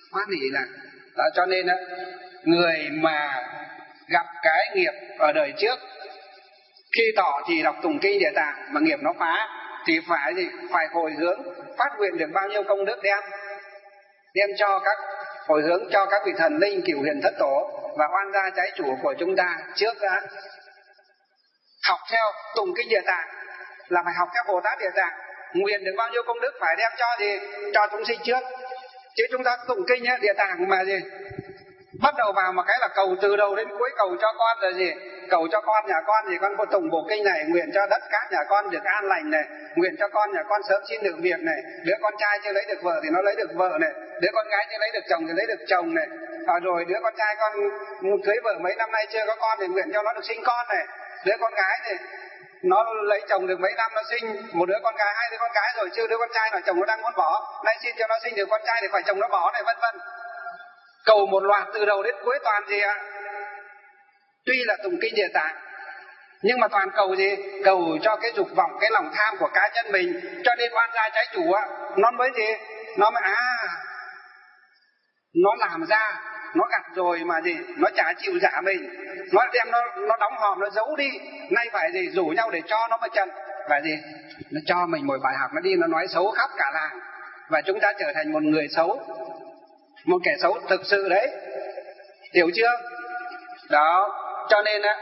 Speaker 1: hoan hỷ là đó. Cho nên á, người mà gặp cái nghiệp ở đời trước, khi tỏ thì đọc tụng kinh Địa Tạng mà nghiệp nó phá thì phải gì? Phải hồi hướng, phát nguyện được bao nhiêu công đức đem cho các, hồi hướng cho các vị thần linh cửu huyền thất tổ và oan gia trái chủ của chúng ta trước đã. Học theo tụng kinh Địa Tạng là phải học theo Bồ Tát Địa Tạng, nguyện được bao nhiêu công đức phải đem cho gì? Cho chúng sinh trước. Chứ chúng ta tụng kinh ấy, Địa Tạng mà gì? Bắt đầu vào một cái là cầu từ đầu đến cuối, cầu cho con là gì? Cầu cho con nhà con gì? Con có tụng bộ kinh này, nguyện cho đất cát nhà con được an lành này, nguyện cho con nhà con sớm xin được việc này, đứa con trai chưa lấy được vợ thì nó lấy được vợ này, đứa con gái chưa lấy được chồng thì lấy được chồng này, rồi đứa con trai con cưới vợ mấy năm nay chưa có con thì nguyện cho nó được sinh con này, đứa con gái thì nó lấy chồng được mấy năm nó sinh một đứa con gái, hai đứa con gái rồi chưa đứa con trai nào chồng nó đang muốn bỏ, nay xin cho nó sinh được con trai thì phải chồng nó bỏ này, vân vân. Cầu một loạt từ đầu đến cuối toàn gì ạ? Tuy là tụng kinh Địa Tạng nhưng mà toàn cầu gì? Cầu cho cái dục vọng, cái lòng tham của cá nhân mình. Cho nên oan gia trái chủ á, nó mới gì? Nó mới nó làm ra, nó gặt rồi mà gì? Nó chả chịu dạ mình, nó đem nó đóng hòm, nó giấu đi. Nay phải gì? Rủ nhau để cho nó mà trần. Và gì? Nó cho mình một bài học, nó đi nó nói xấu khắp cả làng, và chúng ta trở thành một người xấu, một kẻ xấu thực sự đấy, hiểu chưa? Đó, cho nên á,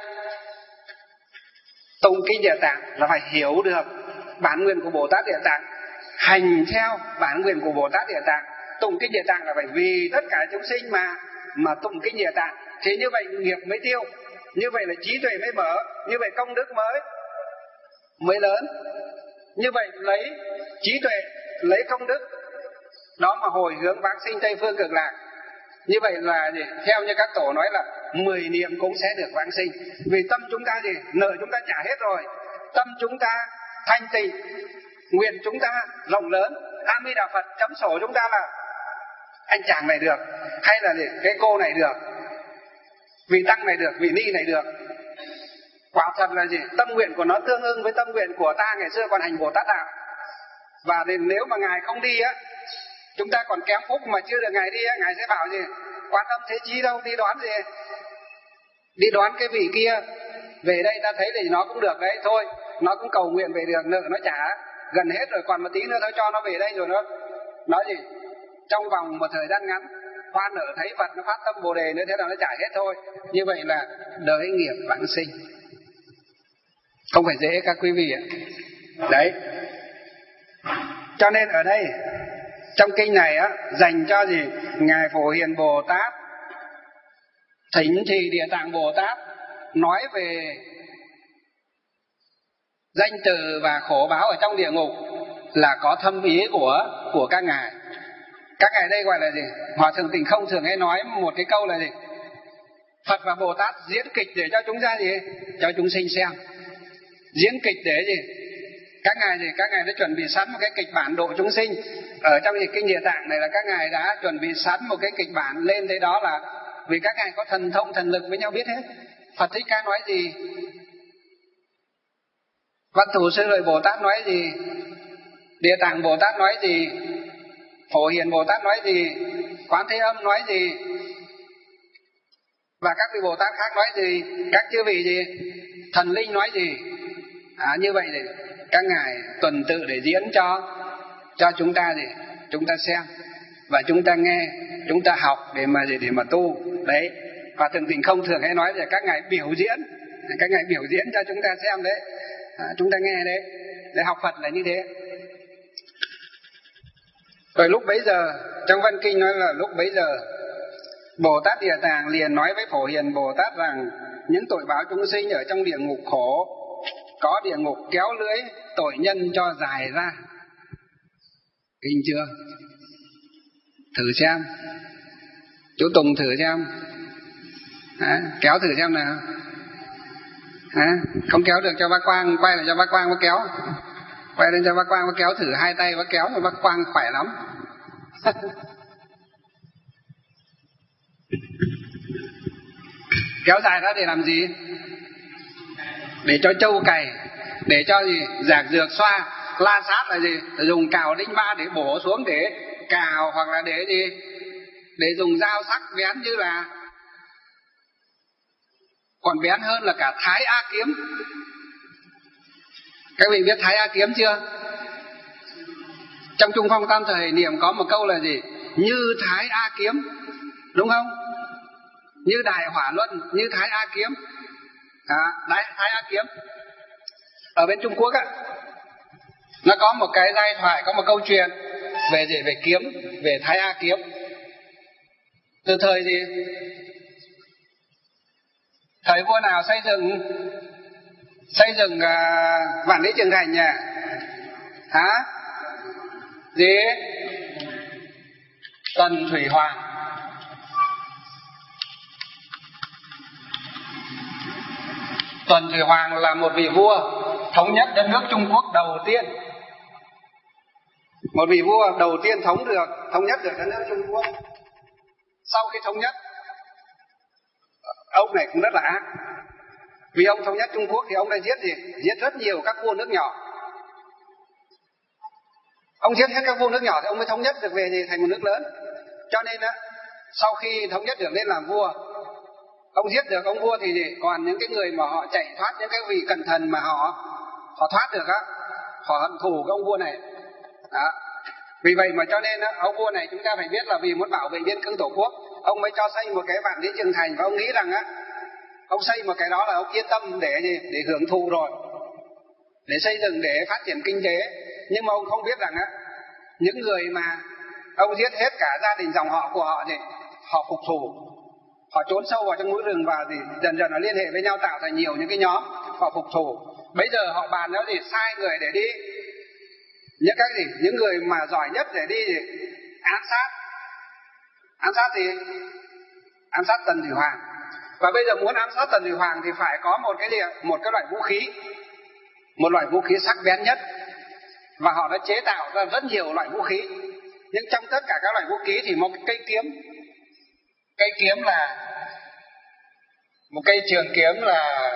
Speaker 1: tụng kinh Địa Tạng là phải hiểu được bản nguyện của Bồ Tát Địa Tạng, hành theo bản nguyện của Bồ Tát Địa Tạng. Tụng kinh Địa Tạng là phải vì tất cả chúng sinh mà tụng kinh Địa Tạng, thì như vậy nghiệp mới tiêu, như vậy là trí tuệ mới mở, như vậy công đức mới lớn. Như vậy lấy trí tuệ, lấy công đức đó mà hồi hướng vãng sinh Tây Phương Cực Lạc. Như vậy là gì? Theo như các tổ nói là 10 niệm cũng sẽ được vãng sinh. Vì tâm chúng ta gì? Nợ chúng ta trả hết rồi, tâm chúng ta thanh tịnh, nguyện chúng ta rộng lớn. A Di Đà Phật chấm sổ chúng ta là anh chàng này được, hay là gì? Cái cô này được, vị tăng này được, vị ni này được. Quả thật là gì? Tâm nguyện của nó tương ưng với tâm nguyện của ta ngày xưa còn hành Bồ Tát Đạo. Và nếu mà Ngài không đi á, chúng ta còn kém phúc mà chưa được Ngài đi á, Ngài sẽ bảo gì? Quan Âm Thế Chí đâu, đi đoán gì? Đi đoán cái vị kia về đây, ta thấy thì nó cũng được đấy, thôi nó cũng cầu nguyện về được, nợ nó trả gần hết rồi, còn một tí nữa thôi cho nó về đây. Rồi nó nói gì? Trong vòng một thời gian ngắn hoan nợ thấy Phật, nó phát tâm Bồ Đề nữa, thế là nó trả hết thôi. Như vậy là đời nghiệp vãng sinh, không phải dễ các quý vị ạ. Đấy, cho nên ở đây trong kinh này á, dành cho gì? Ngài Phổ Hiền Bồ Tát thỉnh thì Địa Tạng Bồ Tát nói về danh từ và khổ báo ở trong địa ngục là có thâm ý của các ngài. Các ngài đây gọi là gì? Hòa Thượng Tịnh Không thường hay nói một cái câu là gì? Phật và Bồ Tát diễn kịch để cho chúng ta gì? Cho chúng sinh xem. Diễn kịch để gì? Các ngài gì? Các ngài đã chuẩn bị sẵn một cái kịch bản độ chúng sinh. Ở trong kinh Địa Tạng này là các ngài đã chuẩn bị sẵn một cái kịch bản lên thế, đó là vì các ngài có thần thông thần lực với nhau biết hết. Phật Thích Ca nói gì? Văn Thủ Sư Lợi Bồ Tát nói gì? Địa Tạng Bồ Tát nói gì? Phổ Hiền Bồ Tát nói gì? Quán Thế Âm nói gì? Và các vị Bồ Tát khác nói gì? Các chư vị gì? Thần linh nói gì? Như vậy thì các ngài tuần tự để diễn cho chúng ta gì? Chúng ta xem và chúng ta nghe, chúng ta học để mà tu. Đấy, và Thượng Tịnh Không thường hay nói là các ngài biểu diễn, cho chúng ta xem đấy, chúng ta nghe đấy. Để học Phật là như thế. Rồi lúc bấy giờ trong văn kinh nói là lúc bấy giờ Bồ Tát Địa Tạng liền nói với Phổ Hiền Bồ Tát rằng những tội báo chúng sinh ở trong địa ngục khổ, có địa ngục kéo lưỡi tội nhân cho dài ra. Kinh chưa? Thử xem, chú Tùng thử xem, kéo thử xem nào. Không kéo được cho bác Quang, quay lại cho bác Quang bác kéo, quay lên cho bác Quang bác kéo thử, hai tay bác kéo, bác Quang khỏe lắm. Kéo dài ra để làm gì? Để cho trâu cày, để cho gì? Giạc dược xoa. La sát là gì? Dùng cào đinh ba để bổ xuống để cào, hoặc là để gì? để dùng dao sắc bén như là, còn bén hơn là cả Thái A kiếm. Các vị biết Thái A kiếm chưa? Trong Trung Phong Tam Thời Niệm có một câu là gì? Như Thái A kiếm, đúng không? Như Đại Hỏa Luân, như Thái A kiếm. Thái A kiếm. Ở bên Trung Quốc á, nó có một cái giai thoại, có một câu chuyện về gì? Về kiếm, về Thái A kiếm. Từ thời gì? Thời vua nào xây dựng Vạn Lý Trường Thành nhỉ? Hả? Gì? Tần Thủy Hoàng. Tần Thủy Hoàng là một vị vua thống nhất đất nước Trung Quốc đầu tiên. Một vị vua đầu tiên thống nhất được đất nước Trung Quốc. Sau khi thống nhất, ông này cũng rất là ác. Vì ông thống nhất Trung Quốc thì ông đã giết rất nhiều các vua nước nhỏ. Ông giết hết các vua nước nhỏ thì ông mới thống nhất được về thành một nước lớn. Cho nên á, sau khi thống nhất được lên làm vua, ông giết được ông vua thì còn những cái người mà họ chạy thoát, những cái vị cẩn thận mà họ thoát được á, họ hận thù cái ông vua này. Đó. Vì vậy mà cho nên á, ông vua này chúng ta phải biết là vì muốn bảo vệ biên cương tổ quốc, ông mới cho xây một cái Vạn Lý Trường Thành, và ông nghĩ rằng á, ông xây một cái đó là ông yên tâm để hưởng thụ rồi, để xây dựng, để phát triển kinh tế. Nhưng mà ông không biết rằng á, những người mà ông giết hết cả gia đình dòng họ của họ thì họ phục thù, họ trốn sâu vào trong núi rừng và dần dần nó liên hệ với nhau tạo thành nhiều những cái nhóm họ phục thù. Bây giờ họ bàn đó sai người để đi những người mà giỏi nhất để đi ám sát Tần Thủy Hoàng. Và bây giờ muốn ám sát Tần Thủy Hoàng thì phải có một cái loại vũ khí sắc bén nhất, và họ đã chế tạo ra rất nhiều loại vũ khí. Nhưng trong tất cả các loại vũ khí thì một cây kiếm là một cây trường kiếm, là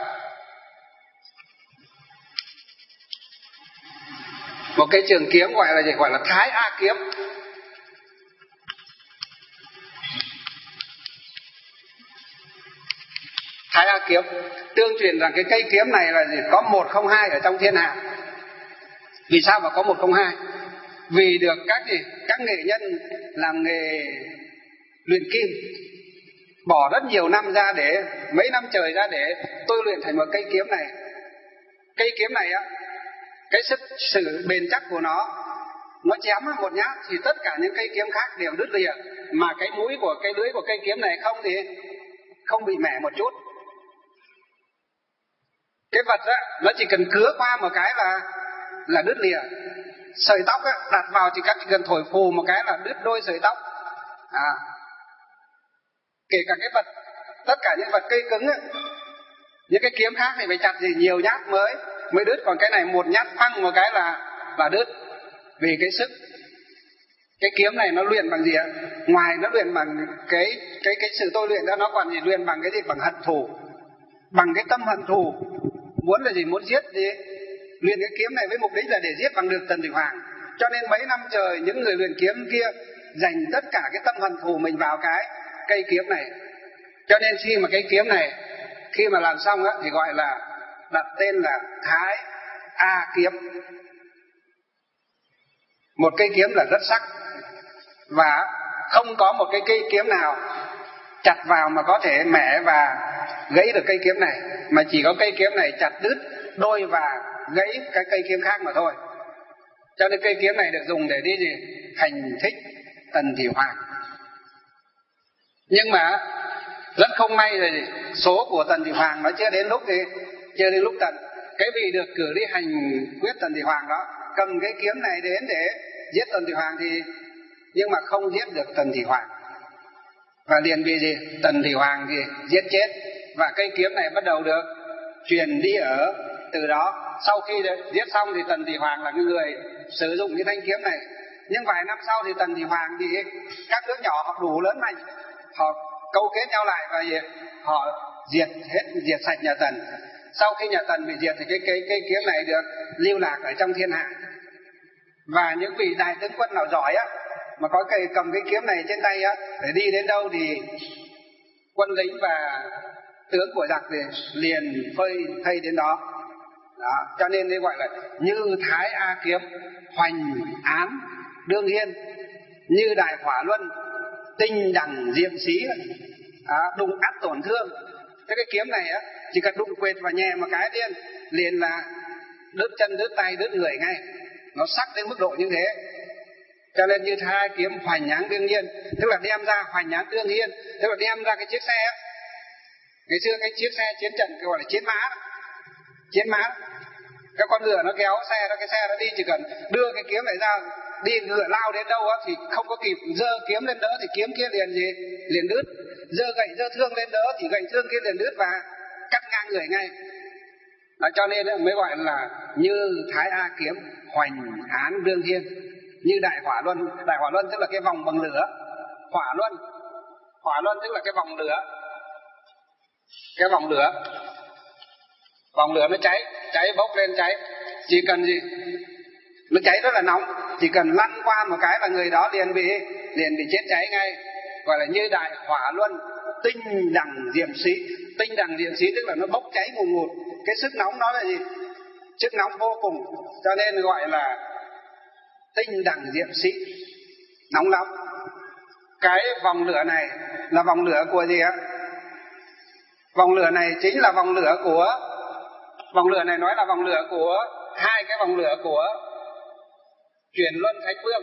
Speaker 1: một cây trường kiếm gọi là Thái A kiếm. Thái A kiếm tương truyền rằng cái cây kiếm này là có 102 ở trong thiên hạ. Vì sao mà có 102? Vì được các nghệ nhân làm nghề luyện kim bỏ rất nhiều năm ra, để mấy năm trời ra để tôi luyện thành một cây kiếm này. Cây kiếm này á, cái sự bền chắc của nó chém một nhát thì tất cả những cây kiếm khác đều đứt lìa, mà cái mũi của cái lưỡi của cây kiếm này không bị mẻ một chút. Cái vật á, nó chỉ cần cứa qua một cái là đứt lìa. Sợi tóc á, đặt vào chỉ cần thổi phù một cái là đứt đôi sợi tóc. Kể cả cái vật, tất cả những vật cây cứng á, những cái kiếm khác thì phải chặt nhiều nhát mới đứt, còn cái này một nhát phăng một cái là đứt. Vì cái sức, cái kiếm này nó luyện bằng gì ạ? Ngoài nó luyện bằng cái sự tôi luyện đó, nó còn luyện bằng cái gì? Bằng hận thù, bằng cái tâm hận thù. Muốn là gì? Muốn giết luyện cái kiếm này với mục đích là để giết bằng được Tần Thủy Hoàng. Cho nên mấy năm trời những người luyện kiếm kia dành tất cả cái tâm hận thù mình vào cái cây kiếm này. Cho nên khi mà cái kiếm này khi mà làm xong á, thì gọi là đặt tên là Thái A kiếm. Một cây kiếm là rất sắc, và không có một cái cây kiếm nào chặt vào mà có thể mẻ và gãy được cây kiếm này, mà chỉ có cây kiếm này chặt đứt đôi và gãy cái cây kiếm khác mà thôi. Cho nên cây kiếm này được dùng để đi hành thích Tần Thủy Hoàng. Nhưng mà rất không may rồi, số của Tần Thủy Hoàng nó chưa đến lúc tận. Cái vị được cử đi hành quyết Tần Thủy Hoàng đó cầm cái kiếm này đến để giết Tần Thủy Hoàng nhưng mà không giết được Tần Thủy Hoàng, và liền bị Tần Thủy Hoàng giết chết. Và cây kiếm này bắt đầu được truyền đi ở từ đó. Sau khi giết xong thì Tần Thủy Hoàng là người sử dụng cái thanh kiếm này. Nhưng vài năm sau thì Tần Thủy Hoàng thì các nước nhỏ họ đủ lớn mạnh, họ câu kết nhau lại và họ diệt sạch nhà Tần. Sau khi nhà Tần bị diệt thì cái kiếm này được lưu lạc ở trong thiên hạ. Và những vị đại tướng quân nào giỏi á, mà có cầm cái kiếm này trên tay á, để đi đến đâu thì quân lính và tướng của giặc thì liền phơi thây đến đó. Đó, cho nên đây gọi là như thái a kiếm, hoành án đương hiên, như đại hỏa luân, tinh đẳng diệm xí. Đụng ắt tổn thương. Thế cái kiếm này á, chỉ cần đụng quệt vào nhẹ một cái liền là đứt chân, đứt tay, đứt người ngay. Nó sắc đến mức độ như thế. Cho nên như thái kiếm hoành án đương hiên, tức là đem ra hoành án đương hiên, tức là đem ra cái chiếc xe á. Ngày xưa cái chiếc xe chiến trận gọi là chiến mã. Chiến mã, các con ngựa nó kéo xe đó, cái xe nó đi chỉ cần đưa cái kiếm này ra, đi ngựa lao đến đâu á thì không có kịp giơ kiếm lên đỡ thì kiếm kia liền đứt, giơ gậy giơ thương lên đỡ thì gậy thương kia liền đứt và cắt ngang người ngay. Cho nên mới gọi là như thái a kiếm, hoành án đương hiên, như đại hỏa luân. Đại hỏa luân tức là cái vòng bằng lửa. Hỏa luân tức là cái vòng lửa. Cái vòng lửa nó cháy bốc lên cháy, chỉ cần gì nó cháy rất là nóng, chỉ cần lăn qua một cái là người đó liền bị chết cháy ngay, gọi là như đại hỏa luân, tinh đẳng diệm xí. Tinh đẳng diệm xí tức là nó bốc cháy ngùn ngụt, cái sức nóng nó là gì, sức nóng vô cùng, cho nên gọi là tinh đẳng diệm xí, nóng lắm. Cái vòng lửa này là vòng lửa của gì ạ? Vòng lửa này chính là vòng lửa này nói là vòng lửa của hai cái vòng lửa của Chuyển Luân Thánh Vương.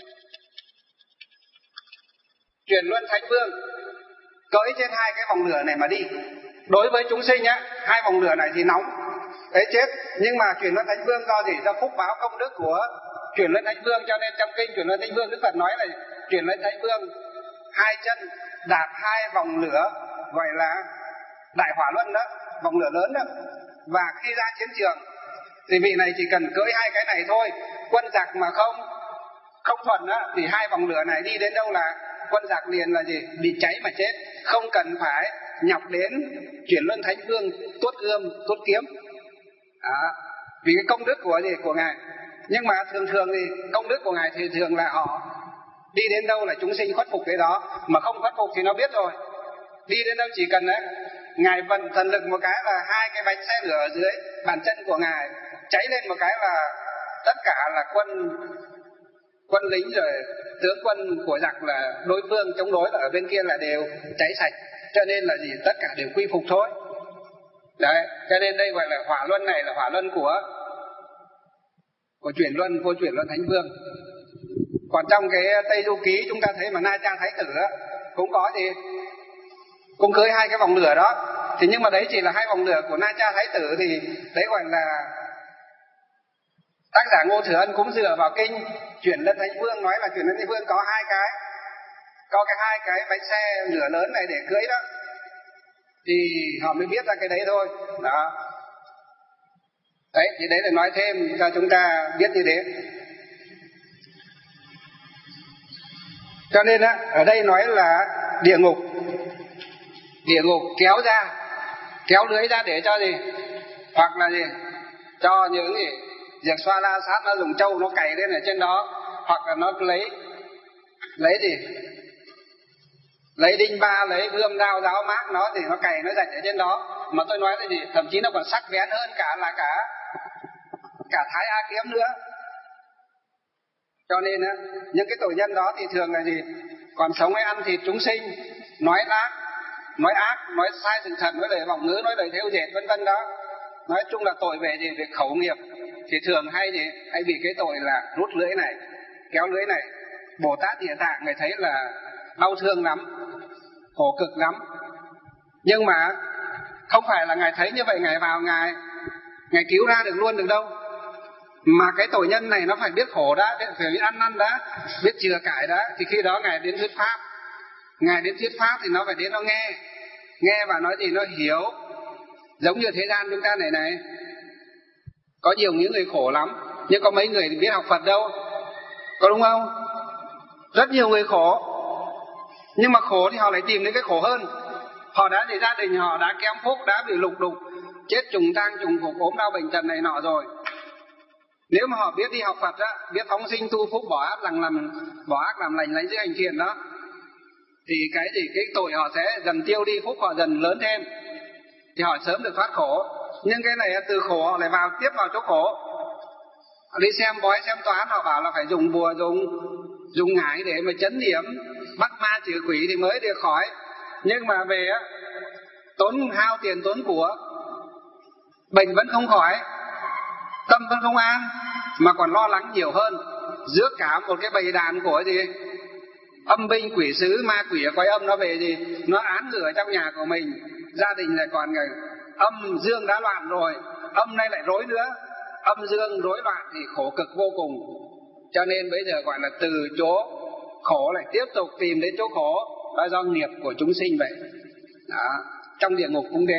Speaker 1: Chuyển Luân Thánh Vương cưỡi trên hai cái vòng lửa này mà đi. Đối với chúng sinh á, hai vòng lửa này thì nóng đấy chết, nhưng mà Chuyển Luân Thánh Vương do gì? Do phúc báo công đức của Chuyển Luân Thánh Vương, cho nên trong kinh Chuyển Luân Thánh Vương Đức Phật nói là Chuyển Luân Thánh Vương hai chân đạp hai vòng lửa, gọi là đại hỏa luân đó, vòng lửa lớn đó. Và khi ra chiến trường thì vị này chỉ cần cưỡi hai cái này thôi, quân giặc mà không thuần á thì hai vòng lửa này đi đến đâu là quân giặc liền là gì? Bị cháy mà chết, không cần phải nhọc đến Chuyển Luân Thánh Vương tuốt gươm tuốt kiếm. Vì cái công đức của ngài. Nhưng mà thường thì công đức của ngài thì thường là họ đi đến đâu là chúng sinh khuất phục cái đó, mà không khuất phục thì nó biết rồi. Đi đến đâu chỉ cần đấy, ngài vận thần lực một cái là hai cái bánh xe lửa ở dưới bàn chân của ngài cháy lên một cái là tất cả là quân lính rồi tướng quân của giặc là đối phương chống đối là ở bên kia là đều cháy sạch. Cho nên là gì? Tất cả đều quy phục thôi. Đấy, cho nên đây gọi là hỏa luân này là hỏa luân của Chuyển Luân Thánh Vương. Còn trong cái Tây Du Ký chúng ta thấy mà Na Cha Thái Tử á, cũng có gì? Cũng cưới hai cái vòng lửa đó. Thì nhưng mà đấy chỉ là hai vòng lửa của Na Cha Thái Tử, thì đấy gọi là tác giả Ngô Thừa Ân cũng dựa vào kinh Chuyển Luân Thánh Vương, nói là Chuyển Luân Thánh Vương có hai cái bánh xe lửa lớn này để cưỡi đó, thì họ mới biết ra cái đấy thôi. Đó. Đấy, thì đấy là nói thêm cho chúng ta biết như thế. Cho nên á, ở đây nói là địa ngục kéo lưới ra để cho gì? Hoặc là gì? Cho những gì? Diệt xoa la sát nó dùng trâu nó cày lên ở trên đó, hoặc là nó lấy gì? Lấy đinh ba, lấy gươm dao giáo mác nó thì nó cày nó rạch ở trên đó. Mà tôi nói là gì? Thậm chí nó còn sắc bén hơn cả Thái A kiếm nữa. Cho nên á, những cái tội nhân đó thì thường là gì? Còn sống hay ăn thịt chúng sinh, nói ác, nói sai sự thật, nói lời vọng ngữ, nói lời thêu dệt vân vân đó. Nói chung là tội về gì? Về khẩu nghiệp thì thường hay bị cái tội là rút lưỡi này, kéo lưỡi này. Bồ Tát Địa Tạng người thấy là đau thương lắm, khổ cực lắm. Nhưng mà không phải là ngài thấy như vậy ngài vào ngài cứu ra được luôn được đâu. Mà cái tội nhân này nó phải biết khổ đã, phải biết ăn năn đã, biết chừa cải đã, thì khi đó ngài đến thuyết pháp. Ngài đến thuyết pháp thì nó phải đến nó nghe và nói gì nó hiểu. Giống như thế gian chúng ta này có nhiều những người khổ lắm, nhưng có mấy người biết học Phật đâu, có đúng không? Rất nhiều người khổ, nhưng mà khổ thì họ lại tìm đến cái khổ hơn. Họ đã để gia đình họ đã kém phúc, đã bị lục đục, chết trùng tang trùng phục, ốm đau bệnh tật này nọ rồi. Nếu mà họ biết đi học Phật á, biết phóng sinh tu phúc, bỏ ác làm lành lấy giữ hành thiện đó, thì cái tội họ sẽ dần tiêu đi, phúc họ dần lớn thêm, thì họ sớm được thoát khổ. Nhưng cái này từ khổ họ lại tiếp vào chỗ khổ. Họ đi xem bói xem toán, họ bảo là phải dùng bùa dùng ngải để mà chấn điểm, bắt ma trừ quỷ thì mới được khỏi. Nhưng mà về á, tốn hao tiền tốn của, bệnh vẫn không khỏi, tâm vẫn không an, mà còn lo lắng nhiều hơn. Rước cả một cái bầy đàn của âm binh quỷ sứ, ma quỷ ở cõi âm nó về nó án ngữ ở trong nhà của mình. Gia đình lại còn âm dương đã loạn rồi, âm nay lại rối nữa, âm dương rối loạn thì khổ cực vô cùng. Cho nên bây giờ gọi là từ chỗ khổ lại tiếp tục tìm đến chỗ khổ, đó do nghiệp của chúng sinh vậy đó. Trong địa ngục cũng thế,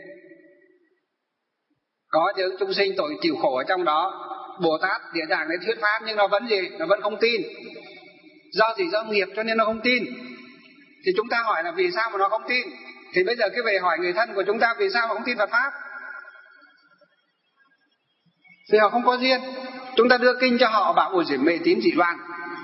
Speaker 1: có những chúng sinh tội chịu khổ ở trong đó. Bồ Tát Địa Tạng đến thuyết pháp nhưng nó vẫn nó vẫn không tin. Do gì? Do nghiệp cho nên nó không tin. Thì chúng ta hỏi là vì sao mà nó không tin? Thì bây giờ cứ về hỏi người thân của chúng ta vì sao mà không tin Phật pháp. Vì họ không có duyên. Chúng ta đưa kinh cho họ bảo ôi giời mê tín dị đoan.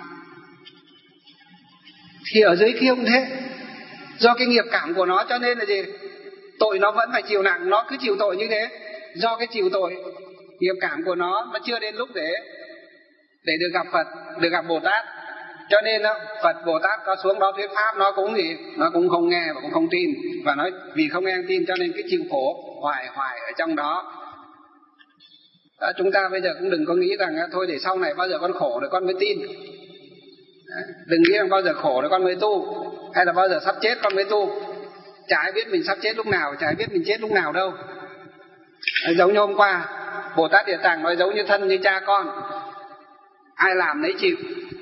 Speaker 1: Thì ở dưới kia cũng thế, do cái nghiệp cảm của nó cho nên là tội nó vẫn phải chịu nặng, nó cứ chịu tội như thế. Do cái chịu tội, nghiệp cảm của nó chưa đến lúc để được gặp Phật, được gặp Bồ Tát. Cho nên Phật Bồ Tát có xuống đó thuyết pháp, nó cũng không nghe và cũng không tin. Và nói vì không nghe tin cho nên cái chịu khổ hoài ở trong đó. Chúng ta bây giờ cũng đừng có nghĩ rằng thôi để sau này bao giờ con khổ rồi con mới tin. Đừng nghĩ rằng bao giờ khổ rồi con mới tu, hay là bao giờ sắp chết con mới tu. Chả ai biết mình sắp chết lúc nào, chả ai biết mình chết lúc nào đâu. Giống như hôm qua Bồ Tát Địa Tạng nói giống như thân như cha con, ai làm nấy chịu.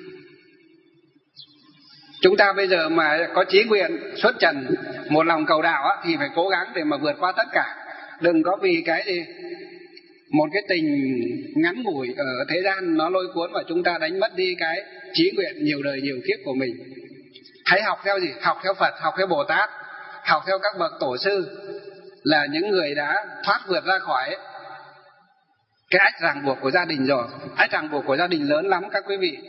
Speaker 1: Chúng ta bây giờ mà có chí nguyện xuất trần, một lòng cầu đạo thì phải cố gắng để mà vượt qua tất cả. Đừng có vì một cái tình ngắn ngủi ở thế gian nó lôi cuốn và chúng ta đánh mất đi cái chí nguyện nhiều đời nhiều kiếp của mình. Hãy học theo học theo Phật, học theo Bồ Tát, học theo các bậc tổ sư, là những người đã thoát vượt ra khỏi cái ách ràng buộc của gia đình rồi. Ách ràng buộc của gia đình lớn lắm các quý vị.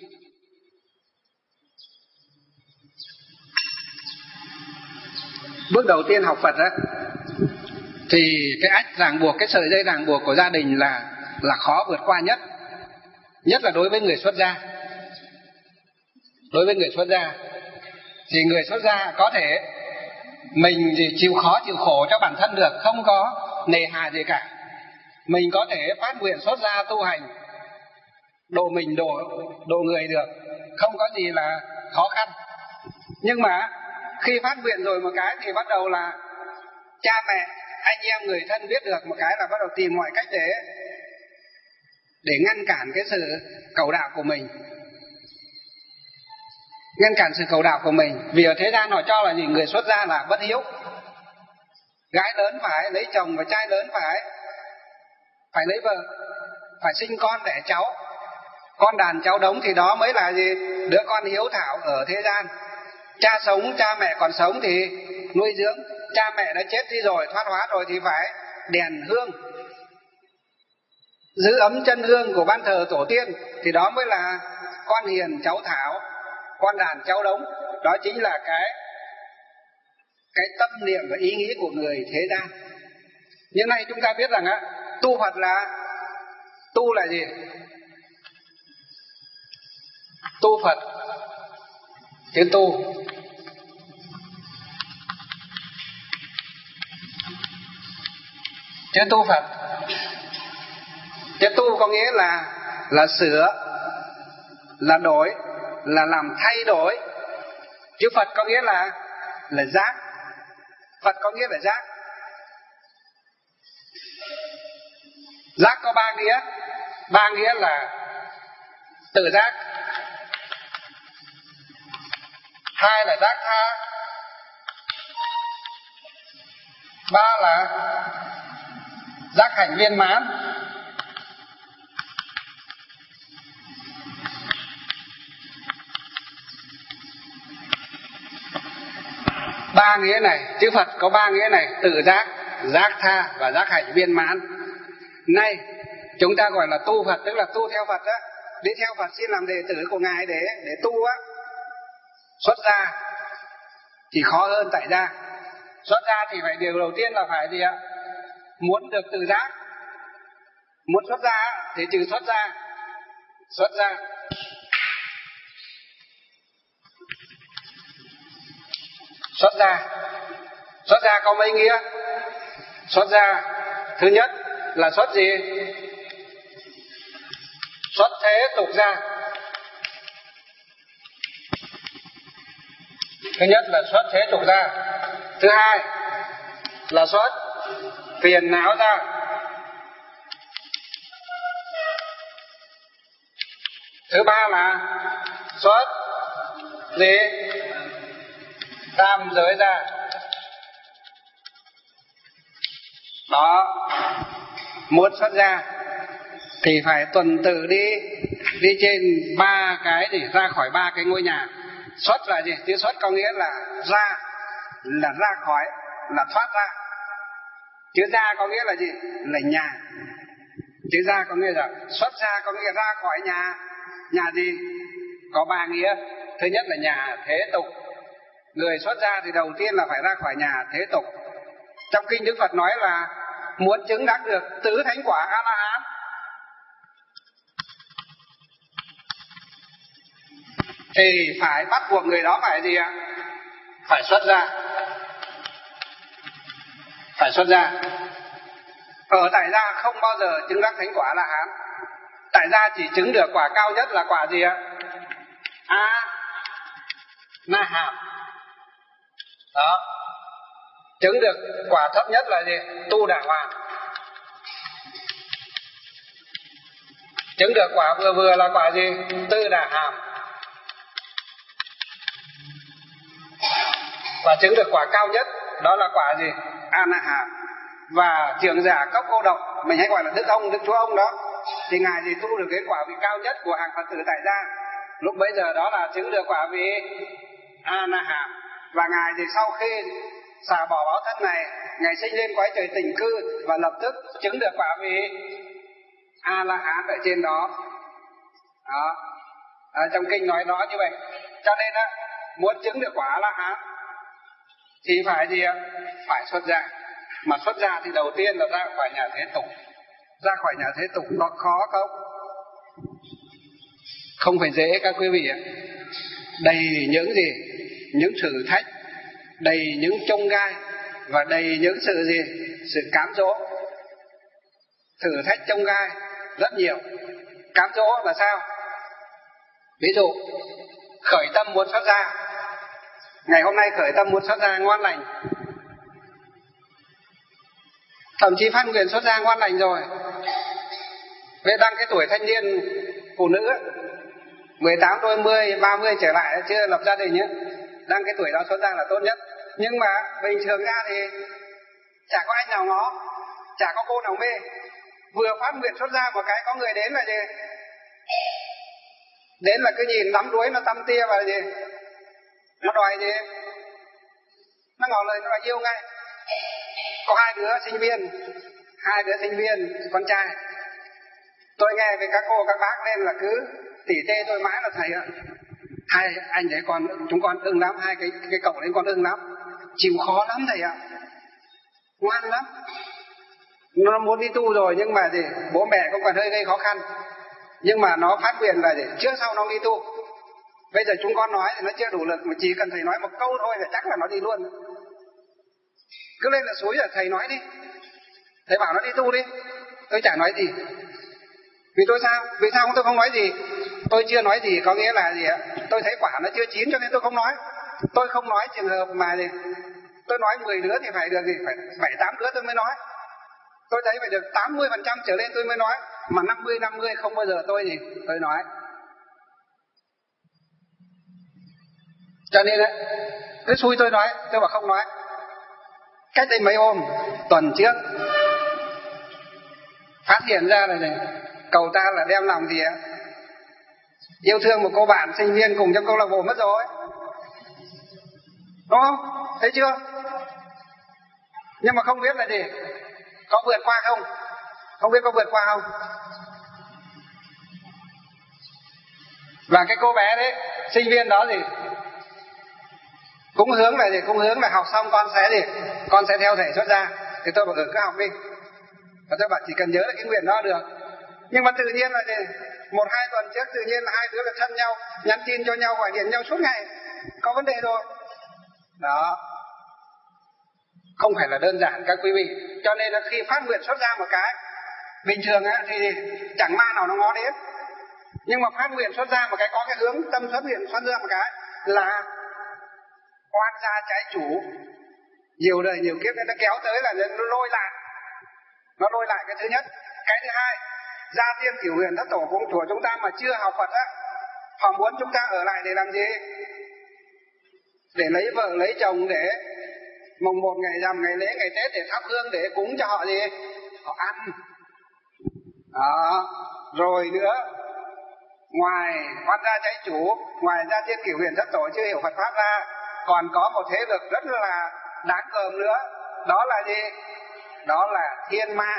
Speaker 1: Bước đầu tiên học Phật thì cái ách ràng buộc, cái sợi dây ràng buộc của gia đình là khó vượt qua nhất. Nhất là đối với người xuất gia. Đối với người xuất gia thì người xuất gia có thể mình chịu khó chịu khổ cho bản thân được, không có nề hà gì cả. Mình có thể phát nguyện xuất gia tu hành, độ mình độ người được, không có gì là khó khăn. Nhưng mà khi phát nguyện rồi một cái thì bắt đầu là cha mẹ, anh em, người thân biết được một cái là bắt đầu tìm mọi cách để ngăn cản cái sự cầu đạo của mình. Ngăn cản sự cầu đạo của mình. Vì ở thế gian họ cho là người xuất gia là bất hiếu. Gái lớn phải lấy chồng và trai lớn phải lấy vợ, phải sinh con đẻ cháu, con đàn cháu đống thì đó mới là đứa con hiếu thảo ở thế gian. Cha sống, cha mẹ còn sống thì nuôi dưỡng, cha mẹ đã chết đi rồi, thoát hóa rồi thì phải đèn hương, giữ ấm chân hương của ban thờ tổ tiên, thì đó mới là con hiền cháu thảo, con đàn cháu đống. Đó chính là cái tâm niệm và ý nghĩ của người thế gian. Nhưng nay chúng ta biết rằng tu Phật là gì? Tu Phật, chữ tu Phật, chữ tu có nghĩa là sửa, là đổi, là làm thay đổi. Chữ Phật có nghĩa là giác. Phật có nghĩa là giác. Giác có ba nghĩa. Ba nghĩa là tự giác, hai là giác tha, ba là giác hành viên mãn. Ba nghĩa này, chữ Phật có ba nghĩa này: tự giác, giác tha và giác hành viên mãn. Nay Chúng ta gọi là tu Phật, tức là tu theo Phật á, đi theo Phật xin làm đệ tử của Ngài để tu á. Xuất gia thì khó hơn tại gia. Xuất gia thì phải điều đầu tiên là phải gì ạ? Muốn được tự giác. Muốn xuất gia thì trừ xuất gia. Xuất gia Xuất gia có mấy nghĩa? Xuất gia thứ nhất là xuất gì? Xuất thế tục gia. Thứ nhất là xuất thế tục gia. Thứ hai là xuất phiền não gia. Thứ ba là xuất gì? Tam giới gia. Đó, muốn xuất gia thì phải tuần tự đi trên ba cái để ra khỏi ba cái ngôi nhà. Xuất là gì? Chữ xuất có nghĩa là ra khỏi, là thoát ra. Chữ gia có nghĩa là gì? Là nhà. Chữ gia có nghĩa là xuất gia, có nghĩa ra khỏi nhà. Nhà gì? Có ba nghĩa. Thứ nhất là nhà thế tục. Người xuất gia thì đầu tiên là phải ra khỏi nhà thế tục. Trong kinh Đức Phật nói là muốn chứng đắc được tứ thánh quả A-la-hán thì phải bắt buộc người đó phải gì ạ? Phải xuất gia. Phải xuất gia. Ở tại gia không bao giờ chứng đắc thánh quả A-la-hán. Tại gia chỉ chứng được quả cao nhất là quả gì ạ? A-na-hàm. Đó. Chứng được quả thấp nhất là gì? Tu đà hoàng. Chứng được quả vừa vừa là quả gì? Tư đà hàm. Và chứng được quả cao nhất đó là quả gì? A-na-hàm. Và trưởng giả cốc cô độc, mình hay gọi là Đức ông, Đức Chúa ông đó, thì Ngài thì tu được cái quả vị cao nhất của hàng Phật tử tại gia. Lúc bấy giờ đó là chứng được quả vị A-na-hàm. Và Ngài thì sau khi xả bỏ báo thân này, Ngài sinh lên cõi trời tịnh cư và lập tức chứng được quả vị A-la-hán ở trên đó. Đó. Trong kinh nói rõ như vậy. Cho nên á, muốn chứng được quả A-la-hán thì phải gì ạ? Phải xuất gia. Mà xuất gia thì đầu tiên là ra khỏi nhà thế tục. Ra khỏi nhà thế tục nó khó không? Không phải dễ các quý vị ạ. Đầy những gì? Những thử thách, đầy những chông gai và đầy những sự gì? Sự cám dỗ. Thử thách chông gai rất nhiều. Cám dỗ là sao? Ví dụ khởi tâm muốn xuất gia. Ngày hôm nay khởi tâm muốn xuất gia ngon lành, thậm chí phát nguyện xuất gia ngon lành rồi. Vậy đang cái tuổi thanh niên phụ nữ 18, 20, 30 trở lại chưa lập gia đình nhé, đang cái tuổi đó xuất gia là tốt nhất. Nhưng mà bình thường ra thì chả có anh nào ngó, chả có cô nào mê. Vừa phát nguyện xuất gia một cái có người đến là gì? Đến là cứ nhìn nắm đuối nó tăm tia và gì? Nó đòi gì? Nó ngỏ lời nó đòi yêu ngay. Có hai đứa sinh viên con trai. Tôi nghe về các cô các bác lên là cứ tỉ tê tôi mãi là thầy ạ. Hai anh đấy chúng con ưng lắm, hai cái cậu đấy con ưng lắm. Chịu khó lắm thầy ạ. Ngoan lắm. Nó muốn đi tu rồi nhưng mà gì? Bố mẹ cũng còn hơi gây khó khăn. Nhưng mà nó phát nguyện là gì? Trước sau nó đi tu. Bây giờ chúng con nói thì nó chưa đủ lực, mà chỉ cần thầy nói một câu thôi là chắc là nó đi luôn. Cứ lên là suối là thầy nói đi, thầy bảo nó đi tu đi. Tôi chả nói gì. Vì tôi sao? Vì sao tôi không nói gì? Tôi chưa nói gì có nghĩa là gì ạ? Tôi thấy quả nó chưa chín cho nên tôi không nói. Tôi không nói trường hợp mà gì? Tôi nói 10 đứa thì phải được gì? Phải 7-8 đứa tôi mới nói. Tôi thấy phải được 80% trở lên tôi mới nói. Mà 50-50 không bao giờ tôi nói. Cho nên đấy, cứ xui tôi nói, tôi bảo không nói. Cách đây mấy hôm, tuần trước, phát hiện ra là cậu ta là đem lòng gì ạ? Yêu thương một cô bạn sinh viên cùng trong câu lạc bộ mất rồi. Đúng không? Thấy chưa? Nhưng mà không biết là gì? Có vượt qua không? Không biết có vượt qua không? Và cái cô bé đấy, sinh viên đó gì cũng hướng là gì, cũng hướng là học xong con sẽ gì, con sẽ theo thầy xuất gia. Thì tôi bảo cứ học đi, và tôi bảo chỉ cần nhớ là cái nguyện đó được. Nhưng mà tự nhiên là gì, 1-2 tuần trước tự nhiên là hai đứa là thân nhau, nhắn tin cho nhau, gọi điện nhau suốt ngày, có vấn đề rồi đó. Không phải là đơn giản các quý vị. Cho nên là khi phát nguyện xuất gia một cái, bình thường á, thì chẳng ma nào nó ngó đến. Nhưng mà phát nguyện xuất gia một cái, có cái hướng tâm xuất nguyện xuất gia một cái là oan gia trái chủ, nhiều đời nhiều kiếp nó kéo tới là nó lôi lại cái thứ nhất. Cái thứ hai, gia tiên cửu huyền thất tổ của chúng ta mà chưa học Phật á, họ muốn chúng ta ở lại để làm gì? Để lấy vợ lấy chồng, để mùng 1 ngày rằm ngày lễ ngày Tết để thắp hương để cúng cho họ gì? Họ ăn đó. Rồi nữa, ngoài oan gia trái chủ, ngoài gia tiên cửu huyền thất tổ chưa hiểu Phật pháp ra, còn có một thế lực rất là đáng gờm nữa. Đó là gì? Đó là thiên ma.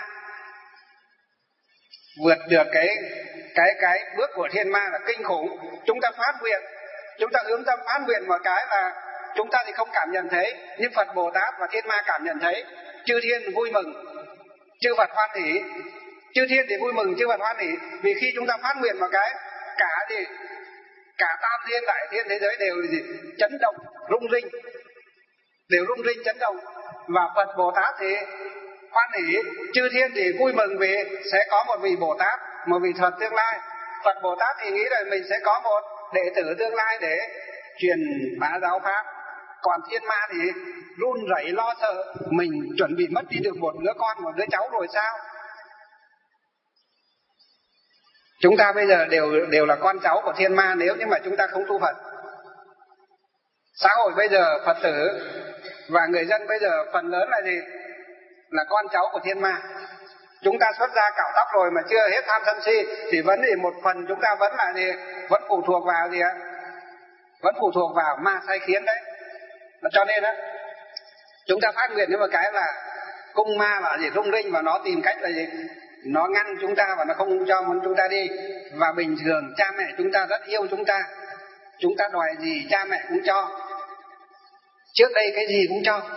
Speaker 1: Vượt được cái bước của thiên ma là kinh khủng. Chúng ta phát nguyện, chúng ta hướng tâm phát nguyện một cái là chúng ta thì không cảm nhận thấy, nhưng Phật Bồ Tát và thiên ma cảm nhận thấy. Chư thiên vui mừng, chư Phật hoan hỷ. Chư thiên thì vui mừng, chư Phật hoan hỷ. Vì khi chúng ta phát nguyện một cái, cả tam thiên đại thiên thế giới đều là gì? Chấn động, rung rinh, đều rung rinh chấn động. Và Phật Bồ Tát thì hoan hỷ, chư thiên thì vui mừng vì sẽ có một vị Bồ Tát, một vị Phật tương lai. Phật Bồ Tát thì nghĩ là mình sẽ có một đệ tử tương lai để truyền bá giáo pháp. Còn thiên ma thì run rẩy lo sợ, mình chuẩn bị mất đi được một đứa con, một đứa cháu rồi sao? Chúng ta bây giờ đều là con cháu của thiên ma nếu như mà chúng ta không tu Phật. Xã hội bây giờ Phật tử và người dân bây giờ phần lớn là gì? Là con cháu của thiên ma. Chúng ta xuất gia cạo tóc rồi mà chưa hết tham sân si thì vẫn thì một phần chúng ta vẫn là gì? Vẫn phụ thuộc vào gì ạ? Vẫn phụ thuộc vào ma sai khiến đấy. Cho nên á, chúng ta phát nguyện với một cái là cung ma là gì? Rung rinh, và nó tìm cách là gì? Nó ngăn chúng ta và nó không cho chúng ta đi. Và bình thường cha mẹ chúng ta rất yêu chúng ta, chúng ta đòi gì cha mẹ cũng cho. Trước đây cái gì cũng cho.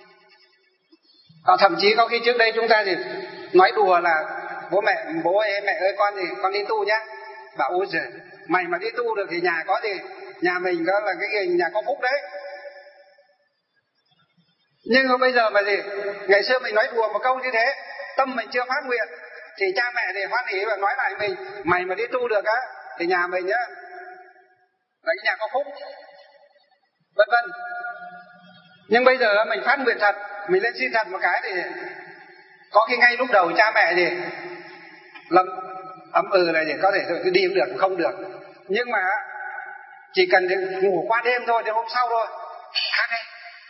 Speaker 1: Thậm chí có khi trước đây chúng ta thì nói đùa là bố ơi mẹ ơi con đi tu nhá. Bảo ôi giời, mày mà đi tu được thì nhà có gì? Nhà mình có là cái nhà có phúc đấy. Nhưng mà bây giờ mà gì? Ngày xưa mình nói đùa một câu như thế, tâm mình chưa phát nguyện, thì cha mẹ thì hoan hỉ và nói lại mình, mày mà đi tu được á thì nhà mình á là cái nhà có phúc, vân vân. Nhưng bây giờ mình phát nguyện thật, mình lên xin thật một cái thì có khi ngay lúc đầu cha mẹ thì ấm là gì, có thể cứ đi cũng được không được, nhưng mà chỉ cần ngủ qua đêm thôi thì hôm sau thôi khác ngay.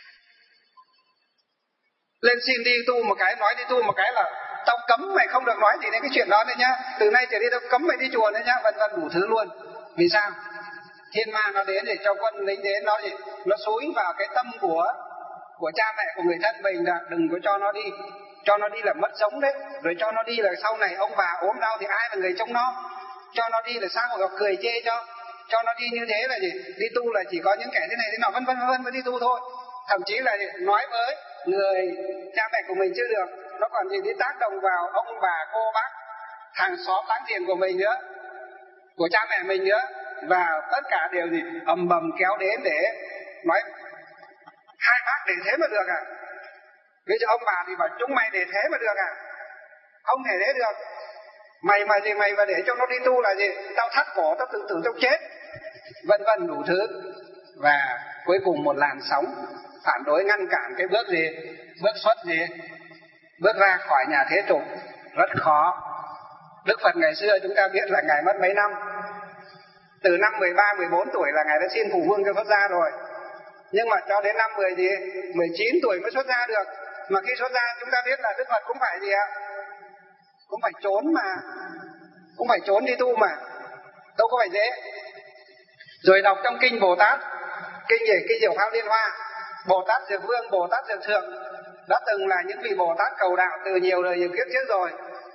Speaker 1: Lên xin đi tu một cái, nói đi tu một cái là tao cấm mày không được nói gì đến cái chuyện đó nữa nhá, từ nay trở đi tao cấm mày đi chùa nữa nhá, vân vân đủ thứ luôn. Vì sao? Thiên ma nó đến để cho quân lính đến, nó xúi vào cái tâm của cha mẹ của người thân mình là đừng có cho nó đi là mất giống đấy, rồi cho nó đi là sau này ông bà ốm đau thì ai là người trông nó, cho nó đi là sao mà cười chê cho nó đi như thế là gì? Đi tu là chỉ có những kẻ thế này thế nào vân vân mới đi tu thôi. Thậm chí là nói với người cha mẹ của mình chưa được, nó còn gì đi tác động vào ông bà cô bác hàng xóm láng giềng của mình nữa, của cha mẹ mình nữa, và tất cả đều gì ầm bầm kéo đến để nói hai bác để thế mà được à? Bây giờ ông bà thì bảo chúng mày để thế mà được à? Không thể thế được. Mày mà để cho nó đi tu là gì? Tao thắt cổ, tao tự tử, tao chết, vân vân đủ thứ. Và cuối cùng một làn sóng phản đối ngăn cản cái bước gì? Bước xuất gì? Bước ra khỏi nhà thế tục rất khó. Đức Phật ngày xưa chúng ta biết là Ngài mất mấy năm? Từ năm 13, 14 tuổi là Ngài đã xin phụ vương cho xuất gia rồi. Nhưng mà cho đến năm 19 tuổi mới xuất gia được. Mà khi xuất gia chúng ta biết là Đức Phật cũng phải gì ạ? Cũng phải trốn mà. Cũng phải trốn đi tu mà. Đâu có phải dễ. Rồi đọc trong kinh Bồ Tát, kinh Diệu Pháp Liên Hoa, Bồ Tát Diệu Vương, Bồ Tát Diệu Thượng đã từng là những vị Bồ Tát cầu đạo từ nhiều đời nhiều kiếp trước rồi.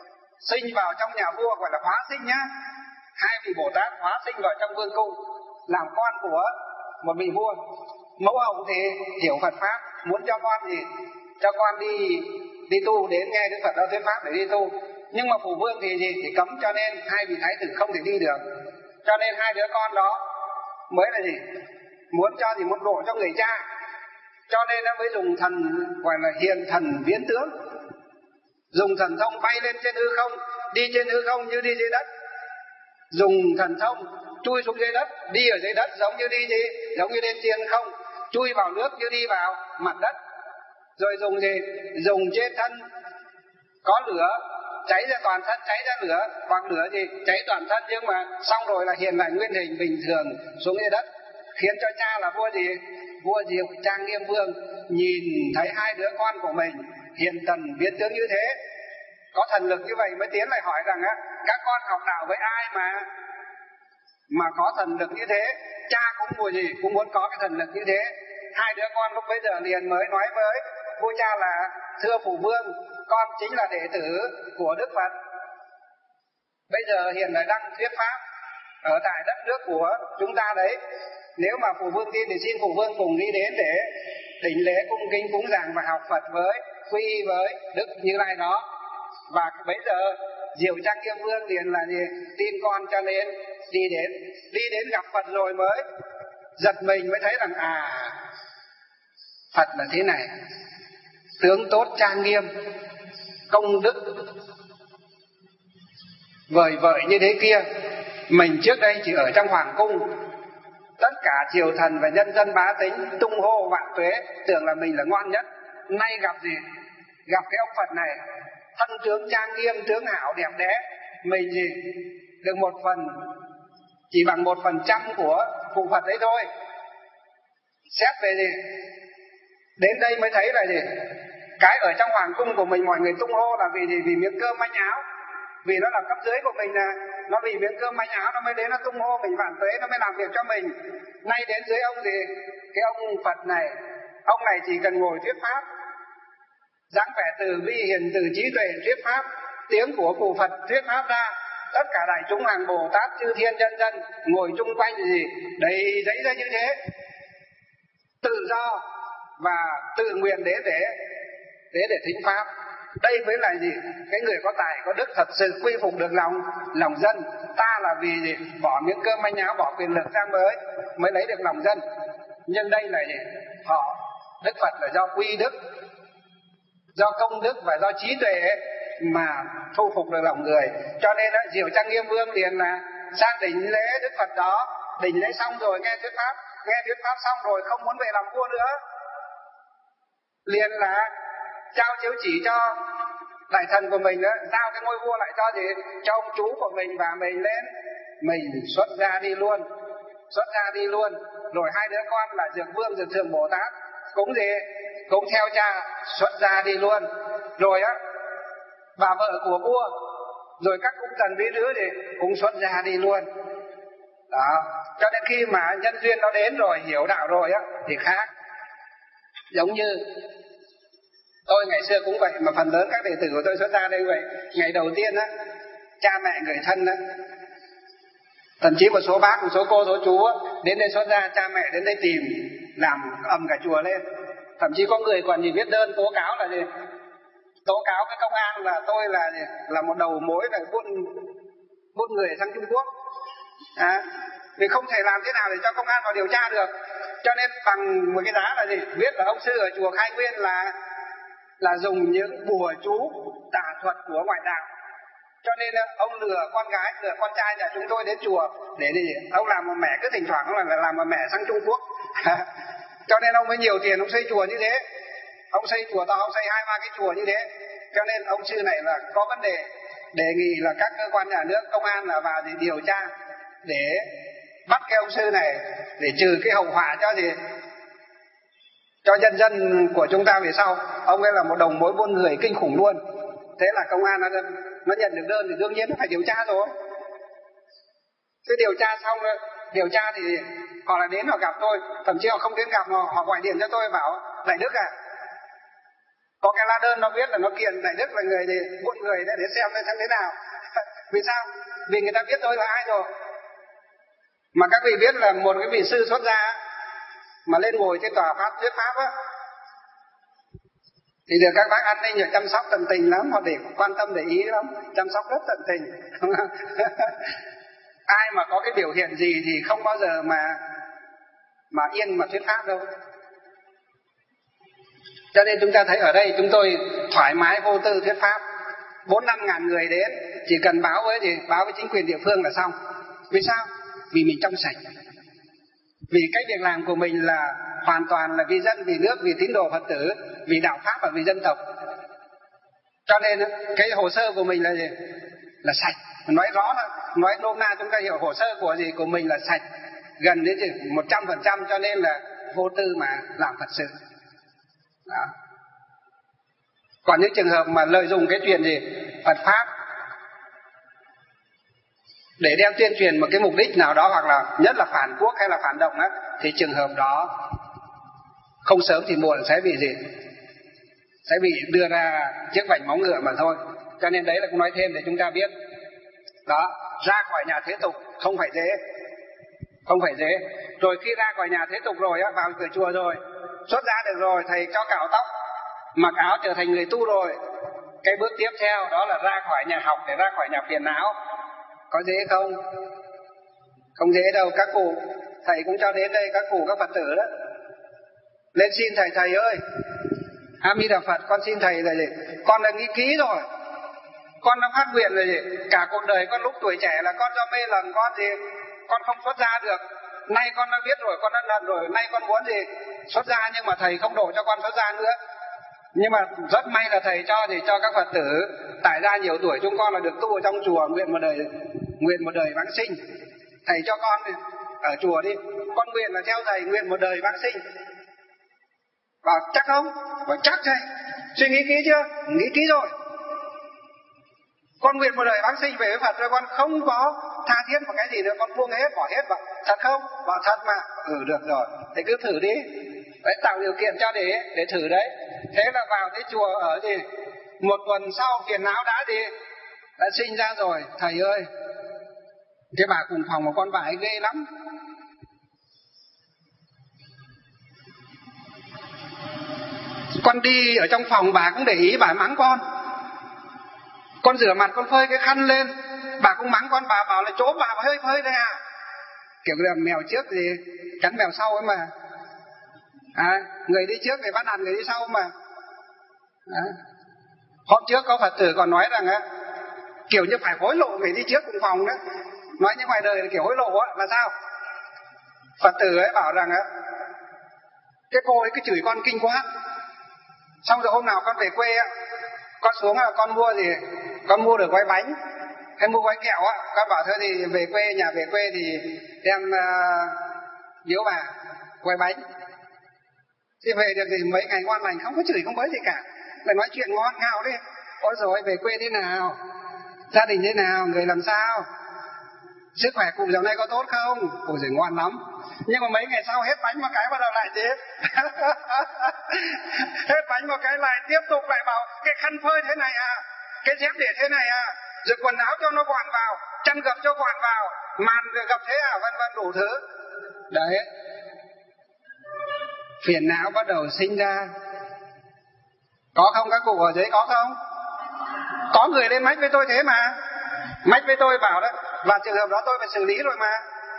Speaker 1: sinh vào trong nhà vua, gọi là hóa sinh nhá. Hai vị Bồ Tát hóa sinh vào trong vương cung làm con của một vị vua. Mẫu hậu thì hiểu Phật pháp, muốn cho con gì, cho con đi tu, đến nghe Đức Phật đó thuyết pháp để đi tu. Nhưng mà phụ vương thì gì, thì cấm, cho nên hai vị thái tử không thể đi được. Cho nên hai đứa con đó mới là gì, muốn cho gì, muốn độ cho người cha. Cho nên nó mới dùng thần gọi là hiền thần biến tướng, dùng thần thông bay lên trên hư không, đi trên hư không như đi dưới đất, dùng thần thông chui xuống dưới đất, đi ở dưới đất giống như đi gì, giống như lên trên không, chui vào nước như đi vào mặt đất. Rồi dùng gì, dùng trên thân có lửa cháy ra toàn thân, cháy ra lửa, hoặc lửa gì cháy toàn thân, nhưng mà xong rồi là hiện lại nguyên hình bình thường xuống dưới đất, khiến cho cha là vua gì, vua Diệu Trang Nghiêm Vương nhìn thấy hai đứa con của mình hiện thần biến tướng như thế, có thần lực như vậy, mới tiến lại hỏi rằng á, các con học đạo với ai mà có thần lực như thế. Cha cũng mùa gì cũng muốn có cái thần lực như thế. Hai đứa con lúc bấy giờ liền mới nói với vua cha là: thưa phụ vương, con chính là đệ tử của Đức Phật, bây giờ hiện lại đang thuyết pháp ở tại đất nước của chúng ta đấy. Nếu mà phụ vương tin thì xin phụ vương cùng đi đến để đảnh lễ cung kính cúng dường và học Phật với, quy y với Đức Như Lai đó. Và bấy giờ Diệu Trang Nghiêm Vương liền là gì, tin con, cho nên đi đến gặp Phật rồi mới giật mình, mới thấy rằng Phật là thế này, tướng tốt trang nghiêm, công đức vời vợi như thế kia. Mình trước đây chỉ ở trong hoàng cung, tất cả triều thần và nhân dân bá tính tung hô vạn tuế, tưởng là mình là ngoan nhất. Nay gặp gì, gặp cái ông Phật này, thân tướng trang nghiêm, tướng hảo đẹp đẽ, mình gì được một phần, chỉ bằng 1% của cụ Phật đấy thôi. Xét về gì, đến đây mới thấy là gì, cái ở trong hoàng cung của mình mọi người tung hô là vì gì, vì miếng cơm manh áo, vì nó là cấp dưới của mình, là nó vì miếng cơm manh áo nó mới đến nó tung hô mình vạn tuế, nó mới làm việc cho mình. Nay đến dưới ông gì, cái ông Phật này, ông này chỉ cần ngồi thuyết pháp, dáng vẻ từ bi hiền từ trí tuệ thuyết pháp, tiếng của cụ Phật thuyết pháp ra, tất cả đại chúng hàng Bồ Tát chư thiên nhân dân ngồi chung quanh gì đầy giấy ra như thế, tự do và tự nguyện để thính pháp. Đây mới là gì, cái người có tài có đức thật sự quy phục được lòng dân. Ta là vì gì, bỏ miếng cơm manh áo, bỏ quyền lực ra mới lấy được lòng dân. Nhưng đây là gì, họ Đức Phật là do quy đức, do công đức và do trí tuệ mà thu phục được lòng người. Cho nên Diệu Trang Nghiêm Vương liền là sang đỉnh lễ Đức Phật đó. Đỉnh lễ xong rồi nghe thuyết pháp xong rồi không muốn về làm vua nữa, liền là trao chiếu chỉ cho đại thần của mình đó, giao cái ngôi vua lại cho gì, cho ông chú của mình, và mình lên mình xuất gia đi luôn. Rồi hai đứa con là Dược Vương, Dược Thường Bồ Tát cũng gì, cũng theo cha xuất gia đi luôn. Rồi bà vợ của vua, rồi các cung thần bí đứa thì cũng xuất gia đi luôn đó. Cho nên khi mà nhân duyên nó đến rồi, hiểu đạo rồi thì khác. Giống như tôi ngày xưa cũng vậy, mà phần lớn các đệ tử của tôi xuất gia đây vậy. Ngày đầu tiên cha mẹ người thân thậm chí một số bác, một số cô, số chú đến đây xuất gia, cha mẹ đến đây tìm làm ầm cả chùa lên. Thậm chí có người còn viết đơn tố cáo là gì, tố cáo với công an là tôi là một đầu mối là buôn người sang Trung Quốc. Vì không thể làm thế nào để cho công an vào điều tra được, cho nên bằng một cái giá là gì, viết là ông sư ở chùa Khai Nguyên là dùng những bùa chú tà thuật của ngoại đạo. Cho nên ông lừa con gái, lừa con trai nhà chúng tôi đến chùa để gì, ông làm một mẹ, cứ thỉnh thoảng ông là làm một mẹ sang Trung Quốc. Cho nên ông mới nhiều tiền, ông xây chùa như thế. Ông xây chùa to, ông xây 2-3 cái chùa như thế. Cho nên ông sư này là có vấn đề, đề nghị là các cơ quan nhà nước, công an là vào để điều tra, để bắt cái ông sư này, để trừ cái hậu họa cho nhân dân của chúng ta về sau. Ông ấy là một đầu mối buôn người kinh khủng luôn. Thế là công an nó nhận được đơn thì đương nhiên nó phải điều tra rồi. Thế điều tra xong, điều tra thì họ lại đến họ gặp tôi, thậm chí họ không đến gặp mà họ gọi điện cho tôi bảo: Đại Đức Có cái lá đơn nó viết là nó kiện Đại Đức là người thì buôn người để xem thế nào. Vì sao? Vì người ta biết tôi là ai rồi. Mà các vị biết là một cái vị sư xuất gia mà lên ngồi trên tòa pháp thuyết pháp á, thì được các bác an ninh và chăm sóc tận tình lắm, họ để quan tâm để ý lắm, chăm sóc rất tận tình. Ai mà có cái biểu hiện gì thì không bao giờ mà yên mà thuyết pháp đâu. Cho nên chúng ta thấy ở đây chúng tôi thoải mái vô tư thuyết pháp, 4-5 ngàn người đến, chỉ cần báo với chính quyền địa phương là xong. Vì sao? Vì mình trong sạch. Vì cái việc làm của mình là hoàn toàn là vì dân, vì nước, vì tín đồ Phật tử, vì đạo pháp và vì dân tộc. Cho nên cái hồ sơ của mình là gì? Là sạch. Nói rõ là, nói nôm na chúng ta hiểu hồ sơ của mình là sạch, gần đến 100%, cho nên là vô tư mà làm Phật sự. Đó. Còn những trường hợp mà lợi dụng cái chuyện Phật pháp để đem tuyên truyền một cái mục đích nào đó, hoặc là nhất là phản quốc hay là phản động á, thì trường hợp đó không sớm thì muộn sẽ bị sẽ bị đưa ra chiếc vành móng ngựa mà thôi. Cho nên đấy là cũng nói thêm để chúng ta biết. Đó, ra khỏi nhà thế tục không phải dễ. Rồi khi ra khỏi nhà thế tục rồi á, vào cửa chùa rồi, xuất gia được rồi, thầy cho cạo tóc, mặc áo trở thành người tu rồi, cái bước tiếp theo đó là ra khỏi nhà học để ra khỏi nhà phiền não. Có dễ không? Không dễ đâu. Các cụ, thầy cũng cho đến đây, các cụ các Phật tử đó lên xin thầy ơi, A Di Đà Phật, con xin thầy là gì? Con đã nghĩ kỹ rồi, con đã phát nguyện rồi gì? Cả cuộc đời con lúc tuổi trẻ là con do mê lầm con không xuất gia được. Nay con đã biết rồi, con đã lần rồi, nay con muốn xuất gia, nhưng mà thầy không đổ cho con xuất gia nữa. Nhưng mà rất may là thầy cho các Phật tử tại gia nhiều tuổi chúng con là được tu ở trong chùa, nguyện một đời vãng sinh. Thầy cho con ở chùa đi, con nguyện là theo thầy nguyện một đời vãng sinh. Bảo chắc không? Bảo chắc thầy. Suy nghĩ kỹ chưa? Nghĩ kỹ rồi. Con nguyện một đời vãng sinh về với Phật rồi, con không có tha thiết một cái gì nữa, con buông hết, bỏ hết. Bảo thật không? Bảo thật mà. Được rồi, thì cứ thử đi. Đấy, tạo điều kiện cho để thử đấy. Thế là vào cái chùa ở một tuần sau phiền não đã sinh ra rồi. Thầy ơi, cái bà cùng phòng của con bà ấy ghê lắm. Con đi ở trong phòng bà cũng để ý, bà mắng con. Con rửa mặt con phơi cái khăn lên, bà cũng mắng con, bà bảo là chỗ bà hơi phơi đây à. Kiểu là mèo trước cắn mèo sau ấy mà. Người đi trước thì bắt nạt người đi sau mà. Hôm trước có Phật tử còn nói rằng á, kiểu như phải hối lộ người đi trước cùng phòng đó. Nói như ngoài đời là kiểu hối lộ á, là sao? Phật tử ấy bảo rằng á, cái cô ấy cứ chửi con kinh quá. Xong rồi hôm nào con về quê á, con xuống là con mua được gói bánh hay mua gói kẹo á, con bảo thôi thì về quê, nhà về quê thì đem biếu bà gói bánh. Thì về được thì mấy ngày ngon lành, không có chửi không bới gì cả, lại nói chuyện ngon ngào đi. Ôi rồi về quê thế nào, gia đình thế nào, người làm sao, sức khỏe cụ dạo này có tốt không? Ôi giời ngon lắm. Nhưng mà mấy ngày sau hết bánh một cái bắt đầu lại tiếp. Hết bánh một cái lại tiếp tục lại bảo cái khăn phơi thế này à, cái dép để thế này à, rồi quần áo cho nó gọn vào, chân gập cho gọn vào, màn gập thế à, vân vân đủ thứ. Đấy, phiền não bắt đầu sinh ra. Có không các cụ ở dưới, có không? Có người lên mách với tôi thế mà. Mách với tôi bảo đó, và trường hợp đó tôi phải xử lý rồi mà.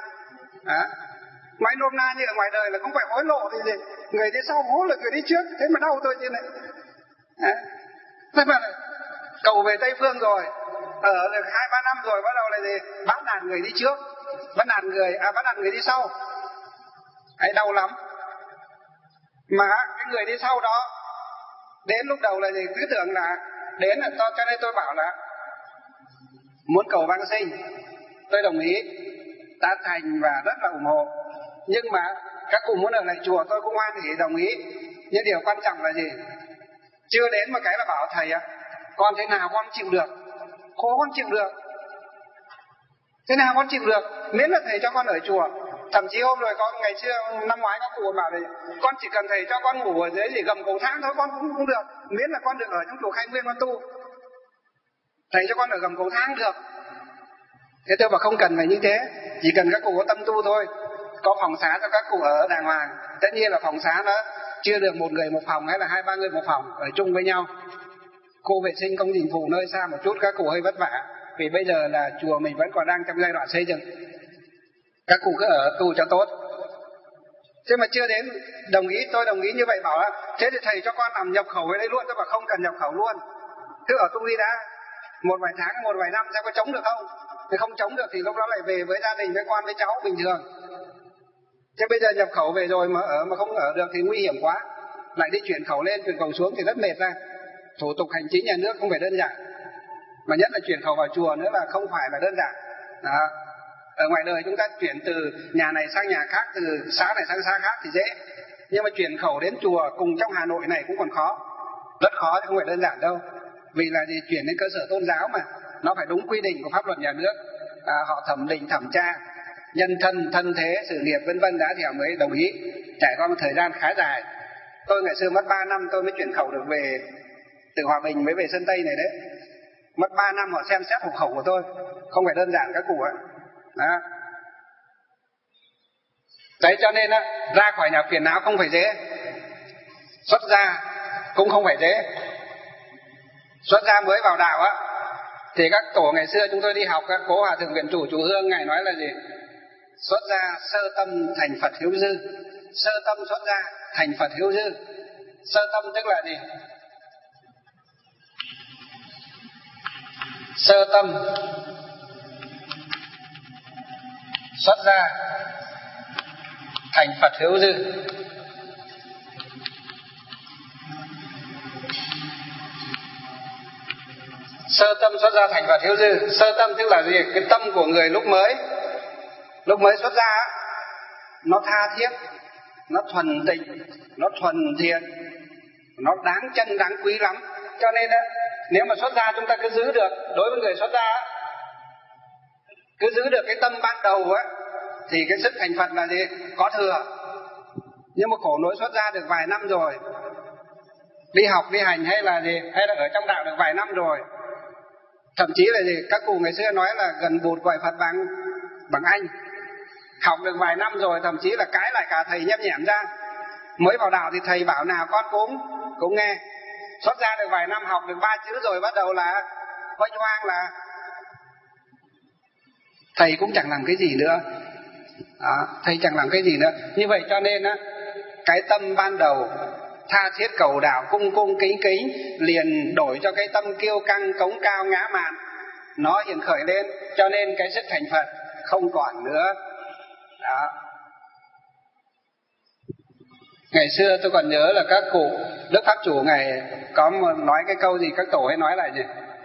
Speaker 1: Nói nôm na như ở ngoài đời là không phải hối lộ thì gì, người đi sau hối là người đi trước, thế mà đau tôi như này. Thế mà cầu về Tây Phương rồi, ở được 2-3 năm rồi bắt đầu là gì, bắt nạt người đi trước, bắt nạt người đi sau. Ấy đau lắm. Mà cái người đi sau đó đến lúc đầu là gì, cứ tưởng là đến là cho nên tôi bảo là muốn cầu vãng sinh, tôi đồng ý, tán thành và rất là ủng hộ. Nhưng mà các cụ muốn ở lại chùa tôi cũng hoan hỉ đồng ý. Nhưng điều quan trọng là gì? Chưa đến một cái là bảo thầy ạ, con thế nào con chịu được, khổ con chịu được, thế nào con chịu được, miễn là thầy cho con ở chùa. Thậm chí hôm rồi có ngày xưa năm ngoái có cụ bảo là con chỉ cần thầy cho con ngủ ở dưới gì gầm cầu thang thôi con cũng được, miễn là con được ở trong chùa Khai Nguyên con tu, thầy cho con ở gầm cầu thang được. Thế tôi bảo không cần phải như thế, chỉ cần các cụ có tâm tu thôi. Có phòng xá cho các cụ ở đàng hoàng. Tất nhiên là phòng xá nó chưa được một người một phòng hay là 2-3 người một phòng ở chung với nhau. Khu vệ sinh công trình phụ nơi xa một chút các cụ hơi vất vả, vì bây giờ là chùa mình vẫn còn đang trong giai đoạn xây dựng. Các cụ cứ ở tu cho tốt. Thế mà chưa đến đồng ý, tôi đồng ý như vậy bảo là thế thì thầy cho con làm nhập khẩu ở đây luôn. Tôi bảo không cần nhập khẩu luôn, cứ ở tu đi đã, một vài tháng, một vài năm xem có chống được không. Thì không chống được thì lúc đó lại về với gia đình, với con, với cháu bình thường. Chứ bây giờ nhập khẩu về rồi mà ở mà không ở được thì nguy hiểm quá. Lại đi chuyển khẩu lên, chuyển khẩu xuống thì rất mệt ra. Thủ tục hành chính nhà nước không phải đơn giản. Mà nhất là chuyển khẩu vào chùa nữa là không phải là đơn giản. Đó. Ở ngoài đời chúng ta chuyển từ nhà này sang nhà khác, từ xã này sang xã khác thì dễ. Nhưng mà chuyển khẩu đến chùa cùng trong Hà Nội này cũng còn khó. Rất khó chứ không phải đơn giản đâu. Vì là gì? Chuyển đến cơ sở tôn giáo mà nó phải đúng quy định của pháp luật nhà nước. Họ thẩm định, thẩm tra nhân thân, thân thế, sự nghiệp vân vân đã thì họ mới đồng ý. Trải qua một thời gian khá dài. Tôi ngày xưa mất 3 năm tôi mới chuyển khẩu được về, từ Hòa Bình mới về Sơn Tây này đấy. Mất 3 năm họ xem xét hộ khẩu của tôi, không phải đơn giản các cụ ạ. Đó. Đấy cho nên á, ra khỏi nhà phiền não không phải dễ, xuất gia cũng không phải dễ. Xuất gia mới vào đạo á, thì các tổ ngày xưa chúng tôi đi học, các cố hòa thượng viện chủ chùa Hương ngài nói là gì? Xuất gia sơ tâm thành Phật hiếu dư. Sơ tâm xuất gia thành Phật hiếu dư. Sơ tâm tức là gì? Sơ tâm xuất gia thành Phật hiếu dư. Sơ tâm xuất gia thành Phật hiếu dư. Sơ tâm tức là gì? Cái tâm của người lúc mới xuất gia, nó tha thiết, nó thuần tịnh, nó thuần thiện, nó đáng trân đáng quý lắm. Cho nên á, nếu mà xuất gia chúng ta cứ giữ được, đối với người xuất gia cứ giữ được cái tâm ban đầu á, thì cái sức thành Phật là gì? Có thừa. Nhưng mà khổ nỗi xuất gia được vài năm rồi, đi học đi hành hay là gì, hay là ở trong đạo được vài năm rồi, thậm chí là gì, các cụ ngày xưa nói là gần bụt gọi Phật bằng anh. Học được vài năm rồi, thậm chí là cãi lại cả thầy nhém nhẻm ra. Mới vào đạo thì thầy bảo nào con cũng nghe. Xuất ra được vài năm, học được 3 chữ rồi bắt đầu là hoanh hoang, là thầy cũng chẳng làm cái gì nữa. Đó, thầy chẳng làm cái gì nữa. Như vậy cho nên á, cái tâm ban đầu tha thiết cầu đạo, cung kính kính, liền đổi cho cái tâm kiêu căng, cống cao, ngã mạn, nó hiện khởi lên. Cho nên cái sức thành Phật không còn nữa. Đó. Ngày xưa tôi còn nhớ là các cụ Đức Pháp Chủ ngày có nói cái câu gì, các tổ hay nói là gì?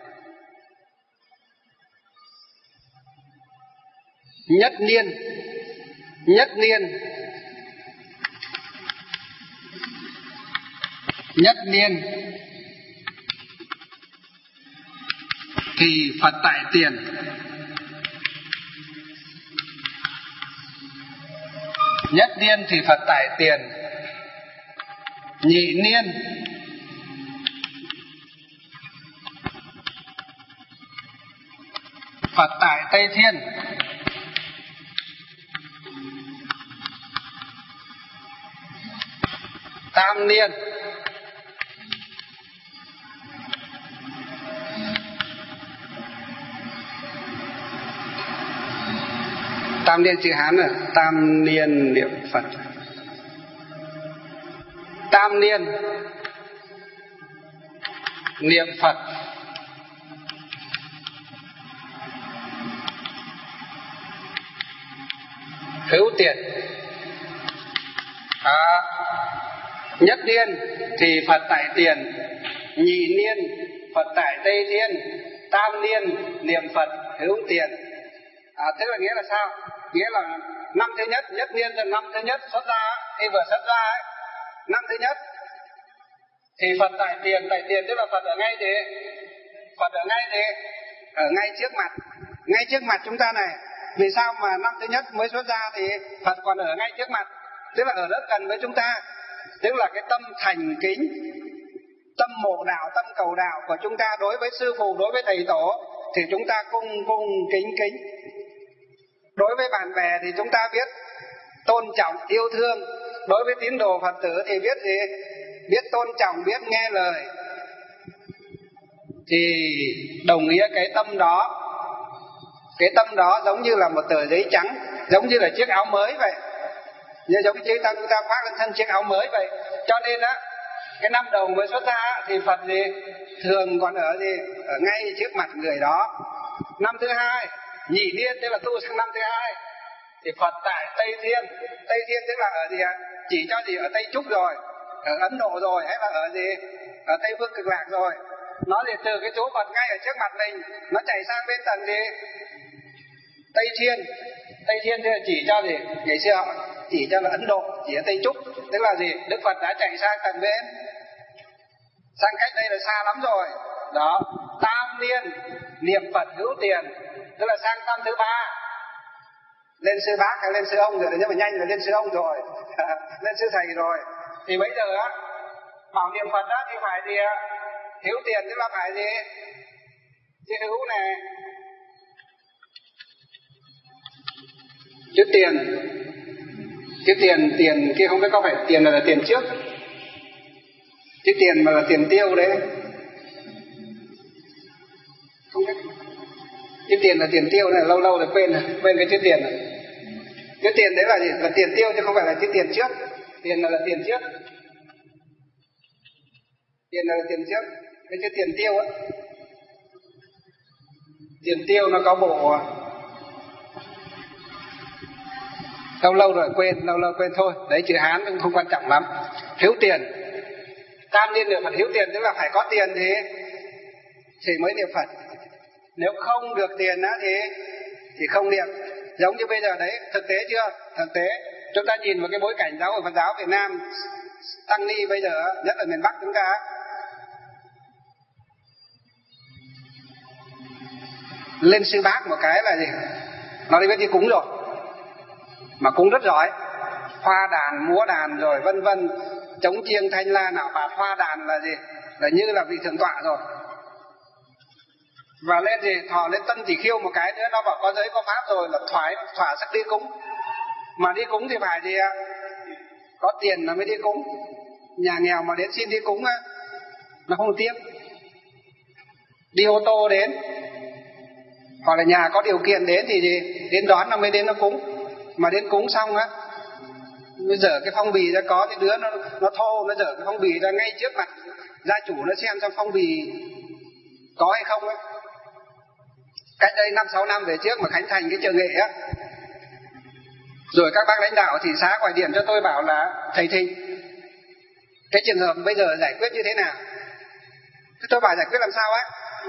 Speaker 1: Nhất niên thì Phật tại tiền. Nhất niên thì Phật tại tiền. Nhị niên Phật tại Tây Thiên. Tam niên chữ Hán rồi. Tam niên niệm Phật. Tam niên niệm Phật hữu tiền. Nhất niên thì Phật tại tiền, nhị niên Phật tại Tây Thiên, tam niên niệm Phật hữu tiền. Thế là nghĩa là sao? Nghĩa là năm thứ nhất, nhất niên là năm thứ nhất xuất gia, khi vừa xuất gia ấy, năm thứ nhất thì Phật tại tiền tức là Phật ở ngay gì? Phật ở ngay gì? Ở ngay trước mặt chúng ta này. Vì sao mà năm thứ nhất mới xuất gia thì Phật còn ở ngay trước mặt, tức là ở rất gần với chúng ta, tức là cái tâm thành kính, tâm mộ đạo, tâm cầu đạo của chúng ta đối với sư phụ, đối với thầy tổ thì chúng ta cung kính kính. Đối với bạn bè thì chúng ta biết tôn trọng, yêu thương. Đối với tín đồ Phật tử thì biết gì? Biết tôn trọng, biết nghe lời. Thì đồng nghĩa cái tâm đó giống như là một tờ giấy trắng, giống như là chiếc áo mới vậy, như giống như chúng ta khoác lên thân chiếc áo mới vậy. Cho nên á, cái năm đầu mới xuất gia thì Phật gì thường còn ở ngay trước mặt người đó. Năm thứ hai nhị niên, tức là tu sang năm thứ hai thì Phật tại Tây Thiên. Tây Thiên tức là ở gì ạ? Chỉ cho gì ở Tây Trúc rồi, ở Ấn Độ rồi, hay là ở gì ở Tây Phương Cực Lạc rồi. Nó thì từ cái chỗ Phật ngay ở trước mặt mình, nó chạy sang bên tầng gì Tây Thiên. Tây Thiên thì chỉ cho gì ngày xưa họ chỉ cho là Ấn Độ, chỉ ở Tây Trúc, tức là gì Đức Phật đã chạy sang tầng bên, sang cách đây là xa lắm rồi đó. Tam niên niệm Phật hữu tiền, tức là sang năm thứ ba, lên sư bác hay lên sư ông rồi, nhưng mà nhanh là lên sư ông rồi lên sư thầy rồi. Thì bây giờ á, bảo niệm Phật á thì phải gì hữu tiền, tức là phải gì chữ hữu này, chữ tiền kia không biết có phải tiền là tiền trước, chữ tiền mà là tiền tiêu đấy, không biết chữ tiền là tiền tiêu này, lâu rồi quên cái chữ tiền này. Chữ tiền đấy là gì? Là tiền tiêu chứ không phải là chữ tiền trước. Tiền là tiền trước, tiền là tiền trước. Cái chữ tiền tiêu á, tiền tiêu nó có bộ lâu rồi quên thôi, đấy chữ Hán cũng không quan trọng lắm. Hiếu tiền, tam niên niệm Phật hiếu tiền, tức là phải có tiền thì mới niệm Phật. Nếu không được tiền á thì không niệm. Giống như bây giờ đấy, thực tế chưa? Thực tế chúng ta nhìn vào cái bối cảnh giáo hội Phật giáo Việt Nam tăng ni bây giờ, nhất là miền Bắc chúng ta, lên sư bác một cái là gì? Nó đi biết đi cúng rồi, mà cúng rất giỏi, hoa đàn, múa đàn rồi vân vân, chống chiêng thanh la nạo bạt, hoa đàn là gì? Là như là vị thượng tọa rồi. Và lên gì thọ lên Tân Tỷ Khiêu một cái nữa, nó bảo có giới có pháp rồi là thỏa sức đi cúng. Mà đi cúng thì phải gì ạ? Có tiền là mới đi cúng. Nhà nghèo mà đến xin đi cúng á, nó không tiếp. Đi ô tô đến, hoặc là nhà có điều kiện đến thì gì đến đón nó mới đến nó cúng. Mà đến cúng xong á, nó dở cái phong bì ra, có cái đứa nó thô, nó dở cái phong bì ra ngay trước mặt gia chủ, nó xem phong bì có hay không á. Cách đây 5-6 năm về trước mà khánh thành cái chợ Nghệ á, rồi các bác lãnh đạo thị xã gọi điện cho tôi bảo là thầy Thịnh, cái trường hợp bây giờ giải quyết như thế nào? Thế tôi bảo giải quyết làm sao á?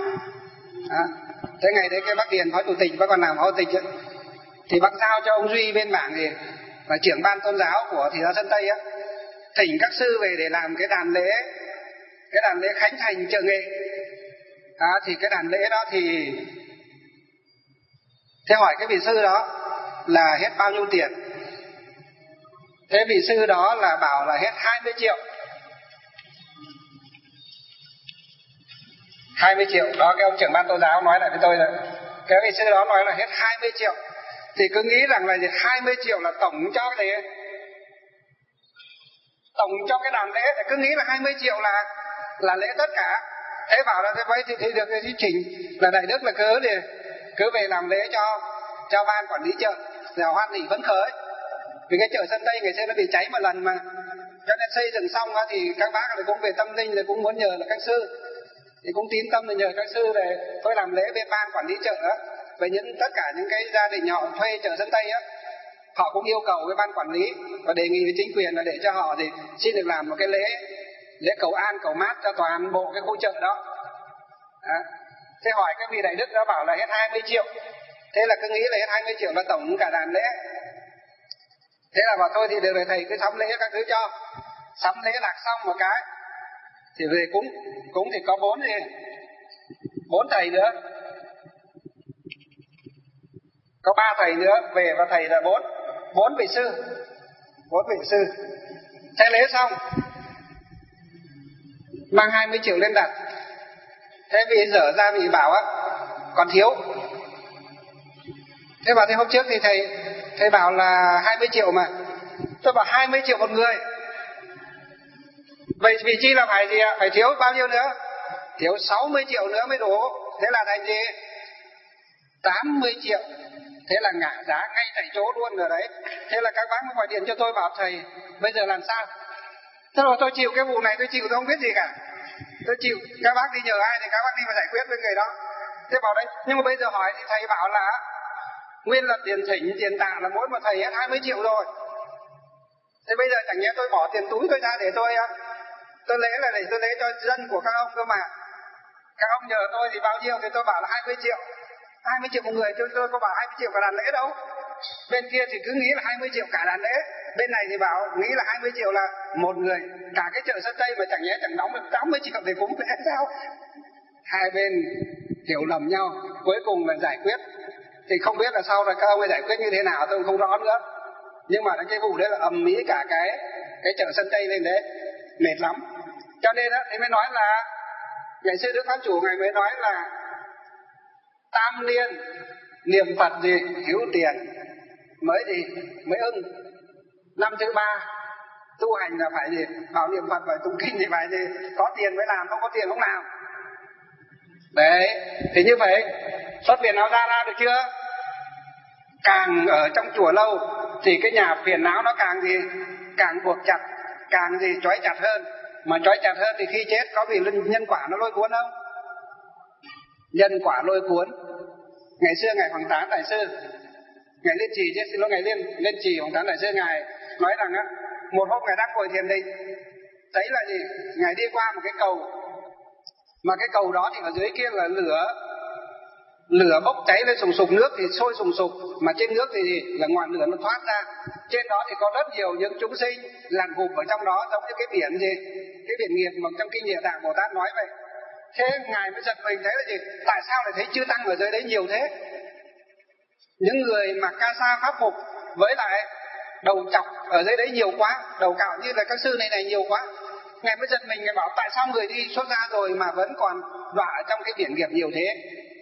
Speaker 1: Thế ngày đấy cái bác Điền phó chủ tịch, bác còn làm phó chủ tịch ấy, thì bác giao cho ông Duy bên bảng gì là trưởng ban tôn giáo của thị xã Sơn Tây á, thỉnh các sư về để làm cái đàn lễ khánh thành chợ Nghệ. Thì cái đàn lễ đó thì thế hỏi cái vị sư đó là hết bao nhiêu tiền. Thế vị sư đó là bảo là hết 20 triệu. 20 triệu đó, cái ông trưởng ban tôn giáo nói lại với tôi là cái vị sư đó nói là hết 20 triệu. Thì cứ nghĩ rằng là 20 triệu là tổng cho cái gì, tổng cho cái đàn lễ, thì cứ nghĩ là 20 triệu là lễ tất cả. Thế bảo là thế vậy thì được cái trình là đại đức là cứ về làm lễ cho ban quản lý chợ, là hoan hỉ phấn khởi. Vì cái chợ Sơn Tây ngày xưa nó bị cháy một lần mà, cho nên xây dựng xong á, thì các bác lại cũng về tâm linh là cũng muốn nhờ là các sư, thì cũng tín tâm là nhờ các sư để tôi làm lễ bên ban quản lý chợ á. Về tất cả những cái gia đình họ thuê chợ Sơn Tây á, họ cũng yêu cầu với ban quản lý và đề nghị với chính quyền là để cho họ thì xin được làm một cái lễ cầu an cầu mát cho toàn bộ cái khu chợ đó. Thế hỏi cái vị đại đức đó bảo là hết 20 triệu. Thế là cứ nghĩ là hết 20 triệu là tổng cả đàn lễ. Thế là bảo thôi thì được rồi, thầy cứ sắm lễ các thứ cho. Sắm lễ lạc xong một cái thì về cúng thì có 4 thầy nữa. Có 3 thầy nữa về và thầy là 4 vị sư. 4 vị sư. Thế lễ xong mang 20 triệu lên đặt. Thế vị dở ra vị bảo á còn thiếu. Thế bảo thế hôm trước thì thầy bảo là 20 triệu mà. Tôi bảo 20 triệu một người. Vậy vị chi là phải gì ạ? Phải thiếu bao nhiêu nữa? Thiếu 60 triệu nữa mới đủ. Thế là thành gì? 80 triệu. Thế là ngã giá ngay tại chỗ luôn rồi đấy. Thế là các bác mới gọi điện cho tôi bảo thầy bây giờ làm sao? Thế rồi tôi chịu cái vụ này, tôi chịu, tôi không biết gì cả. Tôi chịu, các bác đi nhờ ai thì các bác đi mà giải quyết với người đó. Thế bảo đấy, nhưng mà bây giờ hỏi thì thầy bảo là nguyên là tiền thỉnh, tiền tạ là mỗi một thầy hết 20 triệu rồi. Thế bây giờ chẳng nhẽ tôi bỏ tiền túi tôi ra để tôi lễ là để tôi lễ cho dân của các ông cơ mà. Các ông nhờ tôi thì bao nhiêu thì tôi bảo là 20 triệu. 20 triệu một người, tôi có bảo 20 triệu cả đàn lễ đâu. Bên kia thì cứ nghĩ là 20 triệu cả đàn lễ. Bên này thì bảo nghĩ là 20 triệu là một người. Cả cái chợ Sơn Tây mà chẳng nhẽ chẳng đóng được 80 triệu để cúng lễ sao? Hai bên hiểu lầm nhau, cuối cùng là giải quyết. Thì không biết là sau là các ông ấy giải quyết như thế nào tôi không rõ nữa. Nhưng mà cái vụ đấy là ầm ĩ cả cái chợ Sơn Tây lên đấy, mệt lắm. Cho nên thì mới nói là ngày xưa Đức Pháp Chủ ngài mới nói là tam niên niệm Phật gì hữu tiền mới ưng. Năm thứ 3 tu hành là phải gì? Bảo niệm Phật phải tụng kinh thì phải gì? Có tiền mới làm, không có tiền không làm. Đấy, thì như vậy xuất phiền não ra được chưa? Càng ở trong chùa lâu thì cái nhà phiền não nó càng gì? Càng buộc chặt, càng gì? Trói chặt hơn. Mà trói chặt hơn thì khi chết có vì nhân quả nó lôi cuốn không? Nhân quả lôi cuốn. Ngày xưa ngài Hoàng Tán Đại Sư, ngài Liên Trì chứ, xin lỗi ngài Liên Trì Hoàng Tán Đại Sư, ngài nói rằng á, một hôm ngài đang ngồi thiền định, thấy là gì? Ngài đi qua một cái cầu, mà cái cầu đó thì ở dưới kia là lửa bốc cháy lên sùng sục, nước thì sôi sùng sục, mà trên nước thì gì? Là ngọn lửa nó thoát ra. Trên đó thì có rất nhiều những chúng sinh lặn gục ở trong đó, giống như cái biển gì? Cái biển nghiệp mà trong kinh Địa Tạng Bồ Tát nói vậy. Thế ngài mới giật mình thấy là gì? Tại sao lại thấy chư tăng ở dưới đấy nhiều thế? Những người mà ca sa pháp phục với lại đầu chọc ở dưới đấy nhiều quá, đầu cạo như là các sư này nhiều quá. Ngài mới giật mình, ngài bảo tại sao người đi xuất gia rồi mà vẫn còn đọa ở trong cái biển nghiệp nhiều thế?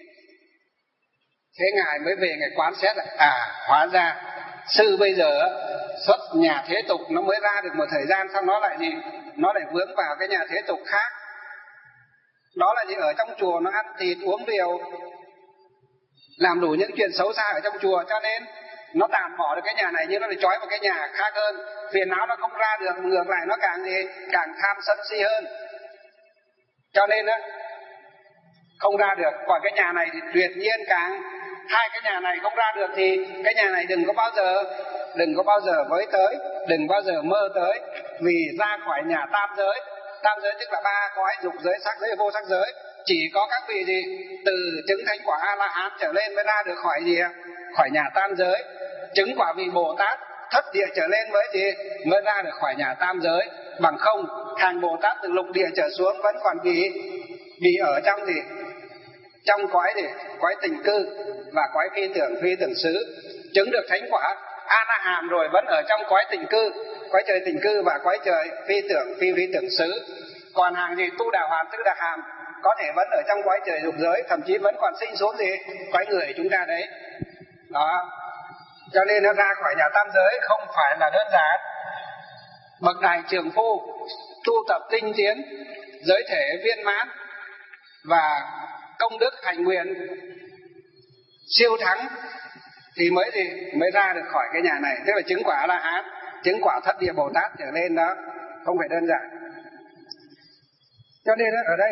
Speaker 1: Thế ngài mới về ngài quán xét là hóa ra sư bây giờ xuất nhà thế tục nó mới ra được một thời gian, xong nó lại gì? Nó lại vướng vào cái nhà thế tục khác. Đó là gì? Ở trong chùa nó ăn thịt uống rượu, làm đủ những chuyện xấu xa ở trong chùa, cho nên nó tạm bỏ được cái nhà này nhưng nó lại trói vào cái nhà khác hơn. Phiền não nó không ra được, ngược lại nó càng gì? Càng tham sân si hơn. Cho nên không ra được. Còn cái nhà này thì tuyệt nhiên càng hai cái nhà này không ra được thì cái nhà này đừng có bao giờ với tới, đừng bao giờ mơ tới, vì ra khỏi nhà tam giới. Tam giới tức là 3 cõi: dục giới, sắc giới, vô sắc giới. Chỉ có các vị gì từ chứng thánh quả A La Hán trở lên mới ra được khỏi gì? Khỏi nhà tam giới. Chứng quả vị Bồ Tát thất địa trở lên mới ra được khỏi nhà tam giới. Bằng không hàng Bồ Tát từ lục địa trở xuống vẫn còn bị ở trong gì? Trong cõi gì? Cõi tình cư và cõi phi tưởng xứ. Chứng được thánh quả A La Hán rồi vẫn ở trong cõi tình cư, cõi trời tình cư và cõi trời phi tưởng xứ. Còn hàng gì tu đà hoàn, tức đà hàm có thể vẫn ở trong cõi trời dục giới, thậm chí vẫn còn sinh xuống gì cõi người chúng ta đấy. Đó. Cho nên nó ra khỏi nhà tam giới không phải là đơn giản. Bậc đại trưởng phu tu tập tinh tiến, giới thể viên mãn và công đức hành nguyện siêu thắng thì mới ra được khỏi cái nhà này, tức là chứng quả A La Hán, chứng quả thất địa Bồ Tát trở lên đó, không phải đơn giản. Cho nên ở đây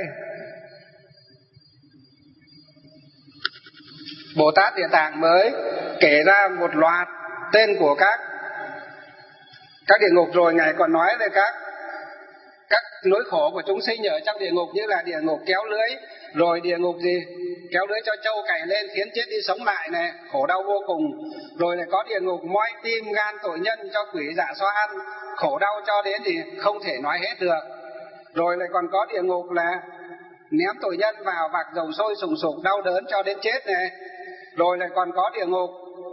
Speaker 1: Bồ Tát Địa Tạng mới kể ra một loạt tên của các địa ngục, rồi ngài còn nói về các nỗi khổ của chúng sinh ở trong địa ngục, như là địa ngục kéo lưới, rồi địa ngục gì kéo lưới cho trâu cày lên khiến chết đi sống lại này, khổ đau vô cùng. Rồi lại có địa ngục moi tim gan tội nhân cho quỷ dạ xoa ăn, khổ đau cho đến thì không thể nói hết được. Rồi lại còn có địa ngục là ném tội nhân vào vạc dầu sôi sùng sục đau đớn cho đến chết này. Rồi lại còn có địa ngục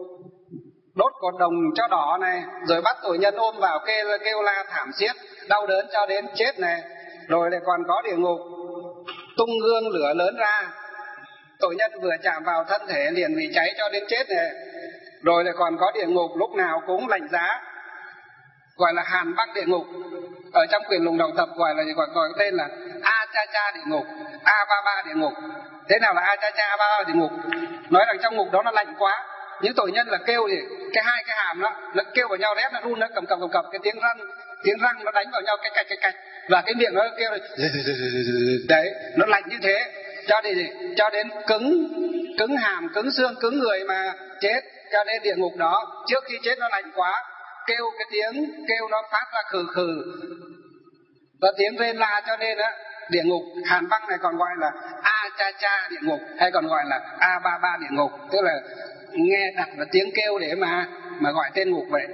Speaker 1: đốt cột đồng cho đỏ này, rồi bắt tội nhân ôm vào kêu la thảm thiết, đau đớn cho đến chết này. Rồi lại còn có địa ngục tung gương lửa lớn ra, tội nhân vừa chạm vào thân thể liền bị cháy cho đến chết này. Rồi lại còn có địa ngục lúc nào cũng lạnh giá, gọi là hàn băng địa ngục. Ở trong Quyền Lùng Đồng Tập gọi tên là A Cha Cha địa ngục, A Ba Ba địa ngục. Thế nào là A Cha Cha A Ba Ba địa ngục? Nói rằng trong ngục đó nó lạnh quá, những tội nhân là kêu gì, hai cái hàm nó kêu vào nhau, rét nó run, nó cầm cái tiếng răng nó đánh vào nhau cái cạch, và cái miệng nó kêu đấy, nó lạnh như thế cho đến cứng hàm, cứng xương, cứng người mà chết. Cho nên địa ngục đó trước khi chết nó lạnh quá, kêu cái tiếng kêu nó phát ra khừ khừ và tiếng rên la, cho nên á địa ngục hàn băng này còn gọi là A Cha Cha địa ngục, hay còn gọi là A Ba Ba địa ngục, tức là nghe đặt vào tiếng kêu để mà gọi tên ngục vậy.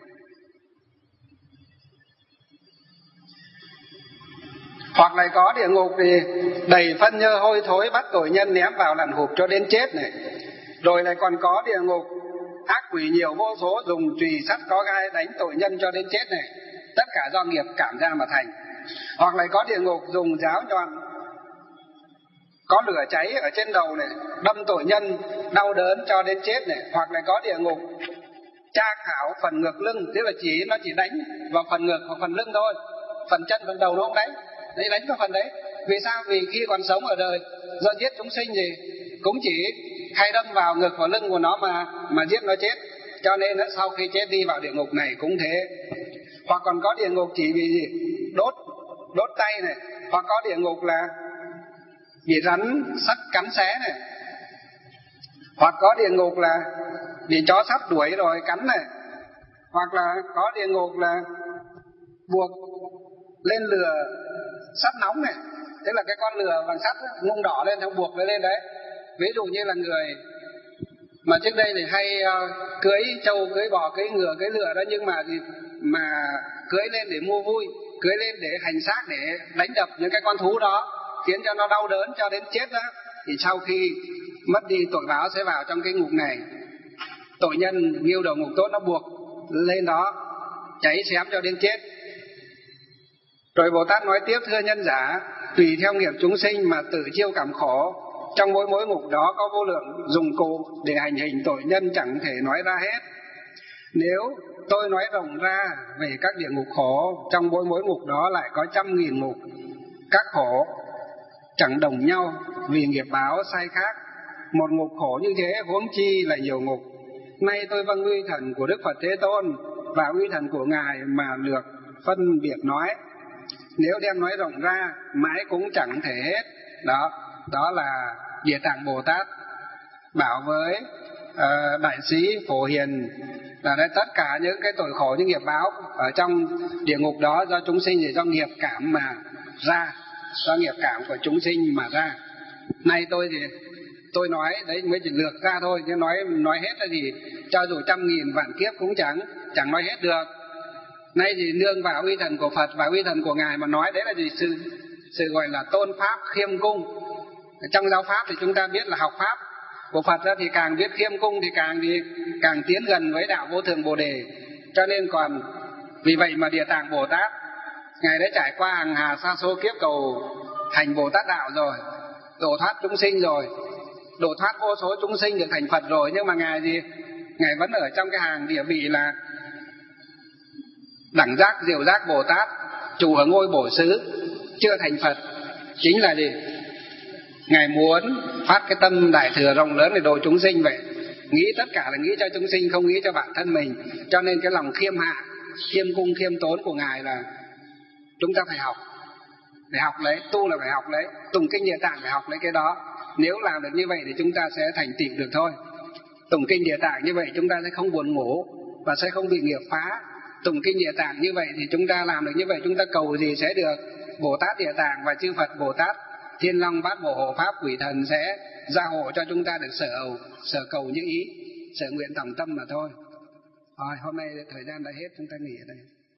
Speaker 1: Hoặc lại có địa ngục thì đầy phân nhơ hôi thối, bắt tội nhân ném vào lằn hụp cho đến chết này. Rồi lại còn có địa ngục ác quỷ nhiều vô số, dùng chùy sắt có gai đánh tội nhân cho đến chết này, tất cả do nghiệp cảm ra mà thành. Hoặc lại có địa ngục dùng giáo nhọn có lửa cháy ở trên đầu này, đâm tội nhân đau đớn cho đến chết này. Hoặc lại có địa ngục tra khảo phần ngực lưng, tức là nó chỉ đánh vào phần ngực hoặc phần lưng thôi, phần chân phần đầu nó không đánh, đánh vào phần đấy. Vì sao? Vì khi còn sống ở đời do giết chúng sinh gì cũng chỉ hay đâm vào ngực và lưng của nó mà giết nó chết, cho nên sau khi chết đi vào địa ngục này cũng thế. Hoặc còn có địa ngục chỉ vì gì đốt tay này, hoặc có địa ngục là bị rắn sắt cắn xé này, hoặc có địa ngục là bị chó sắp đuổi rồi cắn này, hoặc là có địa ngục là buộc lên lửa sắt nóng này, tức là cái con lửa bằng sắt nung đỏ lên xong buộc lên đấy. Ví dụ như là người mà trước đây thì hay cưới trâu, cưới bò, cưới ngựa, cưới lừa đó, nhưng mà cưới lên để mua vui, cưới lên để hành xác, để đánh đập những cái con thú đó, khiến cho nó đau đớn cho đến chết đó, thì sau khi mất đi tội báo sẽ vào trong cái ngục này. Tội nhân nghiêu đầu ngục tốt nó buộc lên đó cháy xém cho đến chết. Rồi Bồ Tát nói tiếp: thưa nhân giả, tùy theo nghiệp chúng sinh mà tự chiêu cảm khổ, trong mỗi ngục đó có vô lượng dụng cụ để hành hình tội nhân chẳng thể nói ra hết. Nếu tôi nói rộng ra về các địa ngục khổ, trong mỗi ngục đó lại có 100.000 ngục. Các khổ chẳng đồng nhau vì nghiệp báo sai khác. Một ngục khổ như thế huống chi là nhiều ngục. Nay tôi vâng uy thần của Đức Phật Thế Tôn và uy thần của Ngài mà được phân biệt nói. Nếu đem nói rộng ra mãi cũng chẳng thể hết. Đó là Địa Tạng Bồ Tát bảo với đại sĩ Phổ Hiền là đấy, tất cả những cái tội khổ, những nghiệp báo ở trong địa ngục đó do chúng sinh thì do nghiệp cảm mà ra, do nghiệp cảm của chúng sinh mà ra. Nay tôi nói đấy mới chỉ lược ra thôi, chứ nói hết là gì, cho dù 100.000 vạn kiếp cũng chẳng nói hết được. Nay thì nương vào uy thần của Phật và uy thần của Ngài mà nói, đấy là gì, sự gọi là tôn pháp khiêm cung. Trong giáo pháp thì chúng ta biết là học pháp của Phật ra thì càng biết khiêm cung thì càng tiến gần với đạo vô thượng Bồ Đề. Cho nên còn vì vậy mà Địa Tạng Bồ Tát Ngài đã trải qua hàng hà sa số kiếp cầu thành Bồ Tát đạo rồi, độ thoát chúng sinh rồi, độ thoát vô số chúng sinh được thành Phật rồi, nhưng mà Ngài vẫn ở trong cái hàng địa vị là đẳng giác diệu giác Bồ Tát, chủ ở ngôi bổ xứ, chưa thành Phật. Chính là gì? Ngài muốn phát cái tâm đại thừa rộng lớn để độ chúng sinh vậy. Nghĩ tất cả là nghĩ cho chúng sinh, không nghĩ cho bản thân mình. Cho nên cái lòng khiêm hạ, khiêm cung, khiêm tốn của Ngài là chúng ta phải học. Để học lấy, tu là phải học lấy, tùng kinh Địa Tạng phải học lấy cái đó. Nếu làm được như vậy thì chúng ta sẽ thành tựu được thôi. Tùng kinh Địa Tạng như vậy chúng ta sẽ không buồn ngủ và sẽ không bị nghiệp phá. Tùng kinh Địa Tạng như vậy thì chúng ta làm được như vậy, chúng ta cầu gì sẽ được. Bồ Tát Địa Tạng và chư Phật Bồ Tát Thiên Long Bát Bộ Hộ Pháp Quỷ Thần sẽ gia hộ cho chúng ta được sở cầu như ý, sở nguyện tòng tâm mà thôi. Rồi, hôm nay thời gian đã hết, chúng ta nghỉ ở đây.